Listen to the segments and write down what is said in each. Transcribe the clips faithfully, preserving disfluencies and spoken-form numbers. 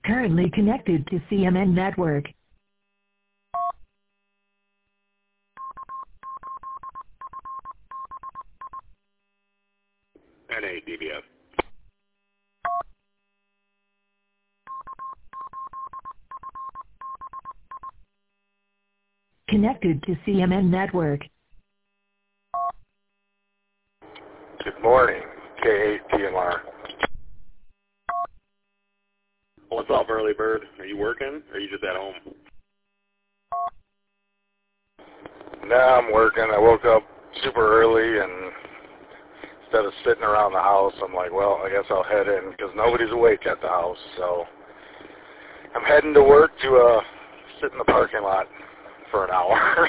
currently connected to C M N network. N A D B F. Connected to C M N network. Good morning, K eight T M R. What's up, early bird? Are you working, or are you just at home? No, I'm working. I woke up super early, and instead of sitting around the house, I'm like, well, I guess I'll head in, because nobody's awake at the house, so I'm heading to work to uh, sit in the parking lot for an hour.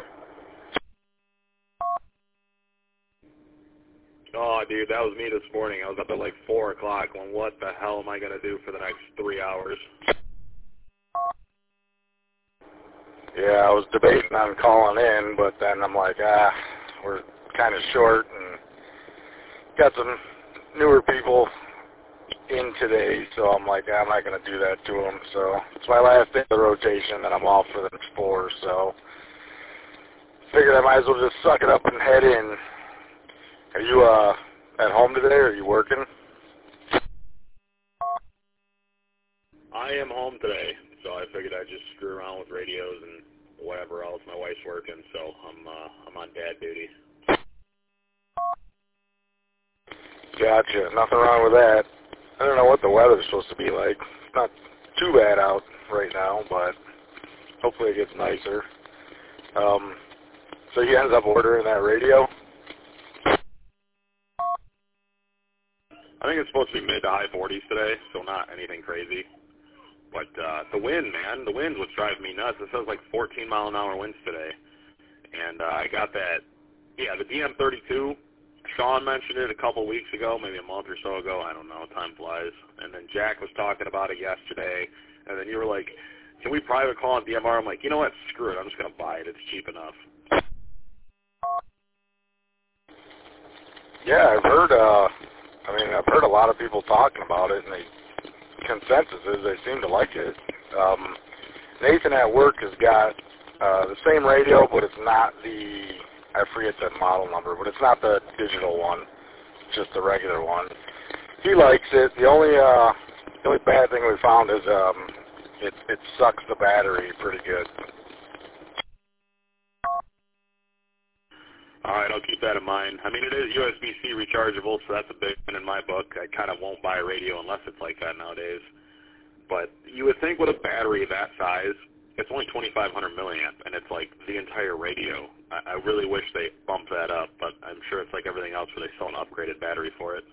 Oh, dude, that was me this morning. I was up at like four o'clock going, what the hell am I going to do for the next three hours? Yeah, I was debating on calling in, but then I'm like, ah, we're kind of short, and got some newer people in today, so I'm like, I'm not going to do that to them. So it's my last day of the rotation, and I'm off for the next four, so figured I might as well just suck it up and head in. Are you uh, at home today, or are you working? I am home today, so I figured I'd just screw around with radios and whatever else. My wife's working, so I'm uh, I'm on dad duty. Gotcha. Nothing wrong with that. I don't know what the weather's supposed to be like. It's not too bad out right now, but hopefully it gets nicer. Um, so you ended up ordering that radio? I think it's supposed to be mid to high forties today, so not anything crazy. But uh, the wind, man, the wind's what's driving me nuts. It says like fourteen mile an hour winds today. And uh, I got that, yeah, the D M thirty-two. Sean mentioned it a couple weeks ago, maybe a month or so ago. I don't know. Time flies. And then Jack was talking about it yesterday. And then you were like, can we private call on D M R? I'm like, you know what? Screw it. I'm just going to buy it. It's cheap enough. Yeah, I've heard, uh, I mean, I've heard a lot of people talking about it, and the consensus is they seem to like it. Um, Nathan at work has got uh, the same radio, but it's not the, I forget the model number, but it's not the digital one, it's just the regular one. He likes it. The only, uh, the only bad thing we found is um, it, it sucks the battery pretty good. All right, I'll keep that in mind. I mean, it is U S B C rechargeable, so that's a big one in my book. I kind of won't buy a radio unless it's like that nowadays. But you would think with a battery that size, it's only twenty-five hundred milliamp, and it's like the entire radio. I, I really wish they bumped that up, but I'm sure it's like everything else where they sell an upgraded battery for it.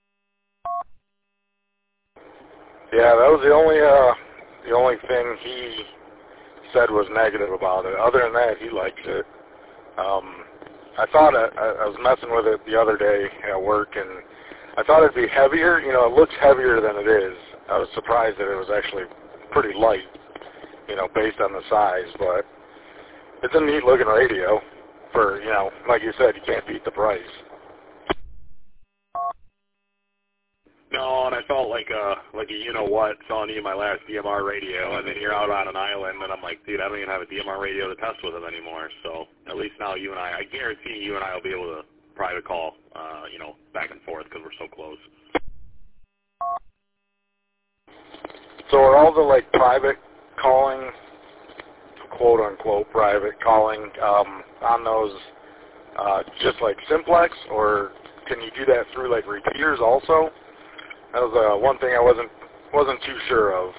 Yeah, that was the only, uh, the only thing he said was negative about it. Other than that, he likes it. Um, I thought I, I was messing with it the other day at work, and I thought it'd be heavier. You know, it looks heavier than it is. I was surprised that it was actually pretty light, you know, based on the size. But it's a neat-looking radio for, you know, like you said, you can't beat the price. No, and I felt like a like a you know what selling you my last D M R radio, and then you're out on an island, and I'm like, dude, I don't even have a D M R radio to test with them anymore. So at least now you and I, I guarantee you and I will be able to private call, uh, you know, back and forth because we're so close. So are all the like private calling, quote unquote private calling, um, on those uh, just like simplex, or can you do that through like repeaters also? That was uh, one thing I wasn't wasn't too sure of.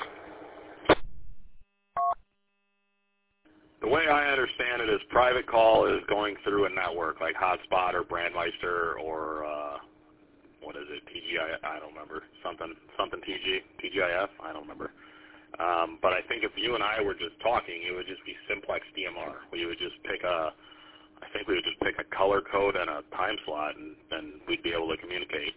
The way I understand it is private call is going through a network like Hotspot or Brandmeister or uh, what is it, T G I F? I don't remember. Something something T G T G I F? I don't remember. Um, but I think if you and I were just talking, it would just be simplex D M R. We would just pick a, I think we would just pick a color code and a time slot, and then we'd be able to communicate.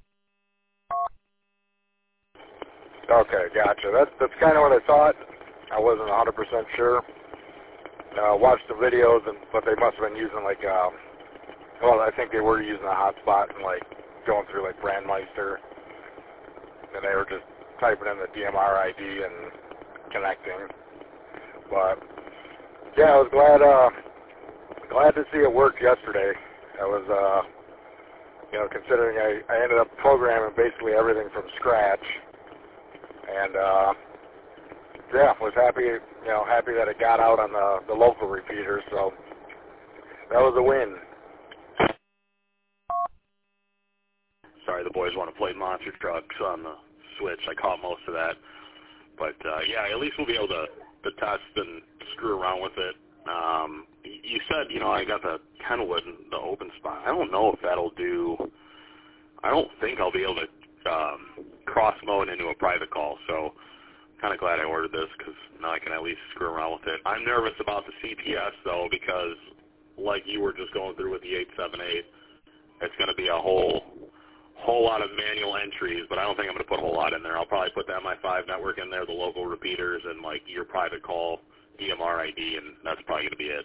Okay, gotcha. That's that's kind of what I thought. I wasn't one hundred percent sure. Uh, watched the videos, and but they must have been using like, um, well, I think they were using a hotspot and like going through like Brandmeister, and they were just typing in the D M R I D and connecting. But yeah, I was glad uh, glad to see it work yesterday. I was, uh, you know, considering I, I ended up programming basically everything from scratch, and uh, yeah, was happy, you know, happy that it got out on the the local repeater. So that was a win. Sorry, the boys want to play monster trucks on the Switch. I caught most of that. But, uh, yeah, at least we'll be able to, to test and screw around with it. Um, you said, you know, I got the Kenwood and the open spot. I don't know if that'll do – I don't think I'll be able to um, cross-mode into a private call. So kind of glad I ordered this because now I can at least screw around with it. I'm nervous about the C P S, though, because like you were just going through with the eight seven eight, it's going to be a whole – whole lot of manual entries, but I don't think I'm going to put a whole lot in there. I'll probably put the M I five network in there, the local repeaters, and like your private call D M R I D, and that's probably going to be it.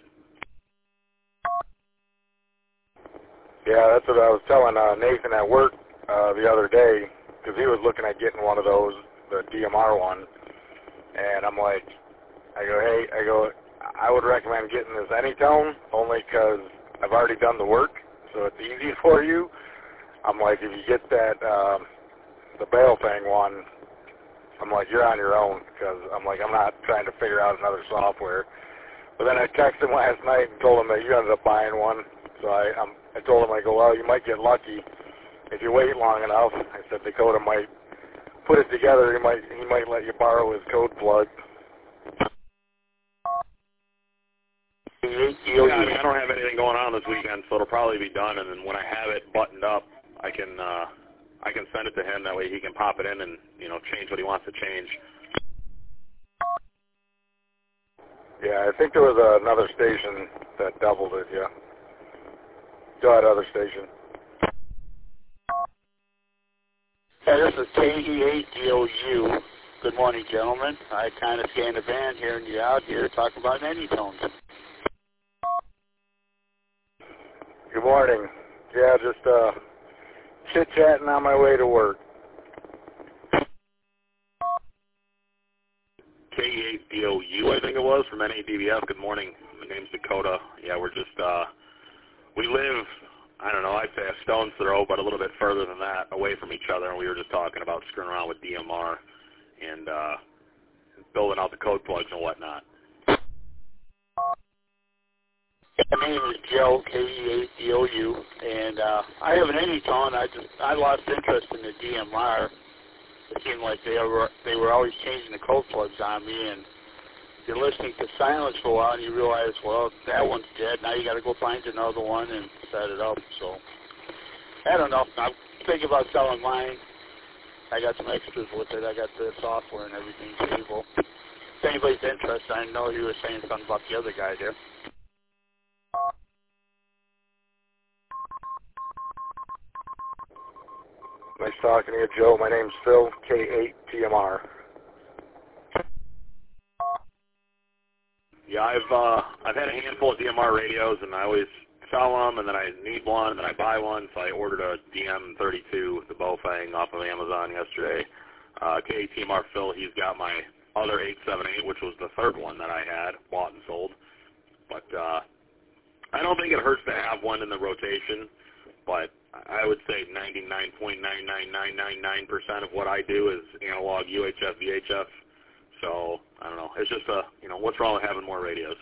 Yeah, that's what I was telling uh, Nathan at work uh, the other day, because he was looking at getting one of those, the D M R one, and I'm like, I go, hey, I go, I would recommend getting this Anytone, only because I've already done the work, so it's easy for you. I'm like, if you get that, um, the Baofeng one, I'm like, you're on your own, because I'm like, I'm not trying to figure out another software. But then I texted him last night and told him that you ended up buying one. So I um, I told him, I go, well, you might get lucky if you wait long enough. I said Dakota might put it together. He might he might let you borrow his code plug. Yeah, I mean, I don't have anything going on this weekend, so it'll probably be done. And then when I have it buttoned up, I can uh, I can send it to him. That way he can pop it in and, you know, change what he wants to change. Yeah, I think there was uh, another station that doubled it, yeah. Go ahead, other station. Hey, this is K E eight D O U. Good morning, gentlemen. I kind of scanned the van hearing you out here talking about Anytones. Good morning. Yeah, just uh, chit-chatting on my way to work. K E eight D O U, I think it was, from N A D B F. Good morning. My name's Dakota. Yeah, we're just, uh, we live, I don't know, I'd say a stone's throw, but a little bit further than that, away from each other, and we were just talking about screwing around with D M R and uh, building out the code plugs and whatnot. My name is Joe, K E eight D O U, and uh, I have an Anytone. I just, I lost interest in the D M R. It seemed like they were they were always changing the code plugs on me, and you're listening to silence for a while, and you realize, well, that one's dead. Now you got to go find another one and set it up. So I don't know. I'm thinking about selling mine. I got some extras with it. I got the software and everything stable. If anybody's interested, I know you were saying something about the other guy there. Nice talking to you, Joe. My name's Phil, K eight T M R. Yeah, I've uh, I've had a handful of D M R radios, and I always sell them, and then I need one, and then I buy one. So I ordered a D M thirty-two with the Baofeng off of Amazon yesterday. Uh, K eight T M R Phil, he's got my other eight seven eight, which was the third one that I had bought and sold. But uh, I don't think it hurts to have one in the rotation, but I would say ninety-nine point nine nine nine nine nine percent of what I do is analog U H F, V H F. So, I don't know. It's just, a, you know, what's wrong with having more radios?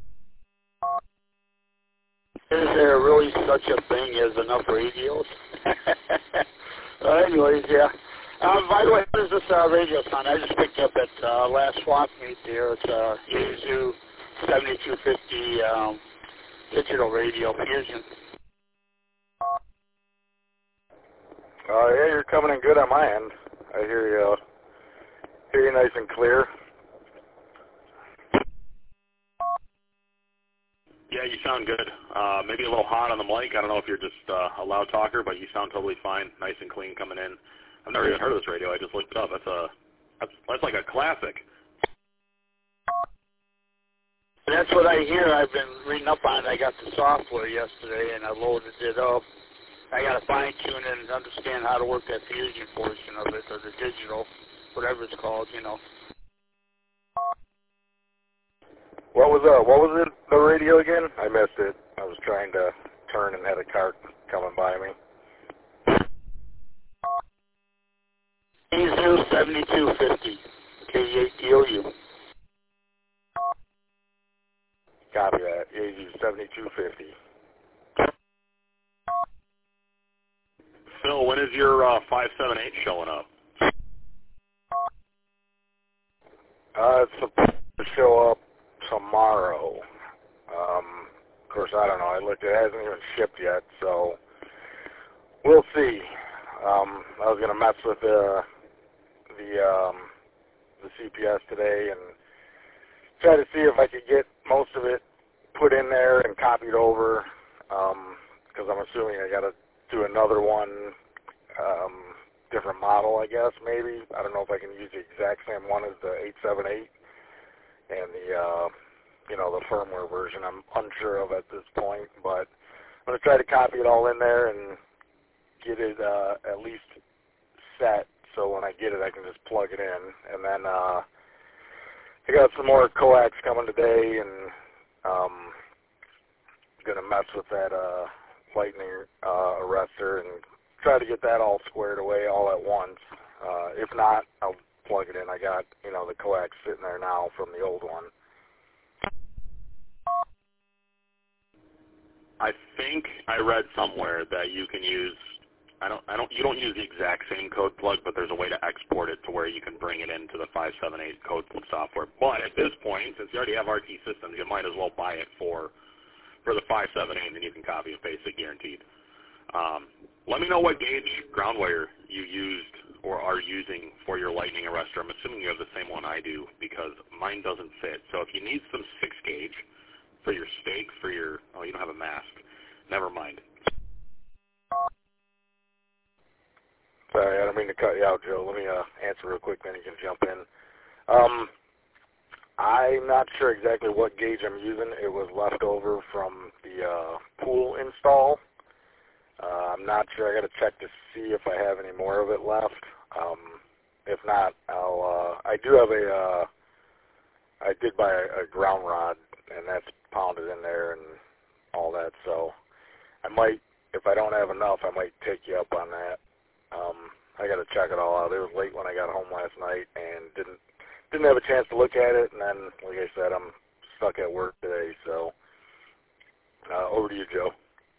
Is there really such a thing as enough radios? uh, anyways, yeah. Um, by the way, what is this uh, radio sound? I just picked up at uh, last swap meet there. It's a Yaesu seventy-two fifty um, digital radio fusion. Uh, yeah, you're coming in good on my end. I hear you, uh, hear you nice and clear. Yeah, you sound good. Uh, maybe a little hot on the mic. I don't know if you're just uh, a loud talker, but you sound totally fine, nice and clean coming in. I've never even heard of this radio. I just looked it up. That's a that's, that's like a classic. That's what I hear. I've been reading up on it. I got the software yesterday, and I loaded it up. I got to fine-tune it and understand how to work that fusion portion of it, or the digital. whatever it's called, you know. What was uh, what was it, the radio again? I missed it. I was trying to turn and had a car coming by me. A Z seventy-two fifty, K E eight D O U. Copy that. A Z seventy-two fifty. Phil, when is your uh, five seven eight showing up? Uh, it's supposed to show up tomorrow. Um, of course, I don't know. I looked. It hasn't even shipped yet, so we'll see. Um, I was gonna mess with the the um, the C P S today and try to see if I could get most of it put in there and copied over. Because um, I'm assuming I got to do another one, um, different model, I guess. Maybe I don't know if I can use the exact same one as the eight seven eight. And the, uh, you know, the firmware version I'm unsure of at this point, but I'm going to try to copy it all in there and get it uh, at least set so when I get it I can just plug it in. And then uh, I got some more coax coming today and um, going to mess with that uh, lightning uh, arrestor and try to get that all squared away all at once. Uh, if not, I'll plug it in. I got, you know, the coax sitting there now from the old one. I think I read somewhere that you can use, I don't, I don't, you don't use the exact same code plug, but there's a way to export it to where you can bring it into the five seven eight code plug software. But at this point, since you already have R T systems, you might as well buy it for, for the five seven eight, and then you can copy and paste it guaranteed. Um, let me know what gauge ground wire you used or are using for your lightning arrestor. I'm assuming you have the same one I do because mine doesn't fit. So if you need some six gauge for your stake, for your, oh, you don't have a mask. Never mind. Sorry, I don't mean to cut you out, Joe. Let me uh, answer real quick, then you can jump in. Um, I'm not sure exactly what gauge I'm using. It was left over from the uh, pool install. Uh, I'm not sure. I got to check to see if I have any more of it left. Um, if not, I'll. Uh, I do have a. Uh, I did buy a, a ground rod, and that's pounded in there and all that. So I might, if I don't have enough, I might take you up on that. Um, I got to check it all out. It was late when I got home last night, and didn't didn't have a chance to look at it. And then, like I said, I'm stuck at work today. So uh, over to you, Joe.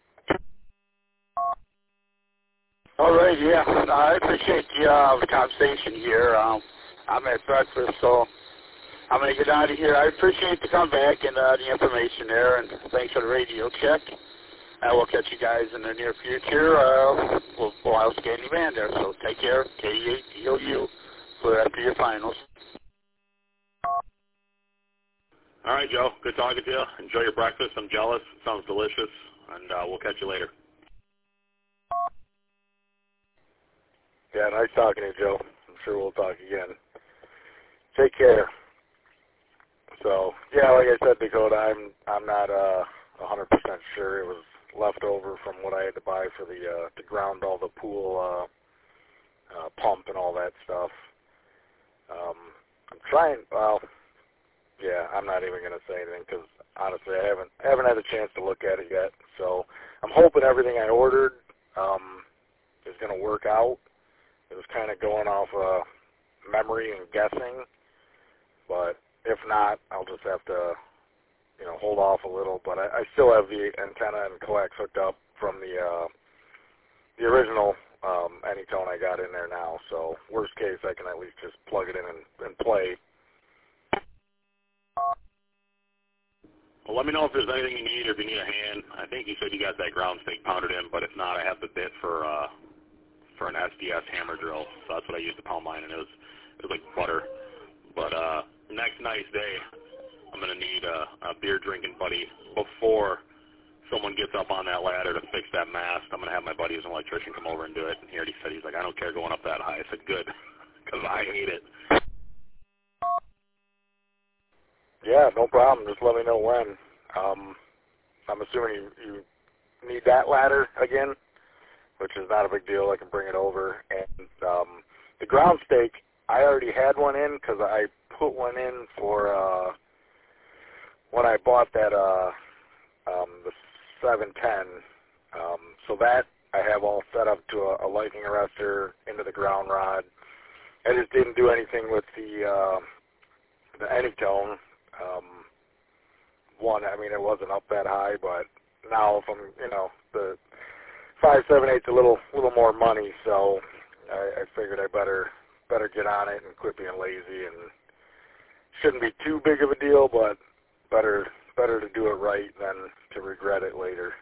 All right, yeah, I appreciate the, uh, the conversation here. Um, I'm at breakfast, so I'm going to get out of here. I appreciate the comeback and uh, the information there, and thanks for the radio check. I will catch you guys in the near future. Uh, we'll, we'll have a scanning band there, so take care. K E eight D O U for after your finals. All right, Joe. Good talking to you. Enjoy your breakfast. I'm jealous. It sounds delicious, and uh, we'll catch you later. Yeah, nice talking to you, Joe. I'm sure we'll talk again. Take care. So, yeah, like I said, Dakota, I'm I'm not uh, one hundred percent sure. It was left over from what I had to buy for the uh, to ground all the pool uh, uh, pump and all that stuff. Um, I'm trying. Well, yeah, I'm not even going to say anything because honestly, I haven't I haven't had a chance to look at it yet. So I'm hoping everything I ordered um, is going to work out. It was kind of going off uh, memory and guessing, but if not, I'll just have to, you know, hold off a little. But I, I still have the antenna and coax hooked up from the uh, the original um, Anytone I got in there now. So worst case, I can at least just plug it in and, and play. Well, let me know if there's anything you need or if you need a hand. I think you said you got that ground stake pounded in, but if not, I have the bit for uh, for an S D S hammer drill. So that's what I used to pound mine, and it was it was like butter. But uh, next nice day, I'm gonna need a, a beer drinking buddy before someone gets up on that ladder to fix that mast. I'm gonna have my buddy who's an electrician come over and do it. And he already said, he's like, I don't care going up that high. I said, good, because I hate it. Yeah, no problem. Just let me know when. Um, I'm assuming you, you need that ladder again, which is not a big deal. I can bring it over. And um, the ground stake, I already had one in because I put one in for uh, when I bought that uh, um, the seven ten. Um, so that I have all set up to a, a lightning arrestor into the ground rod. I just didn't do anything with the uh, the Anytone. Um, one, I mean, it wasn't up that high, but now if I'm, you know, the five seven eight's a little little more money, so I, I figured I better better get on it and quit being lazy. And shouldn't be too big of a deal, but better better to do it right than to regret it later.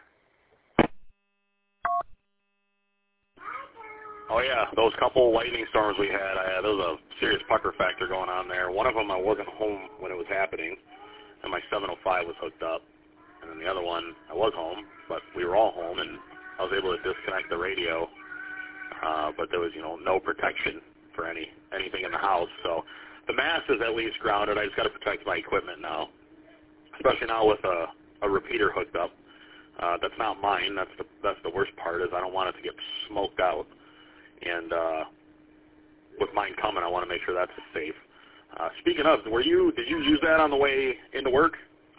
Oh yeah, those couple lightning storms we had, I had, there was a serious pucker factor going on there. One of them I wasn't home when it was happening, and my seven oh five was hooked up. And then the other one, I was home, but we were all home, and I was able to disconnect the radio. Uh, but there was, you know, no protection for any anything in the house. So the mast is at least grounded. I just got to protect my equipment now, especially now with a, a repeater hooked up. Uh, that's not mine. That's the that's the worst part, is I don't want it to get smoked out. And uh, with mine coming, I want to make sure that's safe. Uh, speaking of, were you did you use that on the way into work?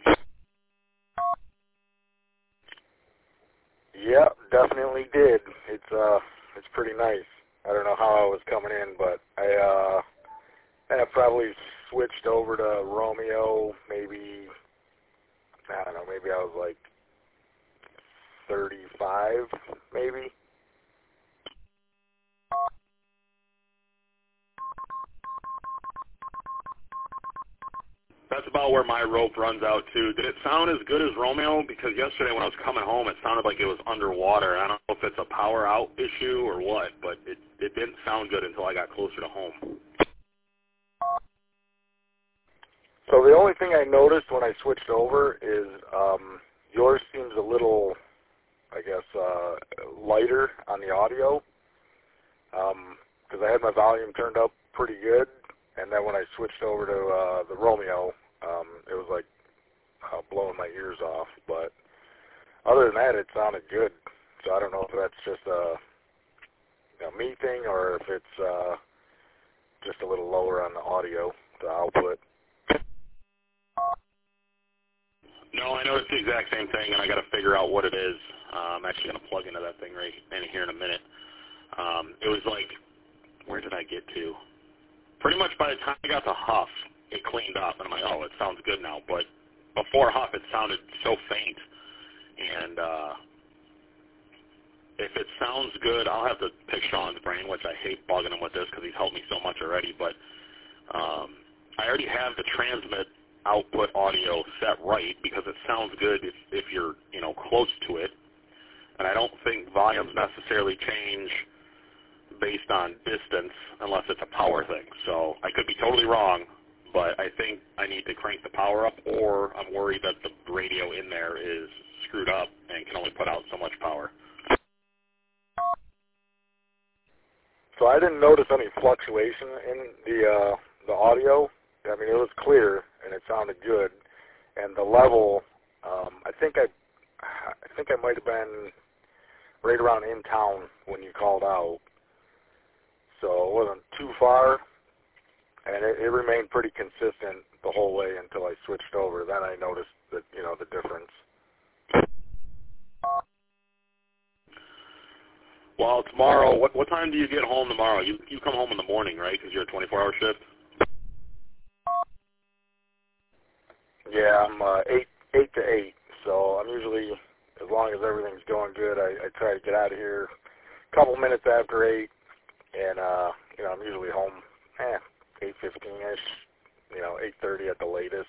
Yeah, definitely did. It's uh, it's pretty nice. I don't know how I was coming in, but I uh, I probably switched over to Romeo. Maybe I don't know. Maybe I was like thirty-five, maybe. That's about where my rope runs out to. Did it sound as good as Romeo? Because yesterday when I was coming home, it sounded like it was underwater. I don't know if it's a power out issue or what, but it, it didn't sound good until I got closer to home. So the only thing I noticed when I switched over is um, yours seems a little, I guess, uh, lighter on the audio, because um, I had my volume turned up pretty good. And then when I switched over to uh, the Romeo, um, it was like uh, blowing my ears off. But other than that, it sounded good. So I don't know if that's just a you know, me thing or if it's uh, just a little lower on the audio, the output. No, I noticed the exact same thing, and I got to figure out what it is. Uh, I'm actually going to plug into that thing right in here in a minute. Um, it was like, where did I get to? Pretty much by the time I got to Huff, it cleaned up, and I'm like, oh, it sounds good now. But before Huff, it sounded so faint. And uh, if it sounds good, I'll have to pick Sean's brain, which I hate bugging him with this because he's helped me so much already. But um, I already have the transmit output audio set right because it sounds good if, if you're, you know, close to it. And I don't think volumes necessarily change based on distance unless it's a power thing. So I could be totally wrong, but I think I need to crank the power up, or I'm worried that the radio in there is screwed up and can only put out so much power. So I didn't notice any fluctuation in the uh, the audio. I mean, it was clear and it sounded good, and the level. Um, I think I, I think I might have been right around in town when you called out. So it wasn't too far, and it, it remained pretty consistent the whole way until I switched over. Then I noticed that, you know, the difference. Well, tomorrow, what what time do you get home tomorrow? You you come home in the morning, right? Because you're a twenty-four hour shift. Yeah, I'm uh, eight eight to eight. So I'm usually, as long as everything's going good, I, I try to get out of here a couple minutes after eight. And, uh, you know, I'm usually home, eh, eight fifteen-ish, you know, eight thirty at the latest.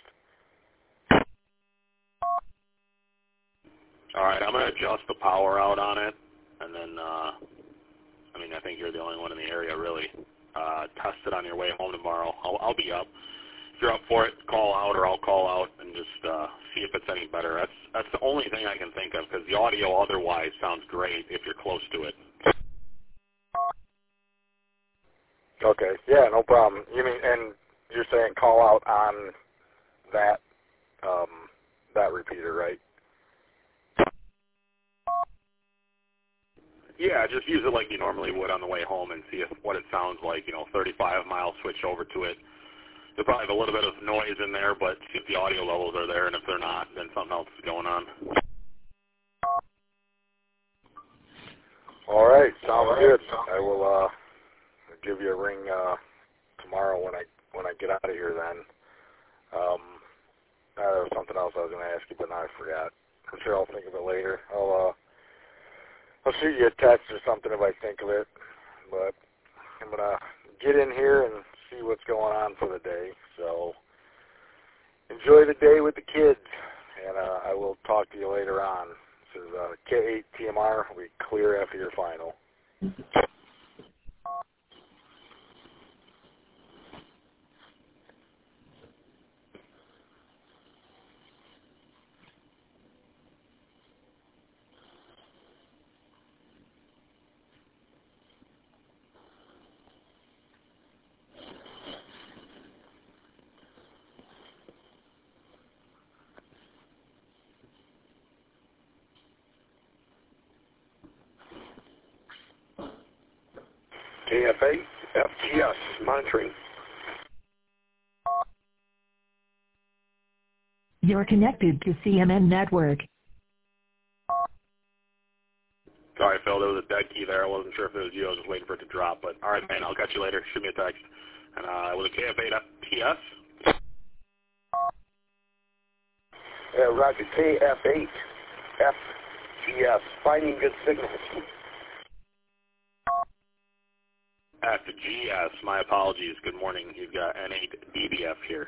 All right, I'm going to adjust the power out on it, and then, uh, I mean, I think you're the only one in the area, really. Uh, test it on your way home tomorrow. I'll, I'll be up. If you're up for it, call out, or I'll call out and just uh, see if it's any better. That's, that's the only thing I can think of, because the audio otherwise sounds great if you're close to it. Okay, yeah, no problem. You mean, and you're saying call out on that um, that repeater, right? Yeah, just use it like you normally would on the way home and see if, what it sounds like. You know, thirty-five miles, switch over to it. You'll probably have a little bit of noise in there, but see if the audio levels are there, and if they're not, then something else is going on. All right, sounds good. I will uh, give you a ring uh, tomorrow when I when I get out of here. Then um, uh, there was something else I was going to ask you, but now I forgot. I'm sure I'll think of it later. I'll uh, I'll shoot you a text or something if I think of it. But I'm gonna get in here and see what's going on for the day. So enjoy the day with the kids, and uh, I will talk to you later on. This is uh, K eight T M R. We'll be clear after your final. K F A, F T S, monitoring. You're connected to C M N Network. Sorry, Phil, there was a dead key there. I wasn't sure if it was you. I was just waiting for it to drop. But all right, man, I'll catch you later. Shoot me a text. And uh, was it K F eight F T S? Uh, Roger, K F eight, F T S, finding good signals. After G S, my apologies. Good morning. You've got N eight D B F here.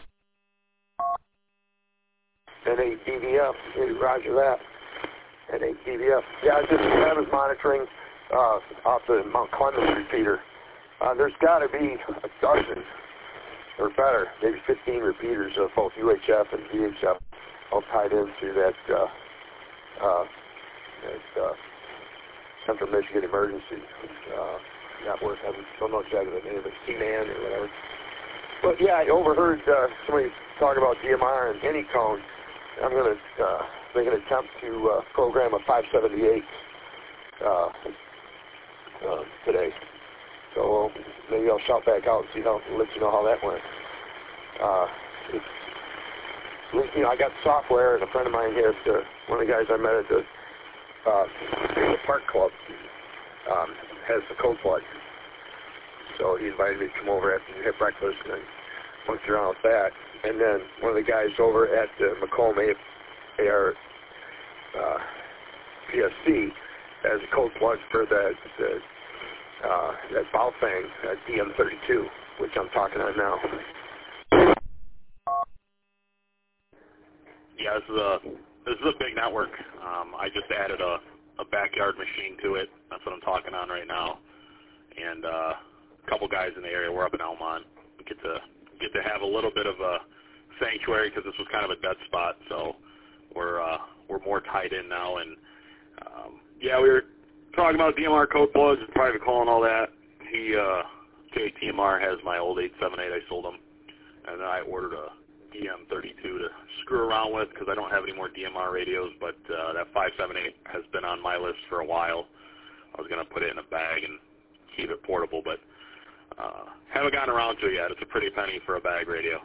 N eight D B F, hey, roger that. N eight D B F. Yeah, I just I was monitoring uh, off the Mount Clemens repeater. Uh, there's got to be a dozen or better, maybe fifteen repeaters of both U H F and V H F all tied into that, uh, uh, that uh, Central Michigan Emergency uh, Network. I don't know exactly the name of it, C N A N or whatever. But yeah, I overheard uh, somebody talk about D M R and Anycone. I'm going to uh, make an attempt to uh, program a five seventy-eight uh, uh, today. So uh, maybe I'll shout back out and see how, let you know how that went. Uh, it's, at least, you know, I got software, and a friend of mine has, uh, one of the guys I met at the, uh, the Park Club um, has the code plug. So he invited me to come over after we had breakfast, and I monkeyed around with that. And then one of the guys over at uh, Macomb A R uh, P S C has a code plug for that the, uh, that Baofeng uh, D M thirty-two, which I'm talking on now. Yeah, this is a this is a big network. Um, I just added a, a backyard machine to it. That's what I'm talking on right now. And uh, a couple guys in the area. We're up in Elmont. We get to get to have a little bit of a sanctuary because this was kind of a dead spot. So we're uh, we're more tied in now. And um, yeah, we were talking about D M R code plugs and private call and all that. He uh, K T M R has my old eight seven eight. I sold him, and then I ordered a D M thirty-two to screw around with because I don't have any more D M R radios, but uh, that five seven eight has been on my list for a while. I was going to put it in a bag and keep it portable, but uh, haven't gotten around to it yet. It's a pretty penny for a bag radio.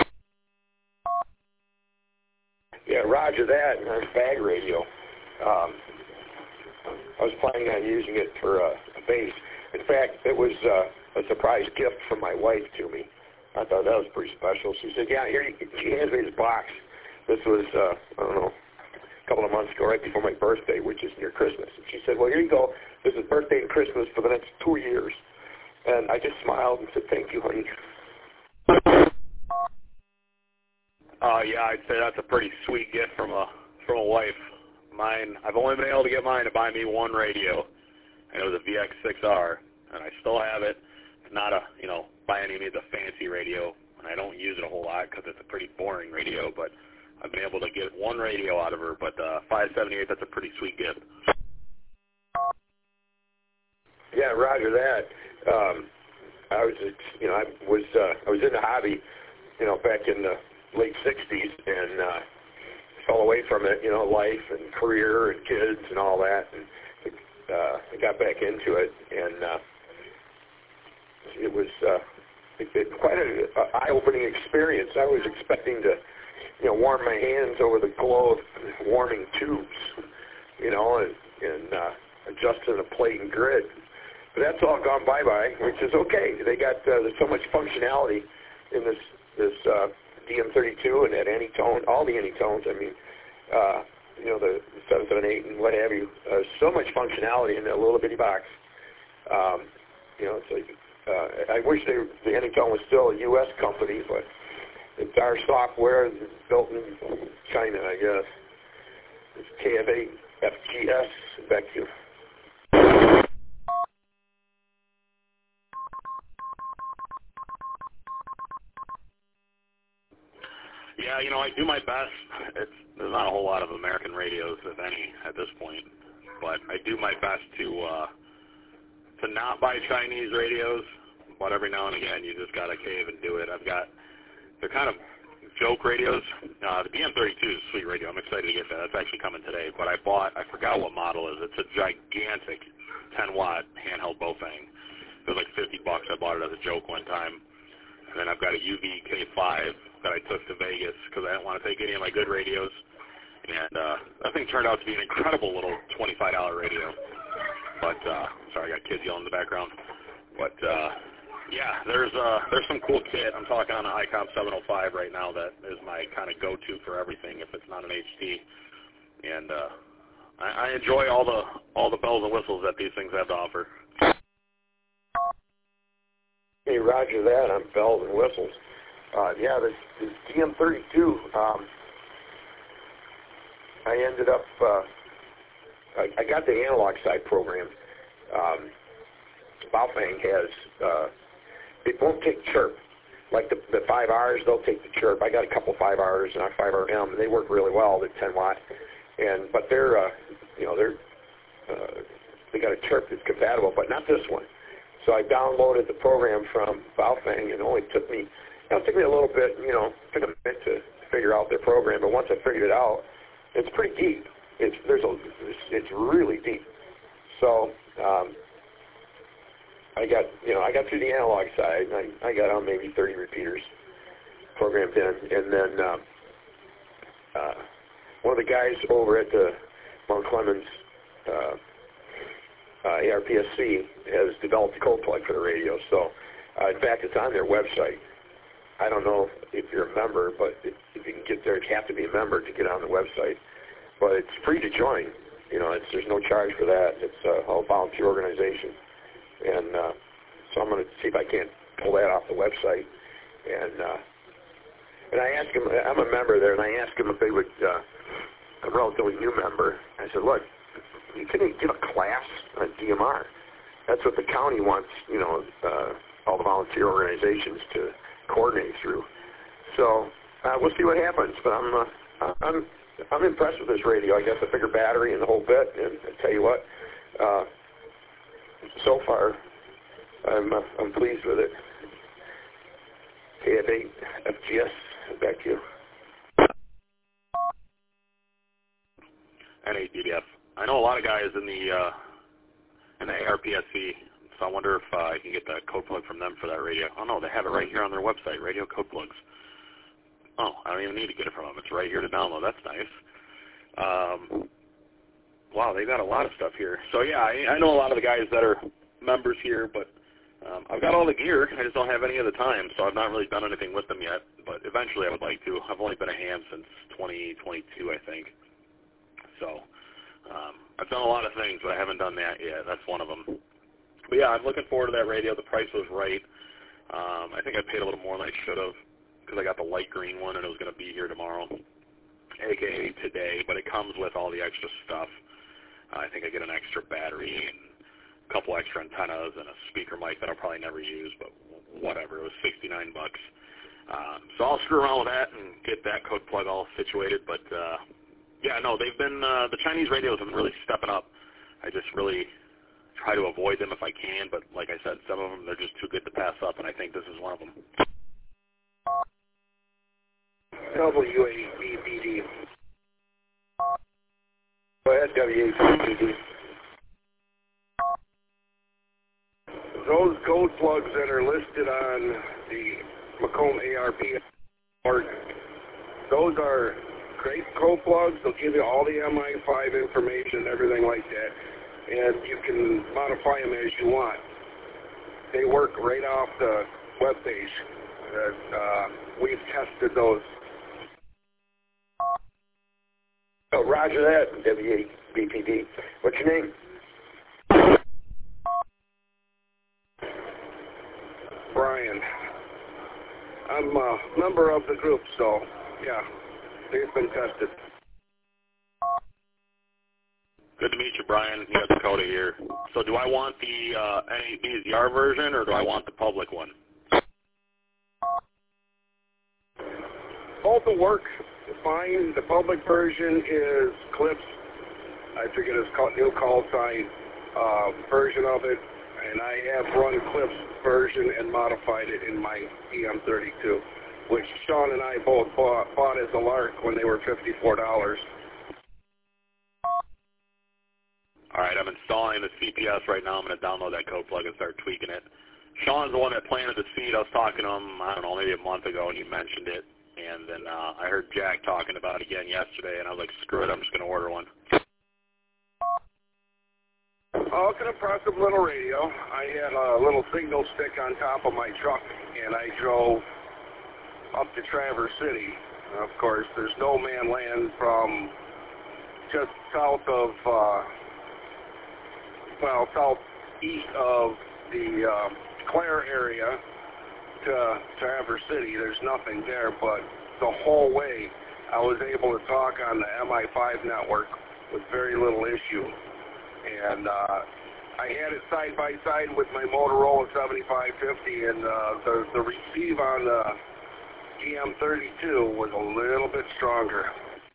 Yeah, roger that. Nice bag radio. Um, I was planning on using it for uh, a base. In fact, it was uh, a surprise gift from my wife to me. I thought that was pretty special. She said, yeah, here, you, she hands me this box. This was, uh, I don't know, a couple of months ago, right before my birthday, which is near Christmas. And she said, well, here you go. This is birthday and Christmas for the next two years. And I just smiled and said, thank you, honey. Uh, yeah, I'd say that's a pretty sweet gift from a from a wife. Mine, I've only been able to get mine to buy me one radio, and it was a V X six R, and I still have it. It's not a, you know, by any means a fancy radio, and I don't use it a whole lot because it's a pretty boring radio, but I've been able to get one radio out of her. But uh, five seventy-eight, that's a pretty sweet gift. Yeah, roger that. Um, I was, you know, I was, uh, I was in the hobby, you know, back in the late sixties, and uh, fell away from it, you know, life and career and kids and all that. And uh, I got back into it, and uh, it was uh, it, it, quite an eye-opening experience. I was expecting to, you know, warm my hands over the glow of warming tubes, you know, and, and uh, adjusting the plate and grid. But that's all gone bye-bye, which is okay. They got uh, there's so much functionality in this this uh, D M thirty-two and that Anytone, all the Anytones. I mean, uh, you know, the seven seven eight and what have you. Uh, so much functionality in that little bitty box. Um, you know, it's like uh, I wish they, the Anytone was still a U S company, but it's our software built in China, I guess. It's K F eight F G S. Back to you. Yeah, you know, I do my best. It's, there's not a whole lot of American radios, if any, at this point. But I do my best to uh, to not buy Chinese radios. But every now and again, you just got to cave and do it. I've got, they're kind of joke radios. Uh, the D M thirty-two is a sweet radio. I'm excited to get that. That's actually coming today. But I bought, I forgot what model it is. It's a gigantic ten watt handheld Bofang. It was like fifty bucks. I bought it as a joke one time. And then I've got a U V K five that I took to Vegas because I didn't want to take any of my good radios. And uh, that thing turned out to be an incredible little twenty-five dollar radio. But, uh, sorry, I got kids yelling in the background. But, uh, yeah, there's uh, there's some cool kit. I'm talking on an ICOM seven oh five right now that is my kind of go-to for everything if it's not an H D. And uh, I, I enjoy all the all the bells and whistles that these things have to offer. Hey, roger that on bells and whistles. Uh, yeah, the, the D M thirty-two, um, I ended up, uh, I, I got the analog side program. Um, Baofeng has, uh, it won't take chirp. Like the, the five R's, they'll take the chirp. I got a couple five R's and a five R M, and they work really well. They're ten watt. And, but they're, uh, you know, they're, uh, they got a chirp that's compatible, but not this one. So I downloaded the program from Baofeng, and it only took me, you know, it took me a little bit, you know, took a minute to figure out their program. But once I figured it out, it's pretty deep. It's there's a, it's, it's really deep. So um, I got, you know, I got through the analog side, and I, I got on maybe thirty repeaters programmed in, and then um, uh, one of the guys over at the Mount Clemens. Uh, Uh, A R P S C has developed a code plug for the radio. So, uh, in fact, it's on their website. I don't know if you're a member, but if, if you can get there, you have to be a member to get on the website. But it's free to join. You know, it's, there's no charge for that. It's a all volunteer organization. And uh, so I'm going to see if I can't pull that off the website. And uh, and I asked him, I'm a member there, and I asked him if they would, uh, a relatively new member. I said, look, you couldn't give a class on D M R. That's what the county wants, you know, uh, all the volunteer organizations to coordinate through. So uh, we'll see what happens. But I'm, uh, I'm, I'm impressed with this radio. I got the bigger battery and the whole bit. And I tell you what, uh, so far, I'm, uh, I'm pleased with it. K F eight F G S, back to you. N eight D D F. I know a lot of guys in the uh, in the A R P S C, so I wonder if uh, I can get the code plug from them for that radio. Oh no, they have it right here on their website, radio code plugs. Oh, I don't even need to get it from them. It's right here to download. That's nice. Um, wow, they've got a lot of stuff here. So yeah, I, I know a lot of the guys that are members here, but um, I've got all the gear. I just don't have any of the time, so I've not really done anything with them yet. But eventually, I would like to. I've only been a ham since twenty twenty-two, I think. So. Um, I've done a lot of things, but I haven't done that yet. That's one of them. But yeah, I'm looking forward to that radio. The price was right. Um, I think I paid a little more than I should have because I got the light green one and it was going to be here tomorrow, a k a today. But it comes with all the extra stuff. Uh, I think I get an extra battery and a couple extra antennas and a speaker mic that I'll probably never use, but whatever. It was sixty-nine bucks. Um, so I'll screw around with that and get that code plug all situated. But uh, yeah, no, they've been, uh, the Chinese radios have been really stepping up. I just really try to avoid them if I can, but like I said, some of them, they're just too good to pass up, and I think this is one of them. W A B B D. Go ahead, W A B B D. code plugs that are listed on the Macomb A R P org, those are great code plugs. They'll give you all the M I five information and everything like that, and you can modify them as you want. They work right off the web page. Uh, uh, we've tested those. Oh, roger that, W A B P D. What's your name? Brian. I'm a member of the group, so yeah, they've been tested. Good to meet you, Brian. You got Dakota here. So do I want the uh, N eight B Z R version, or do I want the public one? Both will work fine. The public version is Clips. I forget his call, new call sign uh, version of it, and I have run Clips version and modified it in my E M thirty-two, which Sean and I both bought, bought as a lark when they were fifty-four dollars. All right, I'm installing the C P S right now. I'm going to download that code plug and start tweaking it. Sean's the one that planted the seed. I was talking to him, I don't know, maybe a month ago, and he mentioned it. And then uh, I heard Jack talking about it again yesterday, and I was like, screw it, I'm just going to order one. Oh, it's an impressive little radio. I had a little signal stick on top of my truck, and I drove up to Traverse City. Of course, there's no man land from just south of, uh, well, southeast of the uh, Clare area to Traverse City. There's nothing there, but the whole way I was able to talk on the M I five network with very little issue. And uh, I had it side by side with my Motorola seventy-five fifty, and uh, the, the receive on the G M thirty-two was a little bit stronger.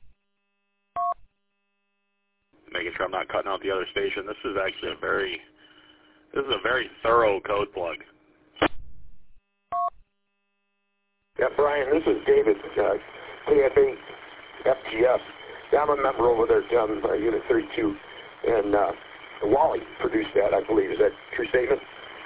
Making sure I'm not cutting out the other station. This is actually a very, this is a very thorough code plug. Yeah, Brian, this is David, uh, K F eight F G S. Yeah, I'm a member over there down uh, Unit thirty-two, and uh, Wally produced that, I believe. Is that a true statement?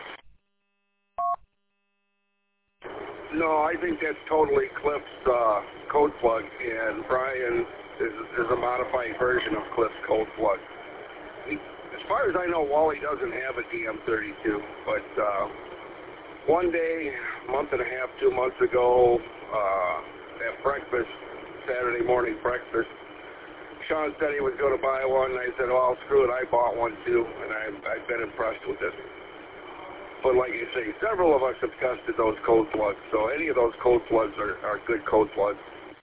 No, I think that's totally Cliff's uh, code plug, and Brian is, is a modified version of Cliff's code plug. He, as far as I know, Wally doesn't have a D M thirty-two, but uh, one day, a month and a half, two months ago, uh, at breakfast, Saturday morning breakfast, Sean said he was going to buy one, and I said, well, screw it, I bought one too, and I, I've been impressed with it. But like you say, several of us have tested those code plugs, so any of those code plugs are, are good code plugs.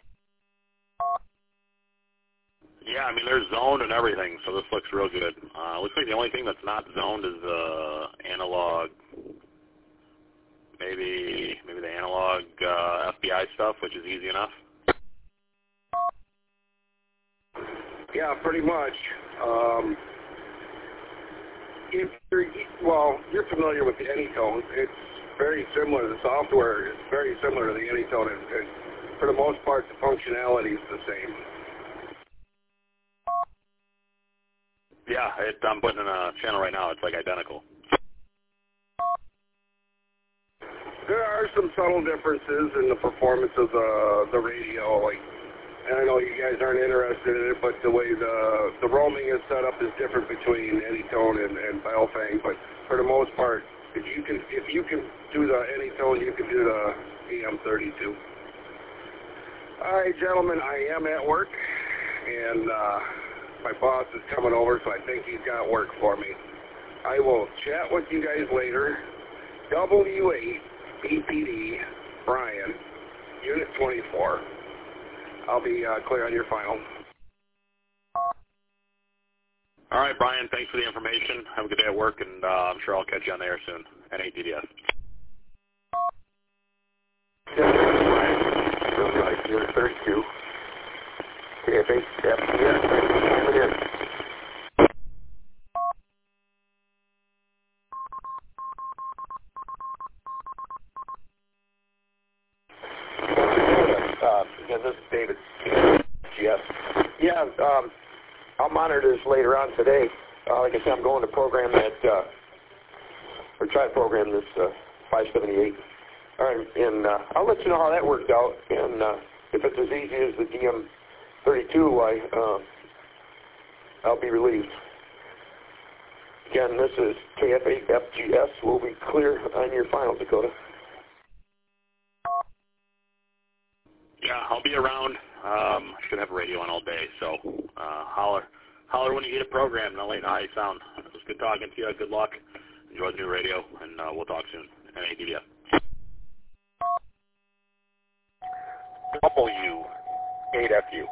Yeah, I mean, they're zoned and everything, so this looks real good. Uh, looks like the only thing that's not zoned is the analog, maybe maybe the analog uh, F B I stuff, which is easy enough. Yeah, pretty much. Um, if you're, well, you're familiar with the Anytone. It's very similar. The software is very similar to the Anytone. It, it, for the most part, the functionality is the same. Yeah, it, I'm putting in a channel right now. It's like identical. There are some subtle differences in the performance of the the radio. Like, and I know you guys aren't interested in it, but the way the the roaming is set up is different between Anytone and, and Baofeng. But for the most part, if you can if you can do the Anytone, you can do the E M thirty-two. All right, gentlemen, I am at work, and uh, my boss is coming over, so I think he's got work for me. I will chat with you guys later. W eight B P D, Brian, Unit twenty-four. I'll be uh, clear on your final. All right, Brian, thanks for the information. Have a good day at work, and uh, I'm sure I'll catch you on the air soon. N eight D D S. Unit thirty-two. K F eight F G S. Uh, yeah, this is David. Yes. Yeah, um, I'll monitor this later on today. Uh, like I said, I'm going to program that, uh, or try to program this uh, five seventy-eight. All right, and uh, I'll let you know how that worked out. And uh, if it's as easy as the D M thirty-two, I, uh, I'll be relieved. Again, this is K F eight F G S. We'll be clear on your final, Dakota. Yeah, I'll be around. Um, I should have a radio on all day, so uh, holler, holler when you get a program, and I'll let you know how you sound. It was good talking to you. Good luck. Enjoy the new radio, and uh, we'll talk soon. N A D D F. W eight F U.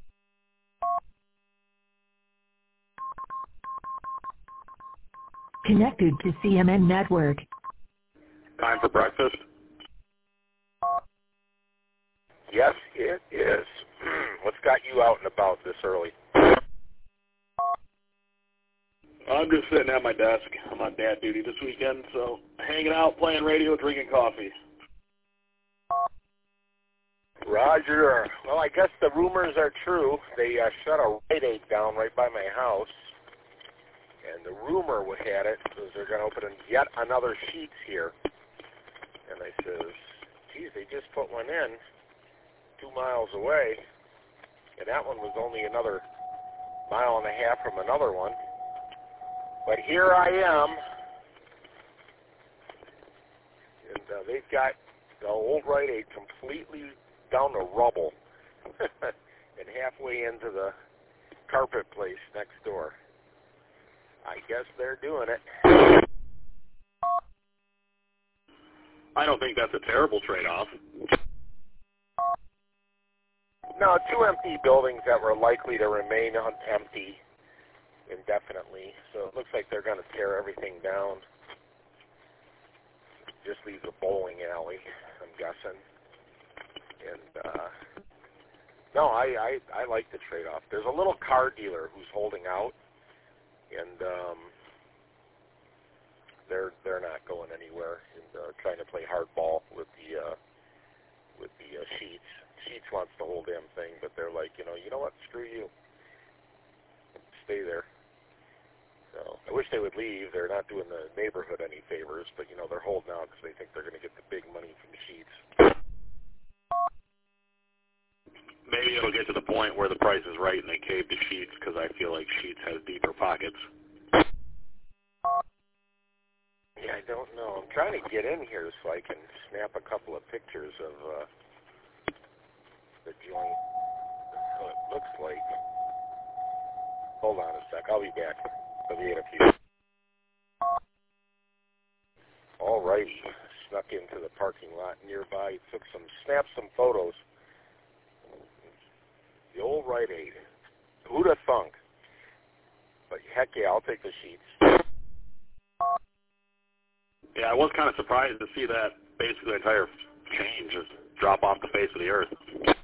Connected to C M N Network. Time for breakfast? Yes, it is. What's got you out and about this early? I'm just sitting at my desk. I'm on dad duty this weekend, so hanging out, playing radio, drinking coffee. Roger. Well, I guess the rumors are true. They uh, shut a Rite Aid down right by my house. And the rumor we had it was they're going to open yet another Sheetz here. And I says, geez, they just put one in two miles away. And that one was only another mile and a half from another one. But here I am. And uh, they've got the old Rite Aid completely down to rubble. And halfway into the carpet place next door. I guess they're doing it. I don't think that's a terrible trade-off. No, two empty buildings that were likely to remain un- empty indefinitely. So it looks like they're going to tear everything down. Just leaves a bowling alley, I'm guessing. And, uh, no, I, I, I like the trade-off. There's a little car dealer who's holding out. And um, they're they're not going anywhere and uh, trying to play hardball with the uh, with the uh, Sheetz. Sheetz wants the whole damn thing, but they're like, you know, you know what? Screw you. Stay there. So I wish they would leave. They're not doing the neighborhood any favors, but you know they're holding out because they think they're going to get the big money from the Sheetz. Maybe it'll get to the point where the price is right and they cave to Sheetz because I feel like Sheetz has deeper pockets. Yeah, I don't know. I'm trying to get in here so I can snap a couple of pictures of uh, the joint. So it looks like. Hold on a sec. I'll be back. I'll be in a few. All righty. Snuck into the parking lot nearby. Took some, snapped some photos. The old Rite Aid. Who'd have thunk? But heck yeah, I'll take the Sheetz. Yeah, I was kind of surprised to see that basically the entire chain just drop off the face of the earth.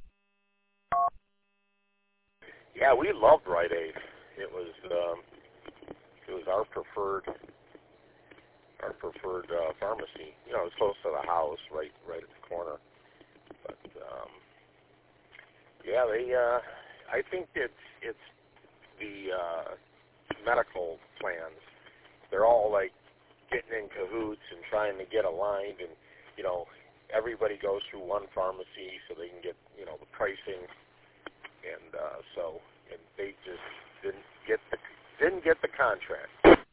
Yeah, we loved Rite Aid. It was um, it was our preferred our preferred uh, pharmacy. You know, it was close to the house, right right at the corner. But um, yeah, they. Uh, I think it's it's the uh, medical plans. They're all like getting in cahoots and trying to get aligned, and you know, everybody goes through one pharmacy so they can get you know the pricing, and uh, so and they just didn't get the didn't get the contract.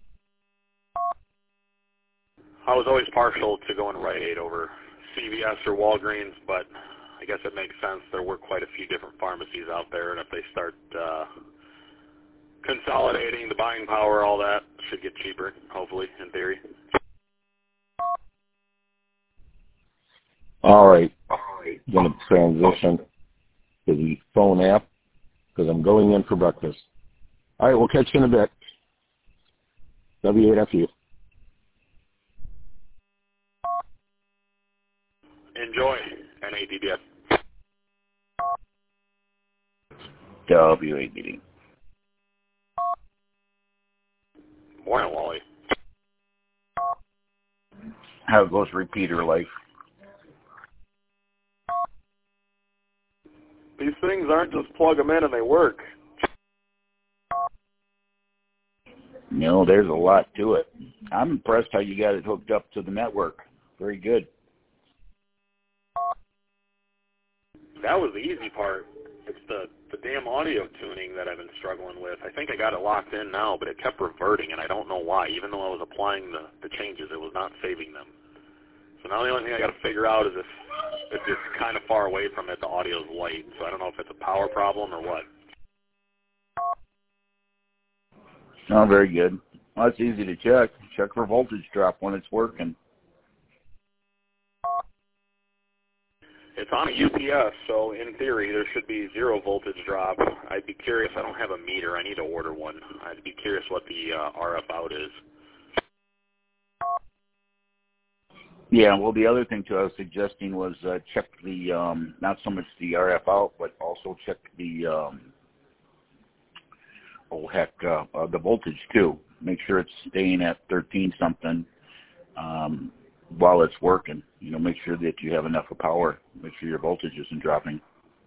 I was always partial to going Rite Aid over C V S or Walgreens, but I guess it makes sense. There were quite a few different pharmacies out there, and if they start uh, consolidating the buying power, all that should get cheaper, hopefully, in theory. All right. I'm going to transition to the phone app because I'm going in for breakfast. All right, we'll catch you in a bit. W eight F U. Enjoy, N A D D F. W eight D D. Morning, Wally. How goes repeater life? These things aren't just plug them in and they work. You know, there's a lot to it. I'm impressed how you got it hooked up to the network. Very good. That was the easy part. It's the, the damn audio tuning that I've been struggling with. I think I got it locked in now, but it kept reverting, and I don't know why. Even though I was applying the, the changes, it was not saving them. So now the only thing I got to figure out is if, if it's kind of far away from it, the audio's light. So I don't know if it's a power problem or what. Oh, very good. Well, it's easy to check. Check for voltage drop when it's working. It's on a U P S, so in theory there should be zero voltage drop. I'd be curious. I don't have a meter. I need to order one. I'd be curious what the uh, R F out is. Yeah, well, the other thing, too, I was suggesting was uh, check the, um, not so much the R F out, but also check the, um, oh, heck, uh, uh, the voltage, too. Make sure it's staying at thirteen something um, while it's working. You know, make sure that you have enough of power. Make sure your voltage isn't dropping.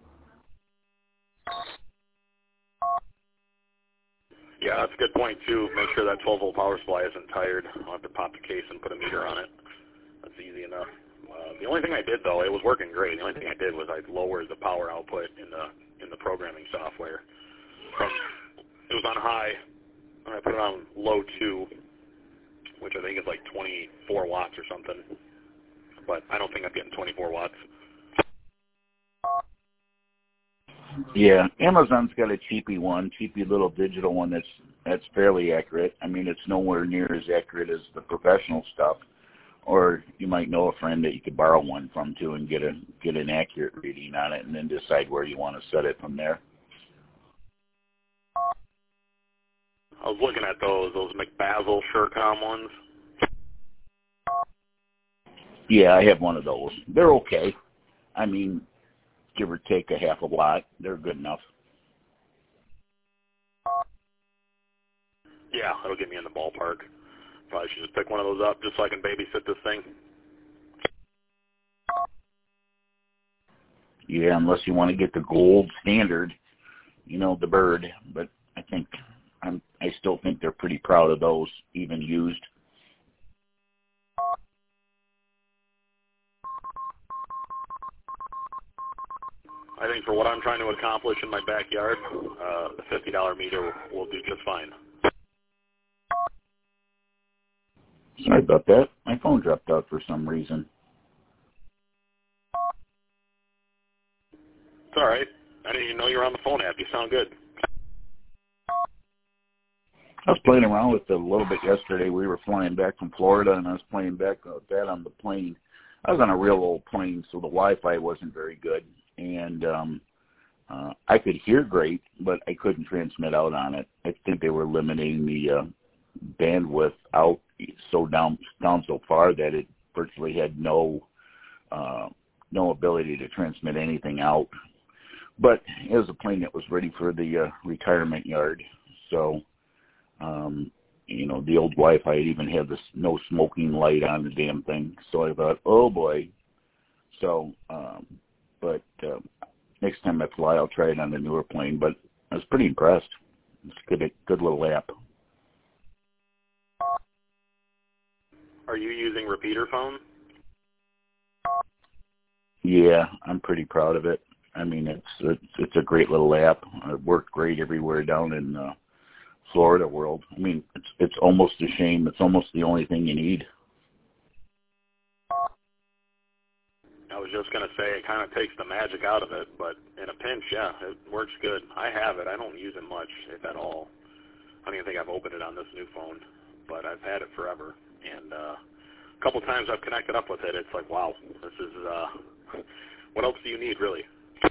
Yeah, that's a good point, too. Make sure that twelve volt power supply isn't tired. I'll have to pop the case and put a meter on it. That's easy enough. Uh, the only thing I did, though, it was working great. The only thing I did was I lowered the power output in the in the programming software. From it was on high, and I put it on low two, which I think is like twenty-four watts or something. But I don't think I'm getting twenty-four watts. Yeah, Amazon's got a cheapy one, cheapy little digital one that's that's fairly accurate. I mean, it's nowhere near as accurate as the professional stuff. Or you might know a friend that you could borrow one from too and get a get an accurate reading on it, and then decide where you want to set it from there. I was looking at those those McBasil Surecom ones. Yeah, I have one of those. They're okay. I mean, give or take a half a watt, they're good enough. Yeah, it'll get me in the ballpark. Probably should just pick one of those up just so I can babysit this thing. Yeah, unless you want to get the gold standard, you know, the Bird. But I think I'm, I still think they're pretty proud of those, even used. I think for what I'm trying to accomplish in my backyard, uh, the fifty dollar meter will do just fine. Sorry about that. My phone dropped out for some reason. It's all right. I didn't even know you were on the phone app. You sound good. I was playing around with it a little bit yesterday. We were flying back from Florida, and I was playing back with that on the plane. I was on a real old plane, so the Wi-Fi wasn't very good. And um, uh, I could hear great, but I couldn't transmit out on it. I think they were limiting the uh, bandwidth out so down down so far that it virtually had no uh, no ability to transmit anything out. But it was a plane that was ready for the uh, retirement yard, so um, you know the old Wi-Fi even had this no smoking light on the damn thing. So I thought, oh boy. So, um, but uh, next time I fly, I'll try it on the newer plane. But I was pretty impressed. It's a good, good little app. Are you using repeater phone? Yeah, I'm pretty proud of it. I mean, it's it's, it's a great little app. It worked great everywhere down in uh, Florida world. I mean, it's it's almost a shame. It's almost the only thing you need. I was just going to say it kind of takes the magic out of it, but in a pinch, yeah, it works good. I have it. I don't use it much, if at all. I don't even think I've opened it on this new phone, but I've had it forever. And uh, a couple times I've connected up with it, it's like, wow, this is, uh, what else do you need, really?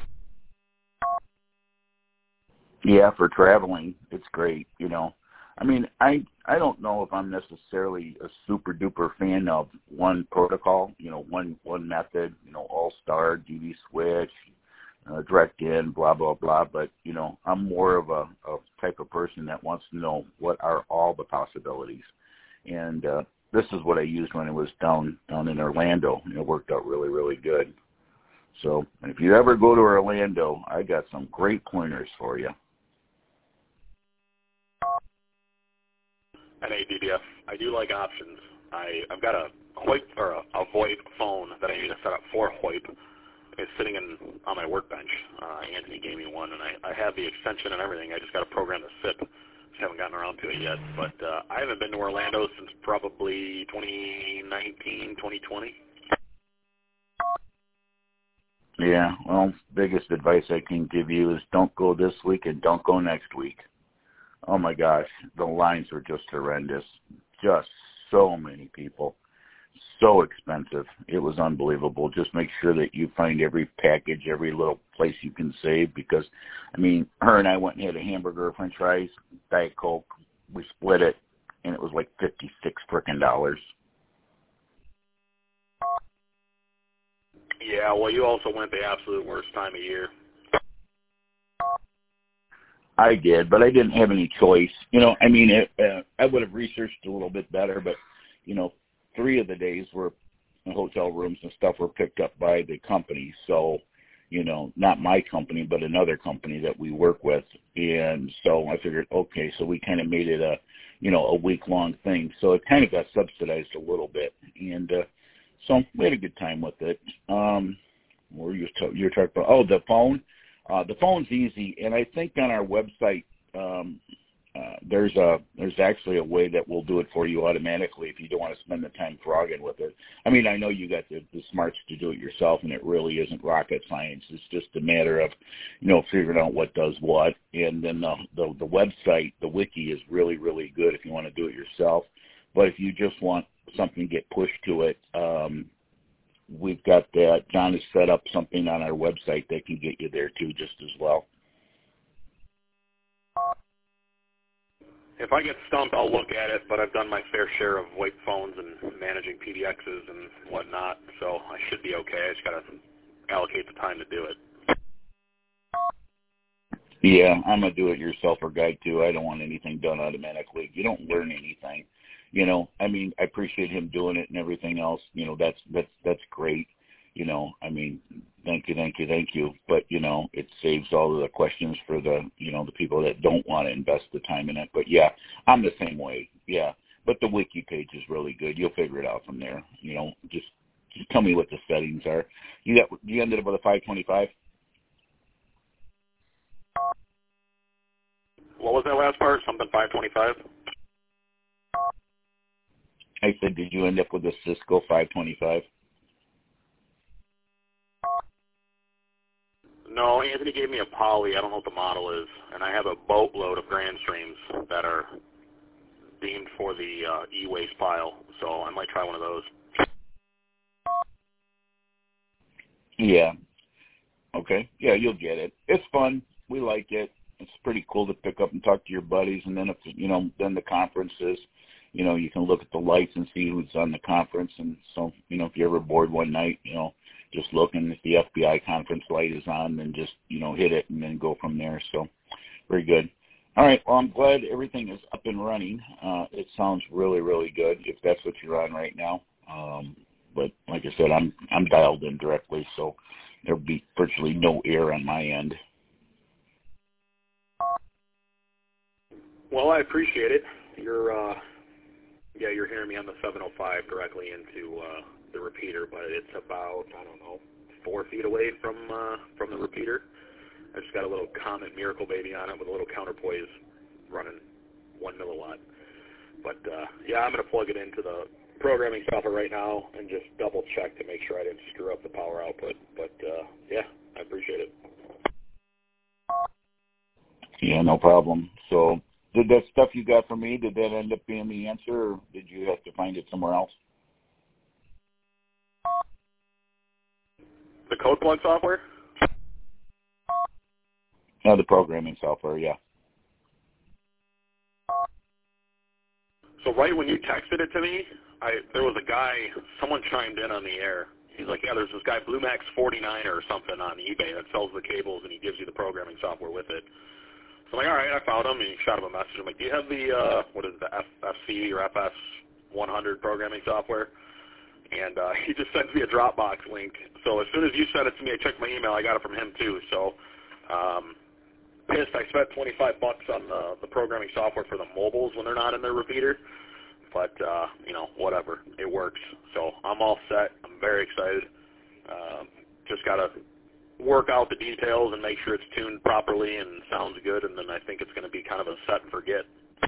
Yeah, for traveling, it's great, you know. I mean, I I don't know if I'm necessarily a super duper fan of one protocol, you know, one one method, you know, All-Star, D V switch, uh, direct in, blah blah blah. But you know, I'm more of a, a type of person that wants to know what are all the possibilities, and uh, this is what I used when I was down down in Orlando. And it worked out really really good. So if you ever go to Orlando, I got some great pointers for you. N A D D F. I do like options. I, I've got a HOIP, or a, a VoIP phone that I need to set up for HOIP. It's sitting in, on my workbench. Uh, Anthony gave me one, and I, I have the extension and everything. I just got to program the S I P. Just haven't gotten around to it yet. But uh, I haven't been to Orlando since probably twenty nineteen, twenty twenty. Yeah, well, biggest advice I can give you is don't go this week and don't go next week. Oh, my gosh, the lines were just horrendous. Just so many people. So expensive. It was unbelievable. Just make sure that you find every package, every little place you can save because, I mean, her and I went and had a hamburger, french fries, Diet Coke. We split it, and it was like fifty-six frickin' dollars. Yeah, well, you also went the absolute worst time of year. I did, but I didn't have any choice. You know, I mean, it, uh, I would have researched a little bit better, but, you know, three of the days were hotel rooms and stuff were picked up by the company. So, you know, not my company, but another company that we work with. And so I figured, okay, so we kind of made it a, you know, a week-long thing. So it kind of got subsidized a little bit. And uh, so we had a good time with it. Um, what were you, t- you were talking about? Oh, the phone. Uh, the phone's easy. And I think on our website, um, Uh, there's a there's actually a way that will do it for you automatically if you don't want to spend the time frogging with it. I mean, I know you got the, the smarts to do it yourself, and it really isn't rocket science. It's just a matter of, you know, figuring out what does what. And then the the, the website, the wiki, is really, really good if you want to do it yourself. But if you just want something to get pushed to it, um, we've got that. John has set up something on our website that can get you there, too, just as well. If I get stumped, I'll look at it, but I've done my fair share of VoIP phones and managing P B Xs and whatnot, so I should be okay. I just got to allocate the time to do it. Yeah, I'm a do-it-yourselfer guy, too. I don't want anything done automatically. You don't learn anything. You know, I mean, I appreciate him doing it and everything else. You know, that's that's that's great. You know, I mean, thank you, thank you, thank you. But, you know, it saves all of the questions for the, you know, the people that don't want to invest the time in it. But, yeah, I'm the same way, yeah. But the wiki page is really good. You'll figure it out from there. You know, just just tell me what the settings are. You got you ended up with a five twenty-five? What was that last part? Something five twenty-five? I said, did you end up with a Cisco five twenty-five? No, Anthony gave me a Poly. I don't know what the model is, and I have a boatload of Grand Streams that are deemed for the uh, e-waste pile, so I might try one of those. Yeah. Okay. Yeah, you'll get it. It's fun. We like it. It's pretty cool to pick up and talk to your buddies, and then if you know, then the conferences, you know, you can look at the lights and see who's on the conference, and so you know, if you're ever bored one night, you know. Just looking if the F B I conference light is on, then just, you know, hit it and then go from there. So very good. All right. Well, I'm glad everything is up and running. Uh, it sounds really, really good if that's what you're on right now. Um, but like I said, I'm I'm dialed in directly, so there'll be virtually no error on my end. Well, I appreciate it. You're, uh, yeah, you're hearing me on the seven oh five directly into uh, the repeater, but it's about, I don't know, four feet away from uh, from the repeater. I just got a little Comet Miracle Baby on it with a little counterpoise running one milliwatt. But, uh, yeah, I'm going to plug it into the programming software right now and just double check to make sure I didn't screw up the power output. But, uh, yeah, I appreciate it. Yeah, no problem. So did that stuff you got from me, did that end up being the answer, or did you have to find it somewhere else? The code plug software? No, the programming software, yeah. So right when you texted it to me, I there was a guy, someone chimed in on the air. He's like, yeah, there's this guy, BlueMax forty-nine or something on eBay that sells the cables, and he gives you the programming software with it. So I'm like, all right, I found him, and he shot him a message. I'm like, do you have the, uh, what is it, the F F C or F S one hundred programming software? And uh, he just sends me a Dropbox link. So as soon as you sent it to me, I checked my email. I got it from him, too. So um, pissed. I spent twenty-five bucks on the, the programming software for the mobiles when they're not in their repeater. But, uh, you know, whatever. It works. So I'm all set. I'm very excited. Uh, just got to work out the details and make sure it's tuned properly and sounds good, and then I think it's going to be kind of a set and forget.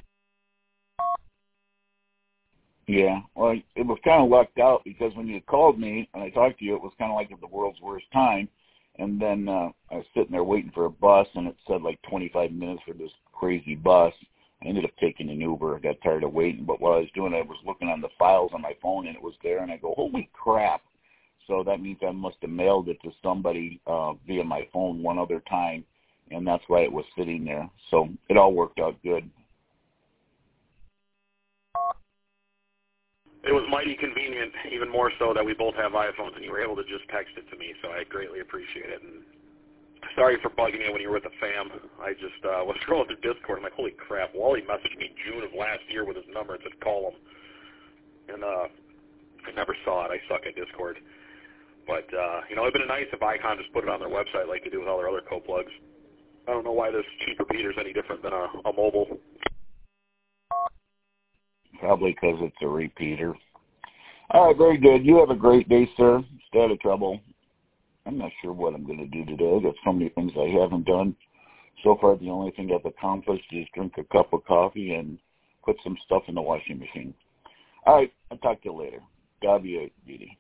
Yeah, well, it was kind of lucked out because when you called me and I talked to you, it was kind of like at the world's worst time. And then uh, I was sitting there waiting for a bus, and it said like twenty-five minutes for this crazy bus. I ended up taking an Uber. I got tired of waiting, but while I was doing it, I was looking on the files on my phone, and it was there, and I go, holy crap. So that means I must have mailed it to somebody uh, via my phone one other time, and that's why it was sitting there. So it all worked out good. It was mighty convenient, even more so that we both have iPhones, and you were able to just text it to me, so I greatly appreciate it. And sorry for bugging you when you were with the fam. I just uh, was scrolling through Discord. I'm like, holy crap, Wally messaged me June of last year with his number and said, call him. And uh, I never saw it. I suck at Discord. But, uh, you know, it would have been nice if Icon just put it on their website like they do with all their other co-plugs. I don't know why this cheap repeater is any different than a, a mobile. Probably because it's a repeater. All right, very good. You have a great day, sir. Stay out of trouble. I'm not sure what I'm going to do today. I've got so many things I haven't done. So far, the only thing I've accomplished is drink a cup of coffee and put some stuff in the washing machine. All right, I'll talk to you later. W B D.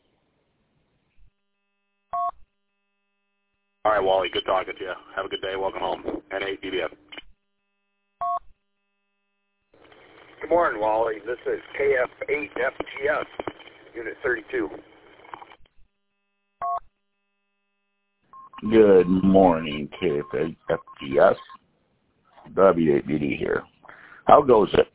All right, Wally, good talking to you. Have a good day. Welcome home. N A D B F. Good morning, Wally. This is K F eight F G S, Unit thirty-two. Good morning, K F eight F G S. W eight B D here. How goes it?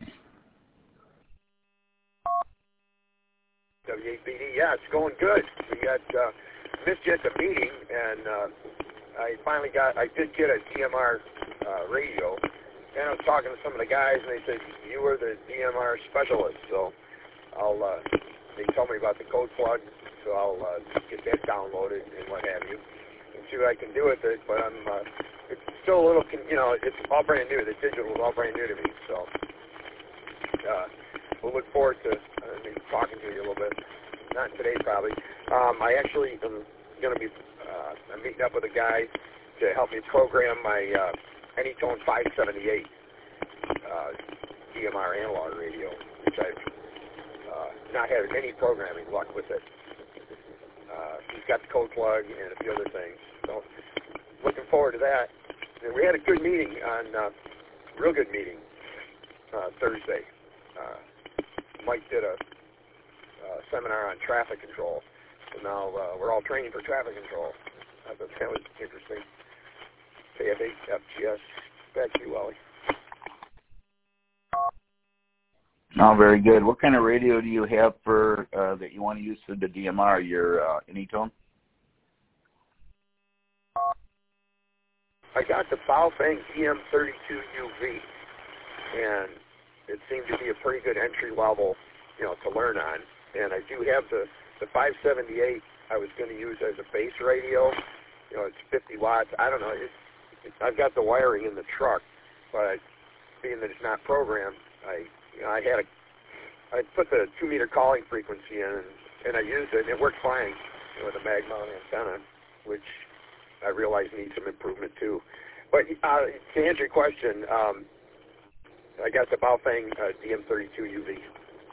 W eight B D, yeah, it's going good. We got uh, missed you at the meeting, and uh, I finally got, I did get a D M R uh, radio. And I was talking to some of the guys, and they said, you were the D M R specialist, so I'll, uh, they told me about the code plug, so I'll uh, get that downloaded and what have you, and see what I can do with it, but I'm, uh, it's still a little, you know, it's all brand new, the digital is all brand new to me, so uh, we'll look forward to uh, maybe talking to you a little bit, not today probably. Um, I actually am going to be, uh, I'm meeting up with a guy to help me program my, uh, Anytone five seventy-eight uh, D M R analog radio, which I've uh, not had any programming luck with it. Uh, he's got the code plug and a few other things. So looking forward to that. And we had a good meeting on, uh, real good meeting uh, Thursday. Uh, Mike did a uh, seminar on traffic control. So now uh, we're all training for traffic control. I thought that was interesting. K F eight F G S. Back to you, Wally. Oh, very good. What kind of radio do you have for uh, that you want to use for the D M R? Your uh, Anytone? I got the Baofeng D M thirty-two U V, and it seemed to be a pretty good entry level, you know, to learn on. And I do have the the five seventy-eight. I was going to use as a base radio. You know, it's fifty watts. I don't know. It's I've got the wiring in the truck, but I, being that it's not programmed, I, you know, I had a, I put the two meter calling frequency in, and, and I used it, and it worked fine, you know, with a mag mount antenna, which I realize needs some improvement too. But uh, to answer your question, um, I got the Baofeng uh, D M thirty-two U V.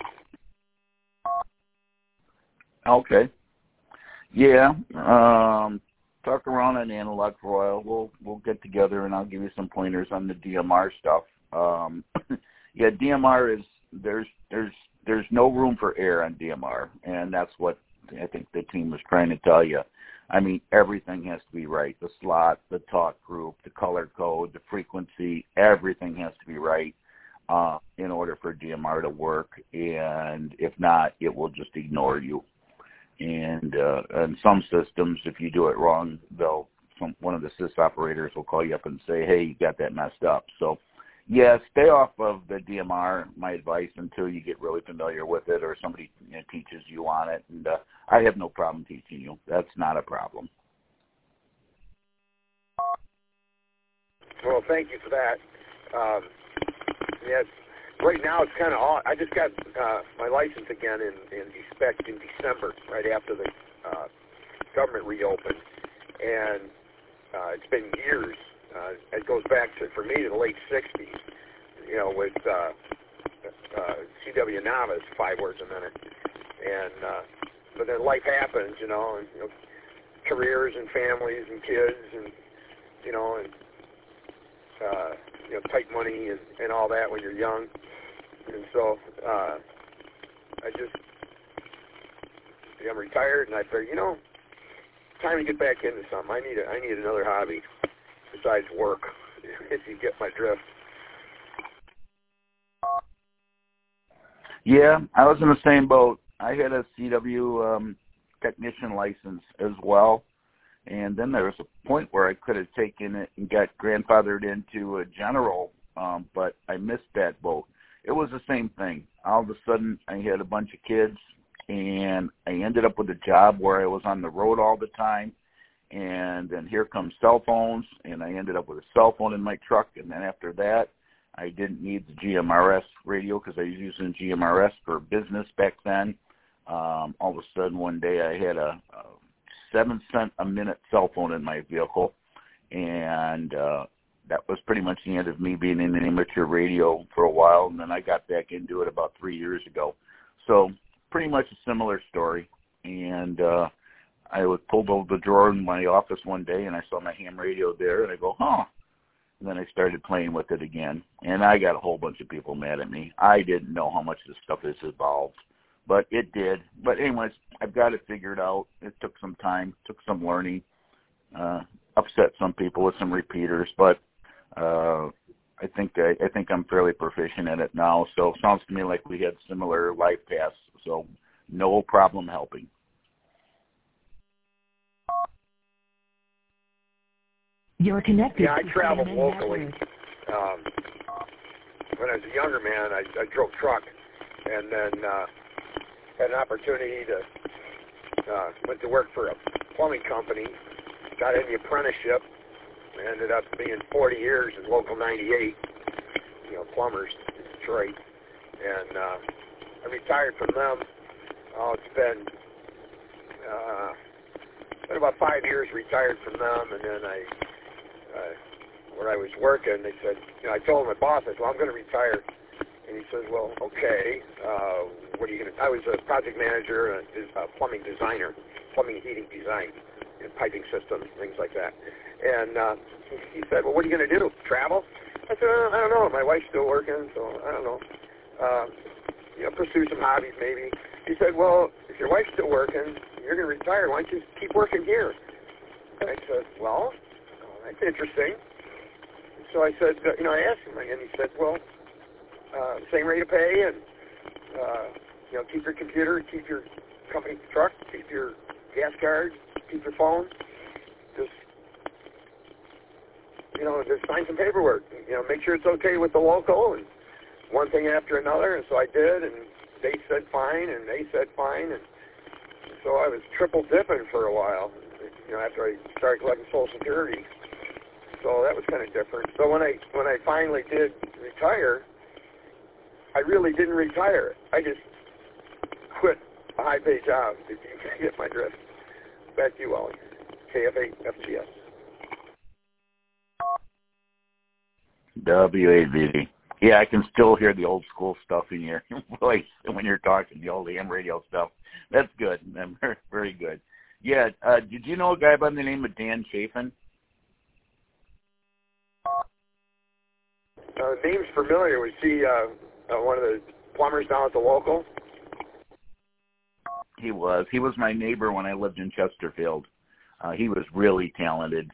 Okay. Yeah. Um. Talk around on analog for a while. We'll we'll get together and I'll give you some pointers on the D M R stuff. Um, yeah, D M R is there's there's there's no room for error on D M R, and that's what I think the team was trying to tell you. I mean, everything has to be right. The slot, the talk group, the color code, the frequency, everything has to be right uh, in order for D M R to work. And if not, it will just ignore you. And uh, in some systems, if you do it wrong, they'll some, one of the sys operators will call you up and say, hey, you got that messed up. So, yeah, stay off of the D M R, my advice, until you get really familiar with it or somebody you know, teaches you on it. And uh, I have no problem teaching you. That's not a problem. Well, thank you for that. Um, yeah, right now it's kind of odd. I just got uh, my license again in in, in December, right after the uh, government reopened, and uh, it's been years. Uh, it goes back to, for me, to the late sixties, you know, with uh, uh, C W Novice, five words a minute. And, uh, but then life happens, you know, and, you know, careers and families and kids and, you know, and, uh, you know, tight money and, and all that when you're young. And so, uh, I just, I'm retired, and I figured, you know, time to get back into something. I need a, I need another hobby besides work, if you get my drift. Yeah, I was in the same boat. I had a C W um, technician license as well, and then there was a point where I could have taken it and got grandfathered into a general, um, but I missed that boat. It was the same thing. All of a sudden, I had a bunch of kids, and I ended up with a job where I was on the road all the time, and then here comes cell phones, and I ended up with a cell phone in my truck, and then after that, I didn't need the G M R S radio because I was using G M R S for business back then. Um, all of a sudden, one day, I had a, a seven cent a minute cell phone in my vehicle, and uh, that was pretty much the end of me being in an amateur radio for a while, and then I got back into it about three years ago. So pretty much a similar story, and uh, I was pulled over the drawer in my office one day, and I saw my ham radio there, and I go, huh. And then I started playing with it again, and I got a whole bunch of people mad at me. I didn't know how much this stuff has evolved, but it did. But anyways, I've got it figured out. It took some time, took some learning, uh, upset some people with some repeaters, but uh, I think I, I think I'm fairly proficient at it now. So it sounds to me like we had similar life paths, so no problem helping. You're connected. Yeah, I to traveled C M N locally. Network. Um, when I was a younger man, I, I drove truck, and then uh, had an opportunity to uh, went to work for a plumbing company. Got in the apprenticeship. Ended up being forty years in Local ninety-eight. You know, plumbers in Detroit, and uh, I retired from them. Oh, it's been uh, been about five years retired from them, and then I. Uh, where I was working, they said, you know, I told my boss, I said, well, I'm going to retire. And he says, well, okay, uh, what are you going to, I was a project manager, and a plumbing designer, plumbing and heating design, and piping systems, things like that. And uh, he said, well, what are you going to do, travel? I said, uh, I don't know, my wife's still working, so I don't know. Uh, you know, pursue some hobbies maybe. He said, well, if your wife's still working, you're going to retire, why don't you keep working here? And I said, well, that's interesting. So I said, uh, you know, I asked him, and he said, well, uh, same rate of pay, and, uh, you know, keep your computer, keep your company truck, keep your gas card, keep your phone. Just, you know, just sign some paperwork. You know, make sure it's okay with the local, and one thing after another. And so I did, and they said fine, and they said fine, and so I was triple dipping for a while, you know, after I started collecting Social Security. So that was kind of different. So when I when I finally did retire, I really didn't retire. I just quit a high-paid job, if you can get my drift. Back to you, Wally. K F A F G S. W A V D. Yeah, I can still hear the old school stuff in your voice when you're talking, the old A M radio stuff. That's good. Very good. Yeah, uh, did you know a guy by the name of Dan Chafin? Uh, name's familiar. Was he uh, uh, one of the plumbers down at the local? He was. He was my neighbor when I lived in Chesterfield. Uh, he was really talented.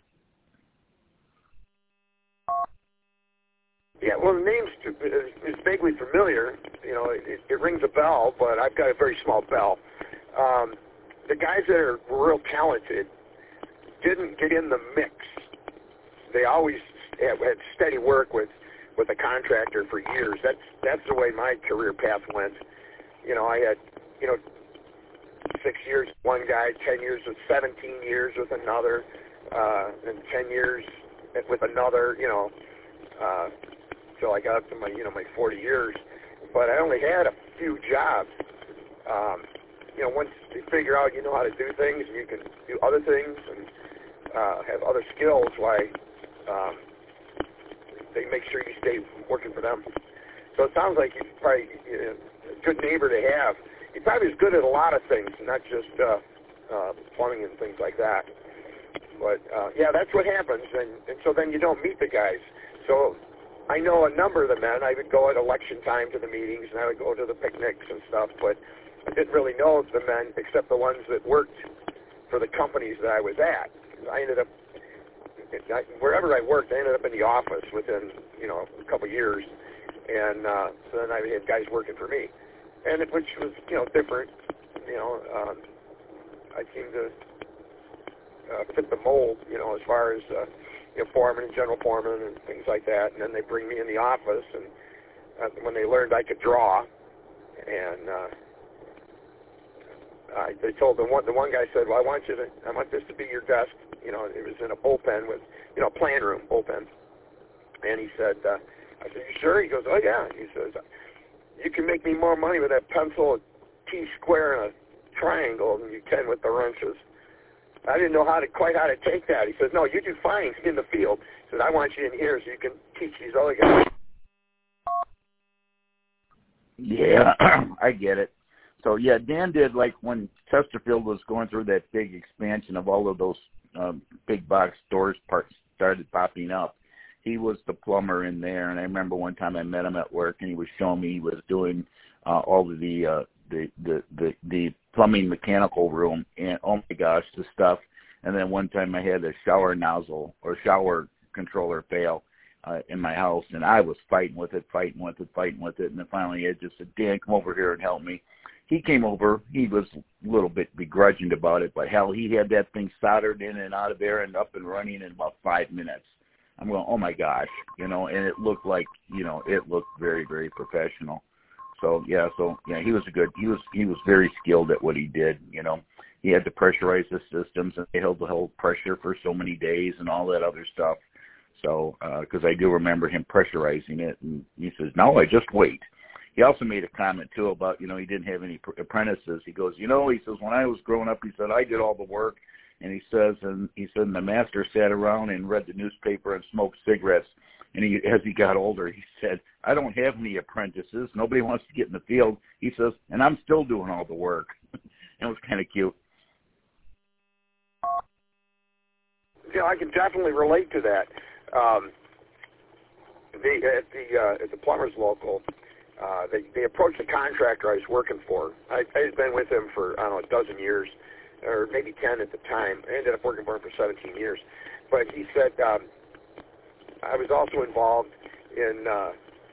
Yeah, well, the name's is vaguely familiar. You know, it, it rings a bell, but I've got a very small bell. Um, the guys that are real talented didn't get in the mix. They always had, had steady work with with a contractor for years. That's that's the way my career path went. You know, I had, you know, six years with one guy, ten years with seventeen years with another, uh, and ten years with another, you know, uh, till I got up to my, you know, my forty years. But I only had a few jobs. Um, you know, once you figure out you know how to do things, and you can do other things and uh, have other skills, why um, they make sure you stay working for them. So it sounds like you're probably you know, a good neighbor to have. He probably is good at a lot of things, not just uh, uh, plumbing and things like that. But, uh, yeah, that's what happens. And, and so then you don't meet the guys. So I know a number of the men. I would go at election time to the meetings, and I would go to the picnics and stuff. But I didn't really know the men except the ones that worked for the companies that I was at. I ended up, wherever I worked, I ended up in the office within, you know, a couple of years. And uh, so then I had guys working for me. And it, which was, you know, different. You know, um, I seemed to uh, fit the mold, you know, as far as, uh, you know, foreman and general foreman and things like that. And then they bring me in the office, and uh, when they learned I could draw, and uh, I, they told the one, the one guy said, well, I want you to, I want this to be your desk. You know, it was in a bullpen with, you know, plan room, bullpen. And he said, uh, I said, you sure? He goes, oh, yeah. He says, you can make me more money with that pencil, a T-square, and a triangle than you can with the wrenches. I didn't know how to quite how to take that. He says, no, you do fine in the field. He says, I want you in here so you can teach these other guys. Yeah, I get it. So, yeah, Dan did, like, when Chesterfield was going through that big expansion of all of those um, big box stores parts started popping up, he was the plumber in there. And I remember one time I met him at work, and he was showing me he was doing uh, all of the, uh, the, the, the, the plumbing mechanical room, and, oh, my gosh, the stuff. And then one time I had a shower nozzle or shower controller fail uh, in my house, and I was fighting with it, fighting with it, fighting with it. And then finally I just said, Dan, come over here and help me. He came over. He was a little bit begrudging about it, but hell, he had that thing soldered in and out of there and up and running in about five minutes. I'm going, oh, my gosh, you know, and it looked like, you know, it looked very, very professional. So, yeah, so, yeah, he was a good, he was he was very skilled at what he did, you know. He had to pressurize the systems, and they held the whole pressure for so many days and all that other stuff. So, because uh, I do remember him pressurizing it, and he says, no, I just wait. He also made a comment, too, about, you know, he didn't have any apprentices. He goes, you know, he says, when I was growing up, he said, I did all the work. And he says, and he said, and the master sat around and read the newspaper and smoked cigarettes. And he, as he got older, he said, I don't have any apprentices. Nobody wants to get in the field. He says, and I'm still doing all the work. It was kind of cute. Yeah, I can definitely relate to that. Um, they, at the uh, at the plumbers local, uh, they they approached the contractor I was working for. I, I had been with him for I don't know a dozen years, or maybe ten at the time. I ended up working for him for seventeen years. But he said um, I was also involved in uh,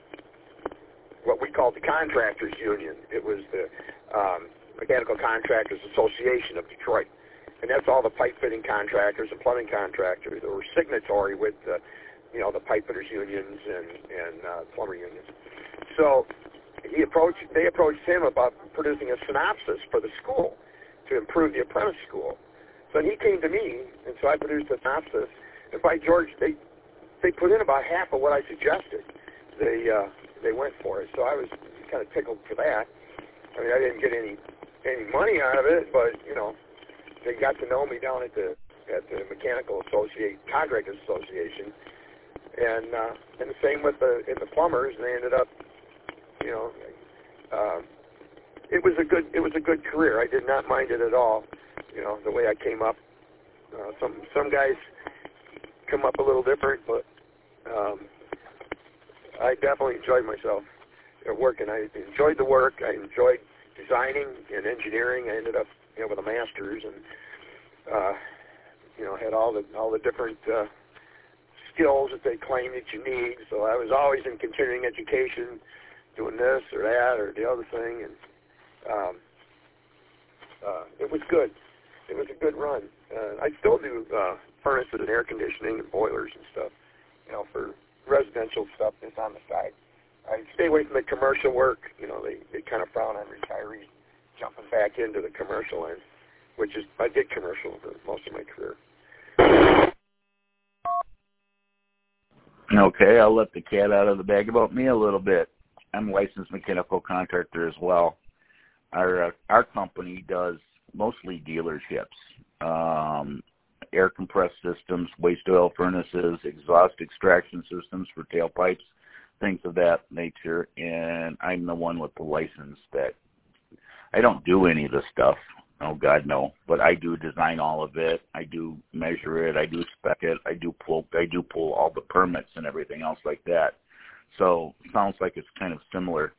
what we called the Contractors Union. It was the um, Mechanical Contractors Association of Detroit. And that's all the pipe fitting contractors and plumbing contractors that were signatory with, uh, you know, the pipe fitters unions and, and uh, plumber unions. So he approached, they approached him about producing a synopsis for the school to improve the apprentice school. So he came to me, and so I produced a synopsis. And by George, they they put in about half of what I suggested. They uh, they went for it. So I was kind of tickled for that. I mean, I didn't get any any money out of it, but you know. They got to know me down at the at the Mechanical Associate Contractors Association, and uh, and the same with the in the plumbers. And they ended up, you know, uh, it was a good it was a good career. I did not mind it at all. You know, the way I came up. Uh, some some guys come up a little different, but um, I definitely enjoyed myself at working. I enjoyed the work. I enjoyed designing and engineering. I ended up. You know, with a master's, and uh, you know, had all the all the different uh, skills that they claim that you need. So I was always in continuing education, doing this or that or the other thing, and um, uh, it was good. It was a good run. Uh, I still do uh, furnaces and air conditioning and boilers and stuff, you know, for residential stuff that's on the side. I stay away from the commercial work. You know, they they kind of frown on retirees jumping back into the commercial end, which is, I did commercial for most of my career. Okay, I'll let the cat out of the bag about me a little bit. I'm a licensed mechanical contractor as well. Our uh, our company does mostly dealerships, um, air compressed systems, waste oil furnaces, exhaust extraction systems for tailpipes, things of that nature. And I'm the one with the license that I don't do any of the stuff. Oh God, no! But I do design all of it. I do measure it. I do spec it. I do pull. I do pull all the permits and everything else like that. So it sounds like it's kind of similar.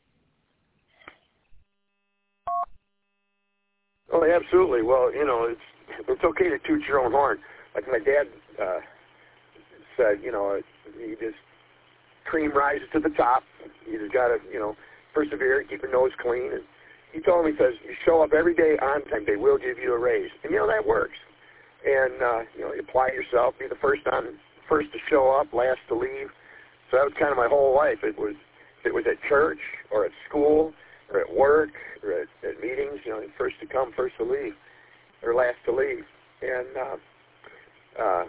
Oh, absolutely. Well, you know, it's it's okay to toot your own horn. Like my dad uh, said, you know, you just cream rises to the top. You just got to, you know, persevere, keep your nose clean. And he told me, he says, you show up every day on time, they will give you a raise. And, you know, that works. And, uh, you know, you apply yourself, be the first on, first to show up, last to leave. So that was kind of my whole life. It was, it was at church or at school or at work or at, at meetings, you know, first to come, first to leave, or last to leave. And uh, uh,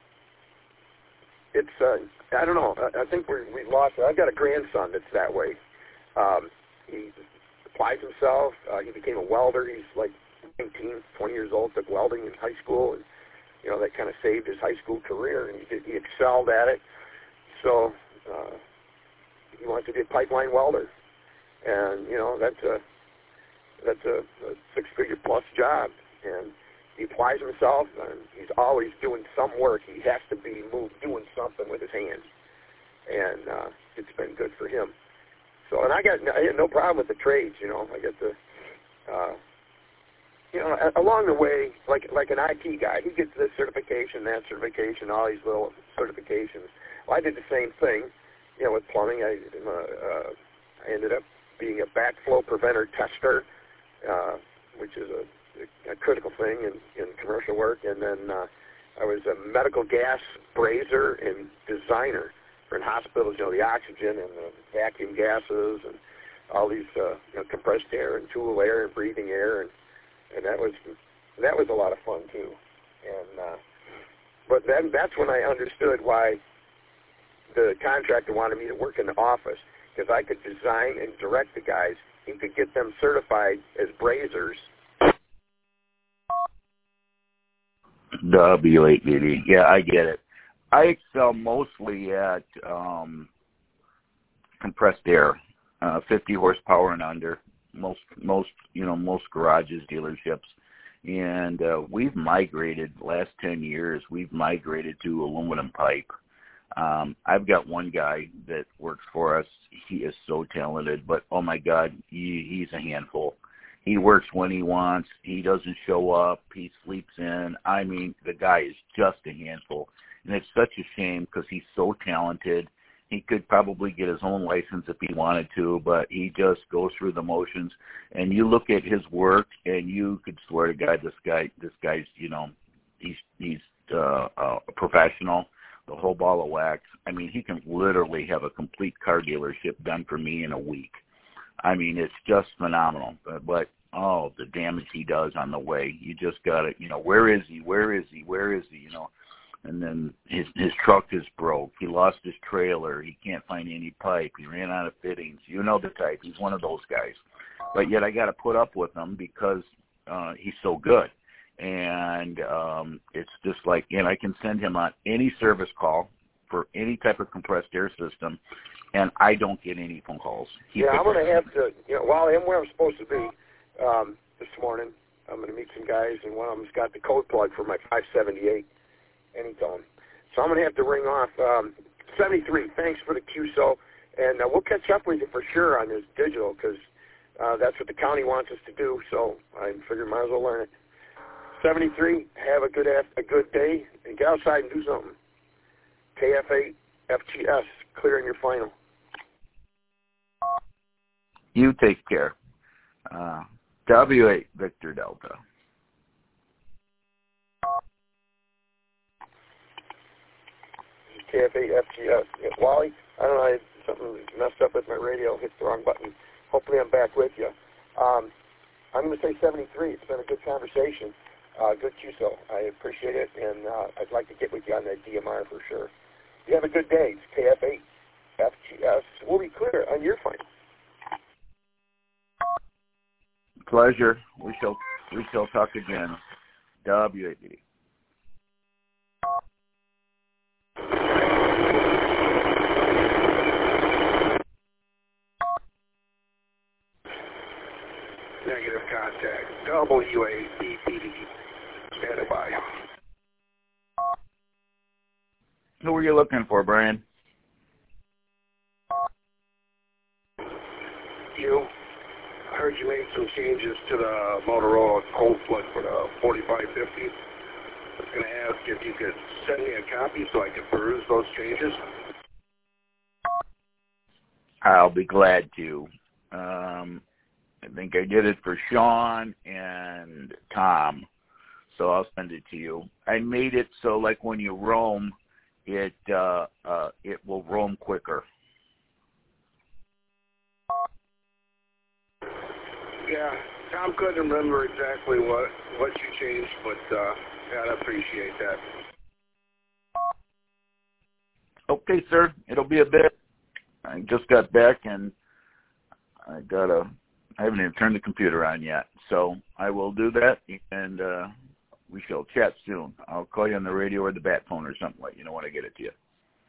it's, uh, I don't know, I, I think we're, we lost it. I've got a grandson that's that way. Um, he applies himself. Uh, he became a welder. He's like nineteen, twenty years old, took welding in high school, and, you know, that kind of saved his high school career, and he, did, he excelled at it. So uh, he wants to be a pipeline welder. And, you know, that's a that's a, a six-figure plus job. And he applies himself, and he's always doing some work. He has to be moved, doing something with his hands. And uh, it's been good for him. So, and I got I had no problem with the trades, you know. I got the, uh, you know, along the way, like like an I T guy, he gets this certification, that certification, all these little certifications. Well, I did the same thing, you know, with plumbing. I, uh, I ended up being a backflow preventer tester, uh, which is a, a critical thing in, in commercial work. And then uh, I was a medical gas braiser and designer for in hospitals, you know, the oxygen and the vacuum gases and all these uh, you know, compressed air and tool air and breathing air. And, and that was that was a lot of fun, too. And uh, but then that's when I understood why the contractor wanted me to work in the office, because I could design and direct the guys. He could get them certified as brazers. W eight B D. Yeah, I get it. I excel mostly at um, compressed air, uh, fifty horsepower and under. Most, most, you know, most garages, dealerships, and uh, we've migrated. Last ten years, we've migrated to aluminum pipe. Um, I've got one guy that works for us. He is so talented, but oh my God, he, he's a handful. He works when he wants. He doesn't show up. He sleeps in. I mean, the guy is just a handful. And it's such a shame because he's so talented. He could probably get his own license if he wanted to, but he just goes through the motions. And you look at his work, and you could swear to God, this guy, this guy's, you know, he's he's uh, a professional. The whole ball of wax. I mean, he can literally have a complete car dealership done for me in a week. I mean, it's just phenomenal. But, but oh, the damage he does on the way. You just got to, you know, where is he? Where is he? Where is he? You know, and then his his truck is broke. He lost his trailer. He can't find any pipe. He ran out of fittings. You know the type. He's one of those guys. But yet I got to put up with him because uh, he's so good. And um, it's just like, and I can send him on any service call for any type of compressed air system, and I don't get any phone calls. He yeah, I'm going to have to, you know, while I'm where I'm supposed to be um, this morning, I'm going to meet some guys, and one of them's got the code plug for my five seventy-eight Anytone. So I'm going to have to ring off. Um, seventy-three, thanks for the Q S O, and uh, we'll catch up with you for sure on this digital, because uh, that's what the county wants us to do, so I figured might as well learn it. seventy-three, have a good a good day, and get outside and do something. K F eight F G S, clearing your final. You take care. Uh, W eight, Victor Delta. K F eight F G S. Yeah, Wally, I don't know, I, something messed up with my radio, hit the wrong button. Hopefully I'm back with you. Um, I'm going to say seventy-three. It's been a good conversation. Uh, good Q S O. I appreciate it, and uh, I'd like to get with you on that D M R for sure. You have a good day. It's K F eight F G S. We'll be clear on your final. Pleasure. We shall we shall talk again. W A D. Negative contact. W A D P D. Stand by. Who were you looking for, Brian? You. I heard you made some changes to the Motorola cold flood for the forty-five fifty. I was going to ask if you could send me a copy so I could peruse those changes. I'll be glad to. Um, I think I did it for Sean and Tom, so I'll send it to you. I made it so, like, when you roam, it uh, uh, it will roam quicker. Yeah, Tom couldn't remember exactly what, what you changed, but uh, yeah, I appreciate that. Okay, sir. It'll be a bit. I just got back, and I got a. I haven't even turned the computer on yet, so I will do that, and uh, we shall chat soon. I'll call you on the radio or the bat phone or something, like you know when I get it to you.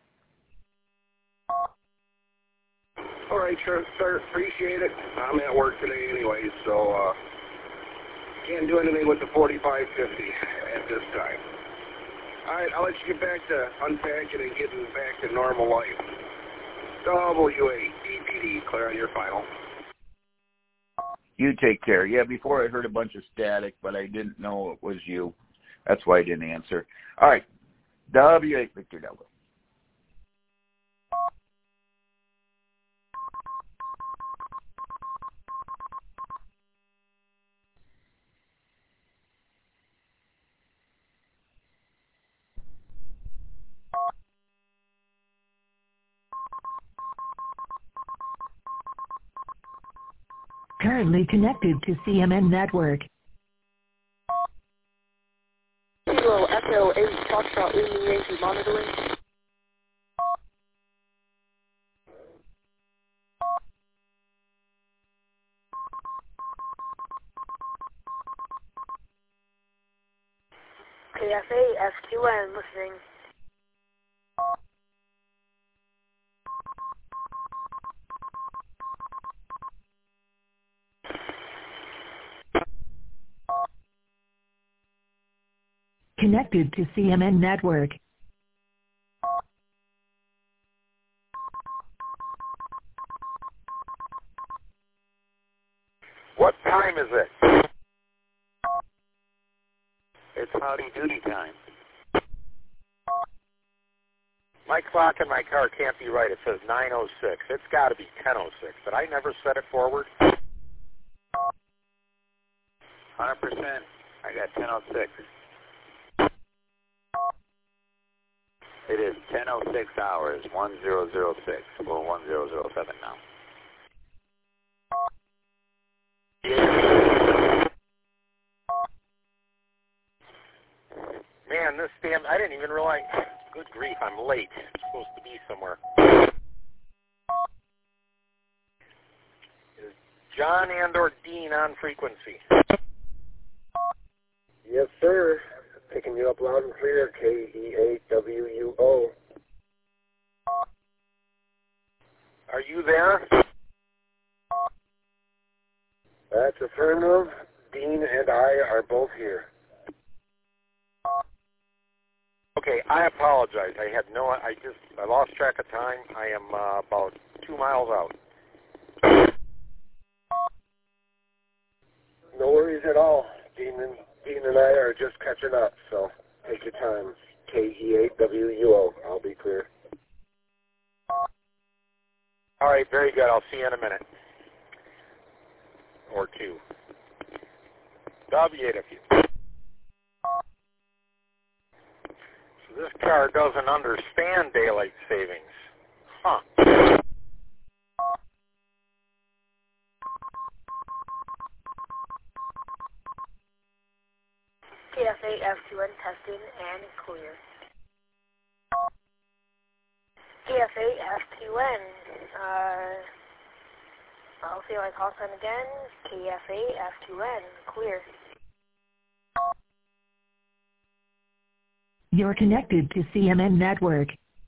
All right, sure, sir. Appreciate it. I'm at work today anyway, so uh, can't do anything with the forty-five fifty at this time. All right, I'll let you get back to unpacking and getting back to normal life. W A D P D, clear on your final. You take care. Yeah, before I heard a bunch of static, but I didn't know it was you. That's why I didn't answer. All right, W A Victor Delta. Currently connected to C M N Network. Kilo Echo eight, Foxtrot Lima Yankee monitoring. K F A S Q N listening. Connected to C M N Network. What time is it? It's howdy doody time. My clock in my car can't be right. It says nine oh six. It's got to be ten oh six. Did I never set it forward? one hundred percent. I got ten oh six. It is ten oh six hours, one zero zero six. Well, one zero zero seven now. Man, this damn, I didn't even realize, good grief, I'm late. I'm supposed to be somewhere. Is John and or Dean on frequency? Yes, sir. Picking you up loud and clear, K E eight W U O. Are you there? That's affirmative. Dean and I are both here. Okay, I apologize. I had no, I just, I lost track of time. I am uh, about two miles out. No worries at all. Dean and, Dean and I are just catching up, so take your time. K E eight W U O. I'll be clear. All right, very good. I'll see you in a minute. Or two. W eight if you. So this car doesn't understand daylight savings. Huh. K F A F Q N testing and clear. F eight F two N. Uh, I'll see my call sign again. K F eight F two N. Clear. You're connected to C M N Network.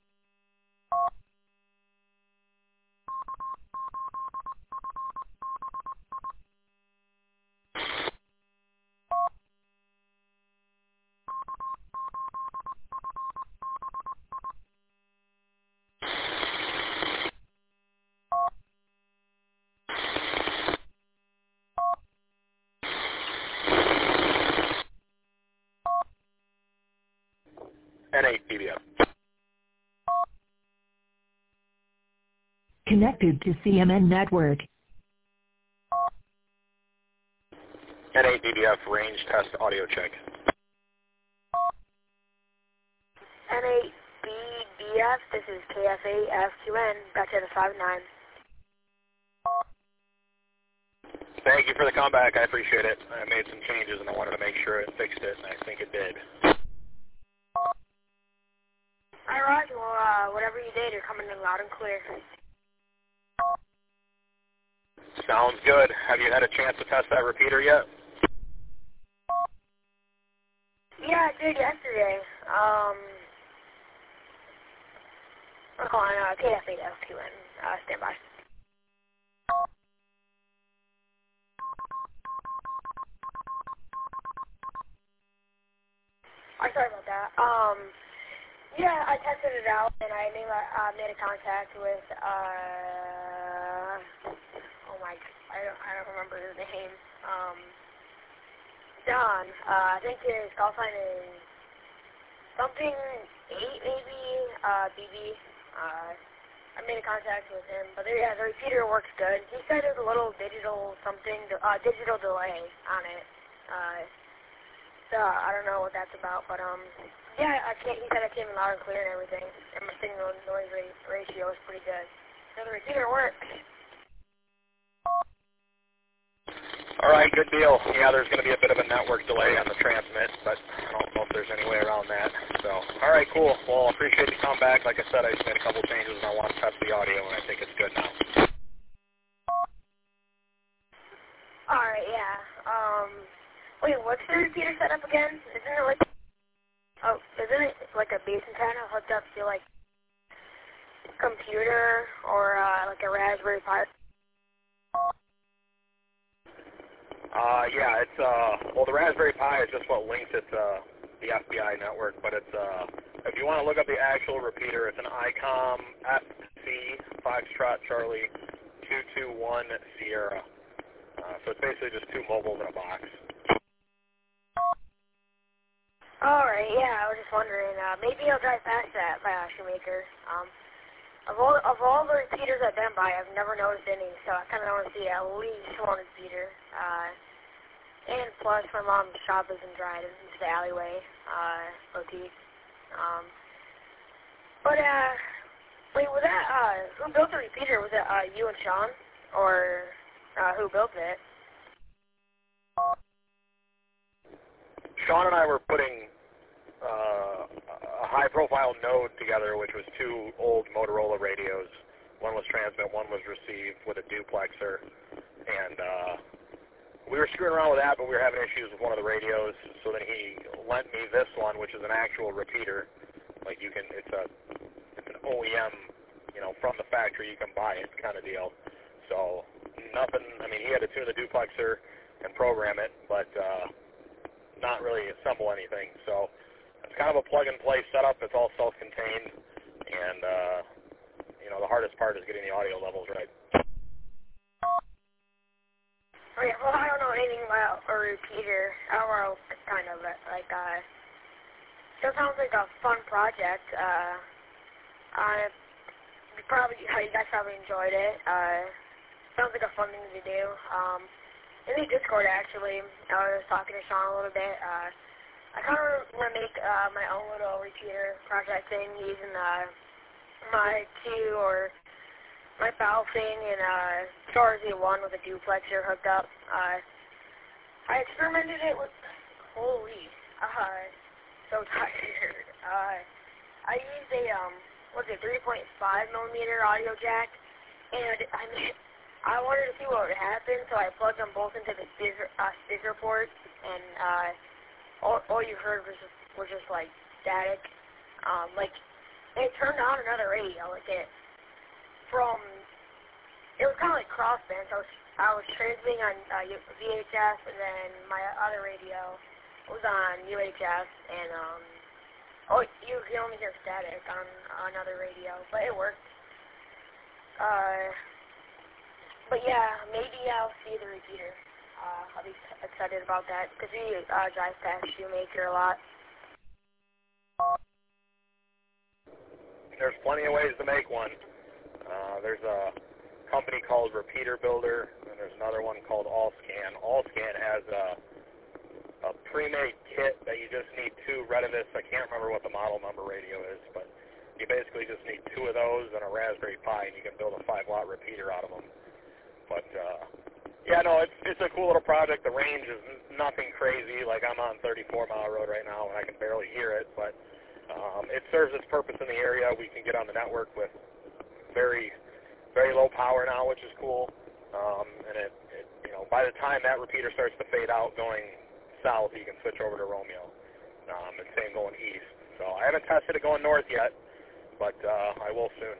N eight D B F. Connected to C M N Network. N eight D B F range test audio check. N eight B B F, this is K F eight F two N, back to the five nine. Thank you for the comeback. I appreciate it. I made some changes and I wanted to make sure it fixed it, and I think it did. All right, well, uh, whatever you did, you're coming in loud and clear. Sounds good. Have you had a chance to test that repeater yet? Yeah, I did yesterday. Um, I'm calling uh, K F eight F two N. Uh, stand by. I'm sorry about that. Um, yeah, I tested it out, and I made, my, uh, made a contact with, uh, oh my, I don't, I don't remember his name. Um, John. Uh, I think his call sign is something eight, maybe, uh, B B. Uh, I made a contact with him, but there, yeah, the repeater works good. He said there's a little digital something, uh, digital delay on it. Uh, so I don't know what that's about, but, um, yeah, I can't, he said I came in loud and clear and everything, and my signal noise rate ratio is pretty good. So the repeater works. All right, good deal. Yeah, there's going to be a bit of a network delay on the transmit, but I don't know if there's any way around that. So, all right, cool. Well, I appreciate the comeback. Like I said, I just made a couple changes, and I want to test the audio, and I think it's good now. All right, yeah. Um, wait, what's the repeater set up again? Isn't it like, oh, isn't it like a base antenna hooked up to like computer or uh, like a Raspberry Pi? Uh, yeah, it's, uh, well, the Raspberry Pi is just what links it to the F B I network, but it's, uh, if you want to look up the actual repeater, it's an ICOM F C Foxtrot Charlie two two one Sierra. Uh, so it's basically just two mobiles in a box. Alright, yeah, I was just wondering, uh, maybe I'll drive past that by uh, Shoemaker. Um, of all, of all the repeaters I've been by, I've never noticed any, so I kind of want to see at least one repeater. Uh, and plus, my mom's shop is in Dryden, it's the alleyway, uh, boutique. Um, but, uh, wait, was that, uh, who built the repeater? Was it, uh, you and Sean? Or, uh, who built it? Sean and I were putting uh, a high-profile node together, which was two old Motorola radios. One was transmit, one was receive with a duplexer. And uh, we were screwing around with that, but we were having issues with one of the radios. So then he lent me this one, which is an actual repeater. Like you can, it's a, it's an O E M, you know, from the factory. You can buy it, kind of deal. So nothing. I mean, he had to tune the duplexer and program it, but uh, not really assemble anything. So it's kind of a plug-and-play setup. It's all self-contained, and uh, you know, the hardest part is getting the audio levels right. Oh yeah, well, I don't know anything about a repeater. I don't know, kind of like, uh, it sounds like a fun project. Uh, I probably, you guys probably enjoyed it. Uh, sounds like a fun thing to do. Um, in the Discord, actually, I was talking to Sean a little bit. Uh, I kind of want to make uh, my own little repeater project thing using uh, my two or my valve thing and uh, T R Z one with a duplexer hooked up. Uh, I experimented it with, holy, uh, so tired. Uh, I used a um, was it three point five millimeter audio jack, and I mean, I wanted to see what would happen, so I plugged them both into the speaker, uh, speaker port, and uh, all, all you heard was just, was just like static. Um, like it turned on another radio, like it from. It was kind of like crossband. So I was I was transmitting on uh, V H F, and then my other radio was on U H F, and um, oh, you can only hear static on, on another radio, but it worked. Uh, but yeah, maybe I'll see the repeater. Uh, I'll be excited about that because we uh, drive past Shoemaker a lot. There's plenty of ways to make one. Uh, there's a company called Repeater Builder, and there's another one called AllScan. AllScan has a, a pre-made kit that you just need two Retevis. I can't remember what the model number radio is, but you basically just need two of those and a Raspberry Pi, and you can build a five watt repeater out of them. But uh, yeah, no, it's it's a cool little project. The range is nothing crazy. Like I'm on thirty-four mile road right now, and I can barely hear it, but um, it serves its purpose in the area. We can get on the network with very very low power now, which is cool. Um, and it, it, you know, by the time that repeater starts to fade out going south, you can switch over to Romeo. Um, and same going east. So I haven't tested it going north yet, but uh, I will soon.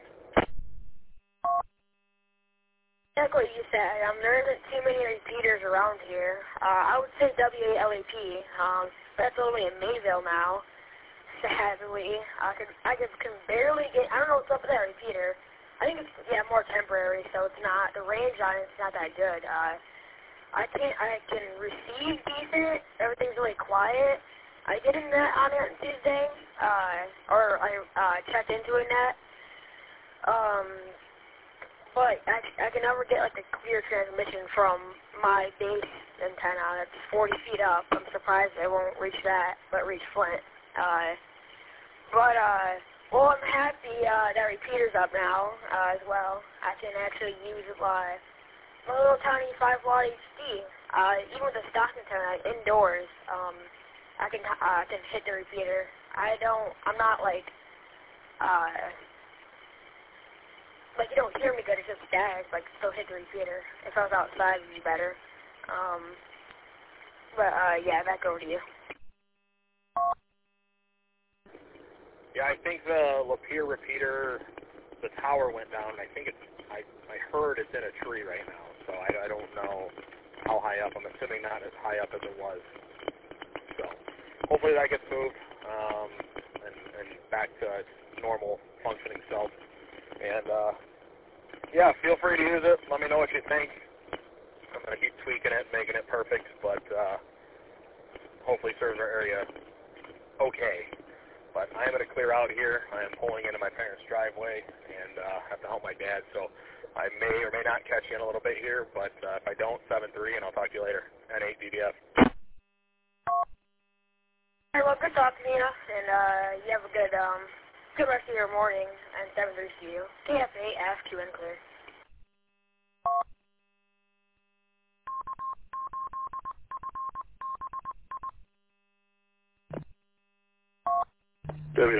Like what you said, um, there isn't too many repeaters around here. Uh, I would say W A L A P. Um, that's only in Mayville now. Sadly, I could I could can barely get. I don't know what's up with that repeater. I think it's yeah more temporary, so it's not the range on it's not that good. Uh, I can I can receive decent. Everything's really quiet. I did a net on it on Tuesday, uh, or I uh, checked into a net. Um. But I, I can never get like a clear transmission from my base antenna that's forty feet up. I'm surprised it won't reach that, but reach Flint. Uh, but, uh, well, I'm happy uh, that repeater's up now uh, as well. I can actually use my, my little tiny five watt H D. Uh, even with a stock antenna indoors, um, I can uh, can hit the repeater. I don't, I'm not like, uh, like, you don't hear me good, it's just static, like, still hit the repeater. If I was outside, it'd be better. Um, but, uh, yeah, back over to you. Yeah, I think the Lapeer repeater, the tower went down, and I think it's, I, I heard it's in a tree right now, so I, I don't know how high up. I'm assuming not as high up as it was. So, hopefully that gets moved, um, and, and back to its normal functioning self. And, uh, yeah, feel free to use it. Let me know what you think. I'm going to keep tweaking it, making it perfect, but uh, hopefully serves our area okay. But I am going to clear out here. I am pulling into my parents' driveway and uh, have to help my dad, so I may or may not catch you in a little bit here, but uh, if I don't, seven three, and I'll talk to you later. N eight D D F. All right, well, good talking to you, and uh, you have a good, um, good rest of your morning, and seven three to you. K F eight, ask you and clear. W.